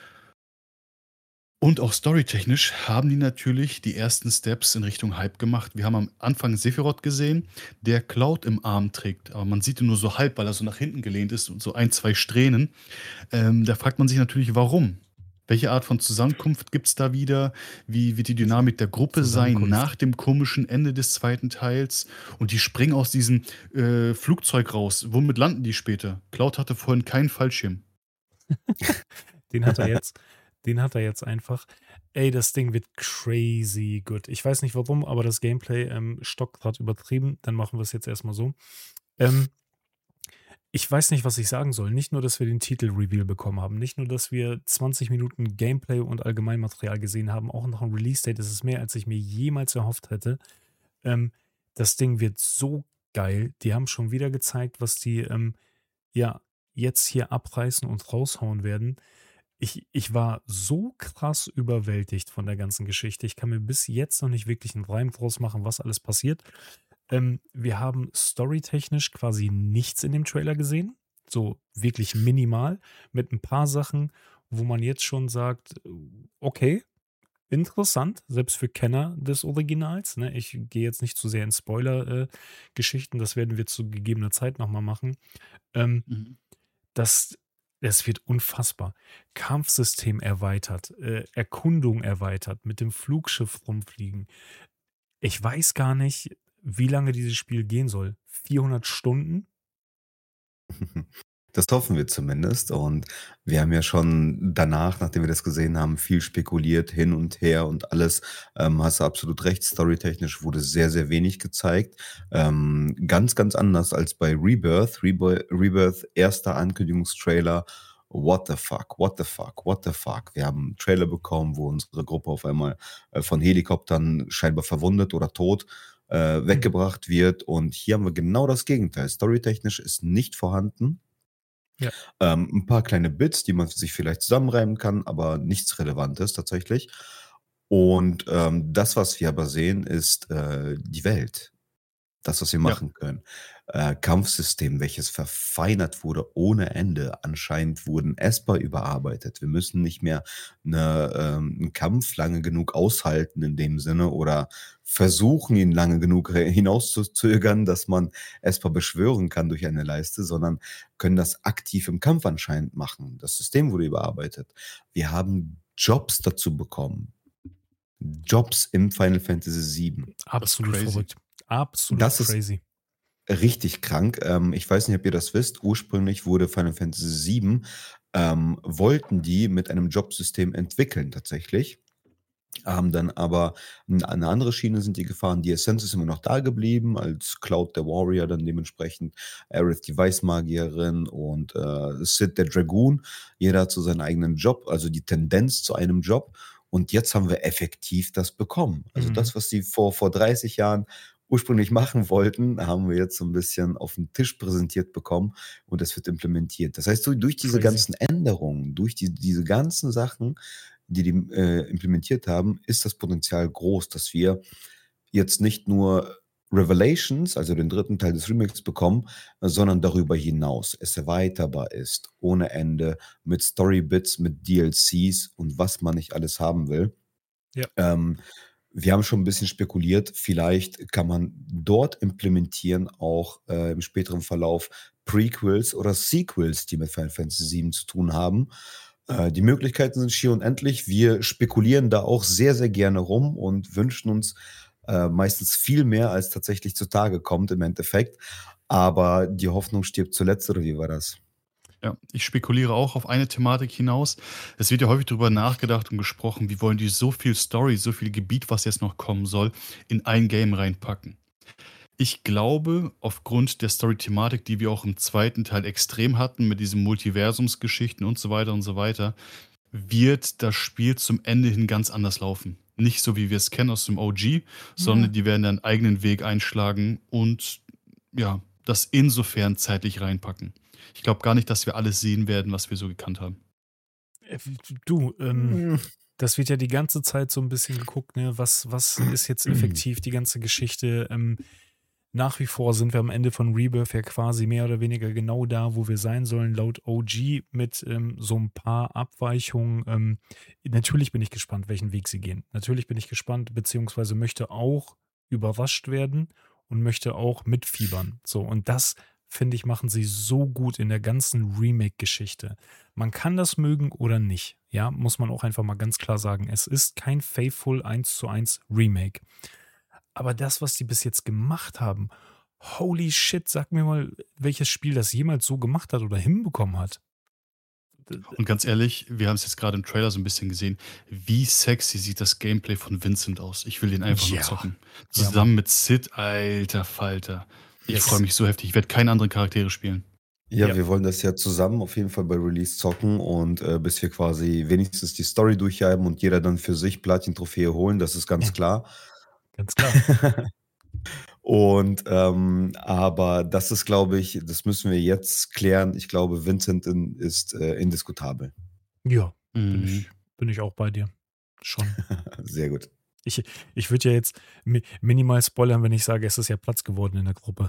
A: Und auch storytechnisch haben die natürlich die ersten Steps in Richtung Hype gemacht. Wir haben am Anfang Sephiroth gesehen, der Cloud im Arm trägt, aber man sieht ihn nur so halb, weil er so nach hinten gelehnt ist und so ein, zwei Strähnen. Ähm, da fragt man sich natürlich, warum? Welche Art von Zusammenkunft gibt es da wieder? Wie wird die Dynamik der Gruppe sein
B: Zusammenkunft.
A: nach dem komischen Ende des zweiten Teils? Und die springen aus diesem äh, Flugzeug raus. Womit landen die später? Cloud hatte vorhin keinen Fallschirm.
B: Den hat er jetzt. Den hat er jetzt einfach. Ey, das Ding wird crazy good. Ich weiß nicht warum, aber das Gameplay ähm, stockt gerade übertrieben. Dann machen wir es jetzt erstmal so. Ähm, ich weiß nicht, was ich sagen soll. Nicht nur, dass wir den Titel-Reveal bekommen haben, nicht nur, dass wir zwanzig Minuten Gameplay und Allgemeinmaterial gesehen haben, auch noch ein Release-Date. Das ist mehr, als ich mir jemals erhofft hätte. Ähm, das Ding wird so geil. Die haben schon wieder gezeigt, was die ähm, ja jetzt hier abreißen und raushauen werden. Ich, ich war so krass überwältigt von der ganzen Geschichte. Ich kann mir bis jetzt noch nicht wirklich einen Reim draus machen, was alles passiert. Ähm, wir haben storytechnisch quasi nichts in dem Trailer gesehen. So wirklich minimal. Mit ein paar Sachen, wo man jetzt schon sagt, äh, okay, interessant, selbst für Kenner des Originals. Ne? Ich gehe jetzt nicht zu sehr in Spoiler-Geschichten, das werden wir zu gegebener Zeit nochmal machen. Ähm,
A: Mhm.
B: das, das wird unfassbar. Kampfsystem erweitert, äh, Erkundung erweitert, mit dem Flugschiff rumfliegen. Ich weiß gar nicht, wie lange dieses Spiel gehen soll. vierhundert Stunden?
C: Das hoffen wir zumindest. Und wir haben ja schon danach, nachdem wir das gesehen haben, viel spekuliert, hin und her und alles. Ähm, hast du absolut recht, storytechnisch wurde sehr, sehr wenig gezeigt. Ähm, ganz, ganz anders als bei Rebirth. Rebe Rebirth, erster Ankündigungstrailer. What the fuck, what the fuck, what the fuck. Wir haben einen Trailer bekommen, wo unsere Gruppe auf einmal äh, von Helikoptern scheinbar verwundet oder tot äh,
B: Hm.
C: weggebracht wird. Und hier haben wir genau das Gegenteil. Storytechnisch ist nicht vorhanden.
B: Ja.
C: Ähm, 'n paar kleine Bits, die man sich vielleicht zusammenreimen kann, aber nichts Relevantes tatsächlich. Und, ähm, das, was wir aber sehen, ist, äh, die Welt. Das, was wir
A: Ja.
C: machen können. Äh, Kampfsystem, welches verfeinert wurde ohne Ende. Anscheinend wurden Esper überarbeitet. Wir müssen nicht mehr 'ne ähm, 'n Kampf lange genug aushalten in dem Sinne oder versuchen, ihn lange genug re hinauszuzögern, dass man Esper beschwören kann durch eine Leiste, sondern können das aktiv im Kampf anscheinend machen. Das System wurde überarbeitet. Wir haben Jobs dazu bekommen. Jobs im Final Fantasy sieben.
A: Das ist
B: Absolut
A: crazy.
B: verrückt. Absolut
C: Das ist
B: crazy.
C: richtig krank. Ähm, ich weiß nicht, ob ihr das wisst. Ursprünglich wurde Final Fantasy sieben ähm, wollten die mit einem Jobsystem entwickeln tatsächlich, haben dann aber 'n eine andere Schiene sind die gefahren. Die Essenz ist immer noch da geblieben, als Cloud der Warrior dann dementsprechend, Aerith die Weißmagierin und, äh, Cid der Dragoon. Jeder hat so seinen eigenen Job, also die Tendenz zu einem Job. Und jetzt haben wir effektiv das bekommen. Also
B: Mhm.
C: das, was sie vor vor dreißig Jahren ursprünglich machen wollten, haben wir jetzt so 'n bisschen auf 'n Tisch präsentiert bekommen und das wird implementiert. Das heißt, du durch diese
B: Crazy.
C: ganzen Änderungen, durch die diese ganzen Sachen, die die, äh, implementiert haben, ist das Potenzial groß, dass wir jetzt nicht nur Revelations, also den dritten Teil des Remakes bekommen, sondern darüber hinaus es erweiterbar ist, ohne Ende, mit Storybits, mit D L Cs und was man nicht alles haben will.
B: Ja.
C: Ähm, wir haben schon 'n bisschen spekuliert, vielleicht kann man dort implementieren auch, äh, im späteren Verlauf Prequels oder Sequels, die mit Final Fantasy sieben zu tun haben. Äh, die Möglichkeiten sind schier unendlich. Wir spekulieren da auch sehr, sehr gerne rum und wünschen uns, äh, meistens viel mehr, als tatsächlich zutage kommt im Endeffekt. Aber die Hoffnung stirbt zuletzt, oder wie war das?
A: Ja, ich spekuliere auch auf eine Thematik hinaus. Es wird ja häufig darüber nachgedacht und gesprochen, wie wollen die so viel Story, so viel Gebiet, was jetzt noch kommen soll, in ein Game reinpacken. Ich glaube, aufgrund der Story-Thematik, die wir auch im zweiten Teil extrem hatten, mit diesen Multiversumsgeschichten und so weiter und so weiter, wird das Spiel zum Ende hin ganz anders laufen. Nicht so, wie wir es kennen aus dem O G,
B: Ja.
A: sondern die werden einen eigenen Weg einschlagen und ja, das insofern zeitlich reinpacken. Ich glaube gar nicht, dass wir alles sehen werden, was wir so gekannt haben.
B: Äh, f du, ähm,
C: Hm.
B: das wird ja die ganze Zeit so 'n bisschen geguckt, ne, was was ist jetzt effektiv die ganze Geschichte? Ähm, nach wie vor sind wir am Ende von Rebirth ja quasi mehr oder weniger genau da, wo wir sein sollen, laut O G mit, ähm, so 'n paar Abweichungen. Ähm, natürlich bin ich gespannt, welchen Weg sie gehen. Natürlich bin ich gespannt, beziehungsweise möchte auch überrascht werden und möchte auch mitfiebern. So, und das, finde ich, machen sie so gut in der ganzen Remake-Geschichte. Man kann das mögen oder nicht, ja, muss man auch einfach mal ganz klar sagen. Es ist kein faithful eins zu eins Remake. Aber das, was die bis jetzt gemacht haben, holy shit, sag mir mal, welches Spiel das jemals so gemacht hat oder hinbekommen hat. D d
A: Und ganz ehrlich, wir haben's jetzt grade im Trailer so 'n bisschen gesehen. Wie sexy sieht das Gameplay von Vincent aus? Ich will den einfach nur
B: Ja.
A: zocken.
B: Ja,
A: Zusammen
B: Mann.
A: mit Cid, alter Falter. Ich freue
B: Yes.
A: mich so heftig. Ich werde keine anderen Charaktere spielen.
C: Ja,
B: Ja.
C: wir wollen das ja zusammen auf jeden Fall bei Release zocken und, äh, bis wir quasi wenigstens die Story durchhaben und jeder dann für sich Platin-Trophäe holen, das ist ganz
B: Ja.
C: klar.
B: Ganz klar.
C: Und, ähm, aber das ist, glaube ich das müssen wir jetzt klären. Ich glaube, Vincent in ist, äh, indiskutabel.
B: Ja, bin
A: Mhm.
B: ich bin ich auch bei dir. Schon.
C: Sehr gut.
B: Ich, ich würde ja jetzt mi minimal spoilern, wenn ich sage, es ist ja Platz geworden in der Gruppe.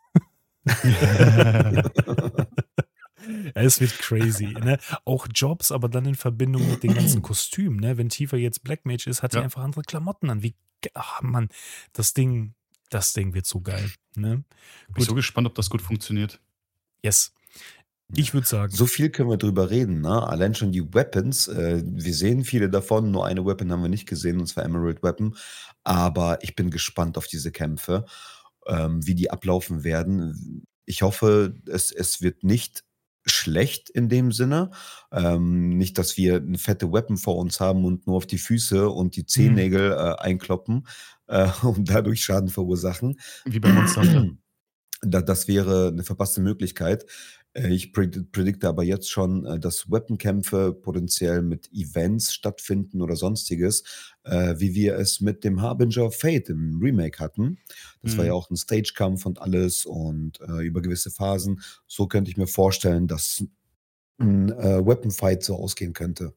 B: Ja, es wird crazy, ne? Auch Jobs, aber dann in Verbindung mit den ganzen Kostümen, ne? Wenn Tifa jetzt Black Mage ist, hat sie
A: Ja.
B: einfach andere Klamotten an. Wie, ge- ach Mann, das Ding, das Ding wird so geil, ne?
A: Bin ich so
B: Gut,
A: gespannt, ob das gut funktioniert.
B: yes. Ich würde sagen,
C: So viel können wir drüber reden, ne? Allein schon die Weapons, äh, wir sehen viele davon, nur eine Weapon haben wir nicht gesehen, und zwar Emerald Weapon. Aber ich bin gespannt auf diese Kämpfe, ähm, wie die ablaufen werden. Ich hoffe, es, es wird nicht schlecht in dem Sinne. Ähm, nicht, dass wir eine fette Weapon vor uns haben und nur auf die Füße und die
B: hm,
C: Zehennägel äh, einkloppen äh, und dadurch Schaden verursachen.
A: Wie bei Monster Hunter.
C: Da, das wäre eine verpasste Möglichkeit. Äh, Ich predi- predikte aber jetzt schon, äh, dass Weapon-Kämpfe potenziell mit Events stattfinden oder sonstiges, äh, wie wir es mit dem Harbinger of Fate im Remake hatten. Das war ja
A: Mhm.
C: auch ein Stage-Kampf und alles und äh, über gewisse Phasen. So könnte ich mir vorstellen, dass ein äh, Weapon-Fight so ausgehen könnte.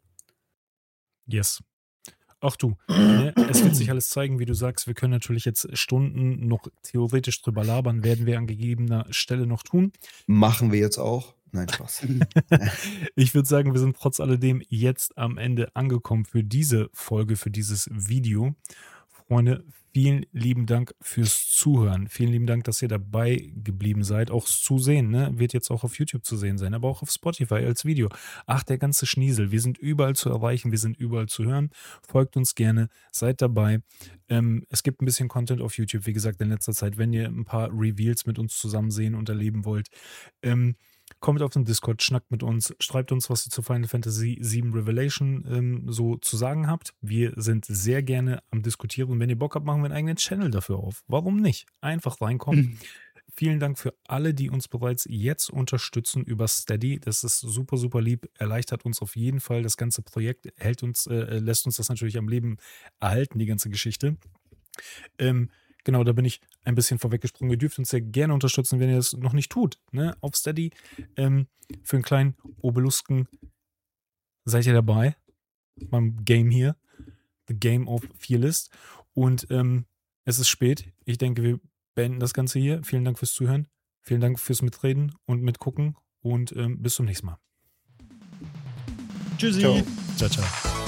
B: yes. Ach du, ne? Es wird sich alles zeigen, wie du sagst. Wir können natürlich jetzt Stunden noch theoretisch drüber labern, werden wir an gegebener Stelle noch tun.
C: Machen wir jetzt auch? Nein, Spaß.
B: Ich würde sagen, wir sind trotz alledem jetzt am Ende angekommen für diese Folge, für dieses Video. Freunde, vielen lieben Dank fürs Zuhören. Vielen lieben Dank, dass ihr dabei geblieben seid. Auch das Zusehen, ne? Wird jetzt auch auf YouTube zu sehen sein, aber auch auf Spotify als Video. Ach, der ganze Schniesel. Wir sind überall zu erreichen, wir sind überall zu hören. Folgt uns gerne, seid dabei. Ähm, es gibt ein bisschen Content auf YouTube, wie gesagt, in letzter Zeit, wenn ihr ein paar Reveals mit uns zusammen sehen und erleben wollt. Ähm, Kommt auf den Discord, schnackt mit uns, schreibt uns, was ihr zu Final Fantasy sieben Revelation ähm, so zu sagen habt. Wir sind sehr gerne am Diskutieren und wenn ihr Bock habt, machen wir einen eigenen Channel dafür auf. Warum nicht? Einfach reinkommen. Vielen Dank für alle, die uns bereits jetzt unterstützen über Steady. Das ist super, super lieb. Erleichtert uns auf jeden Fall das ganze Projekt, hält uns, äh, lässt uns das natürlich am Leben erhalten, die ganze Geschichte. Ähm, genau, da bin ich ein bisschen vorweggesprungen. Ihr dürft uns sehr gerne unterstützen, wenn ihr das noch nicht tut. Ne? Auf Steady. Ähm, für einen kleinen Obelusken seid ihr dabei. Beim Game hier. The Game of Fearlist. Und ähm, es ist spät. Ich denke, wir beenden das Ganze hier. Vielen Dank fürs Zuhören. Vielen Dank fürs Mitreden und Mitgucken. Und ähm, bis zum nächsten Mal.
A: Tschüssi.
C: Ciao.
B: Ciao, ciao.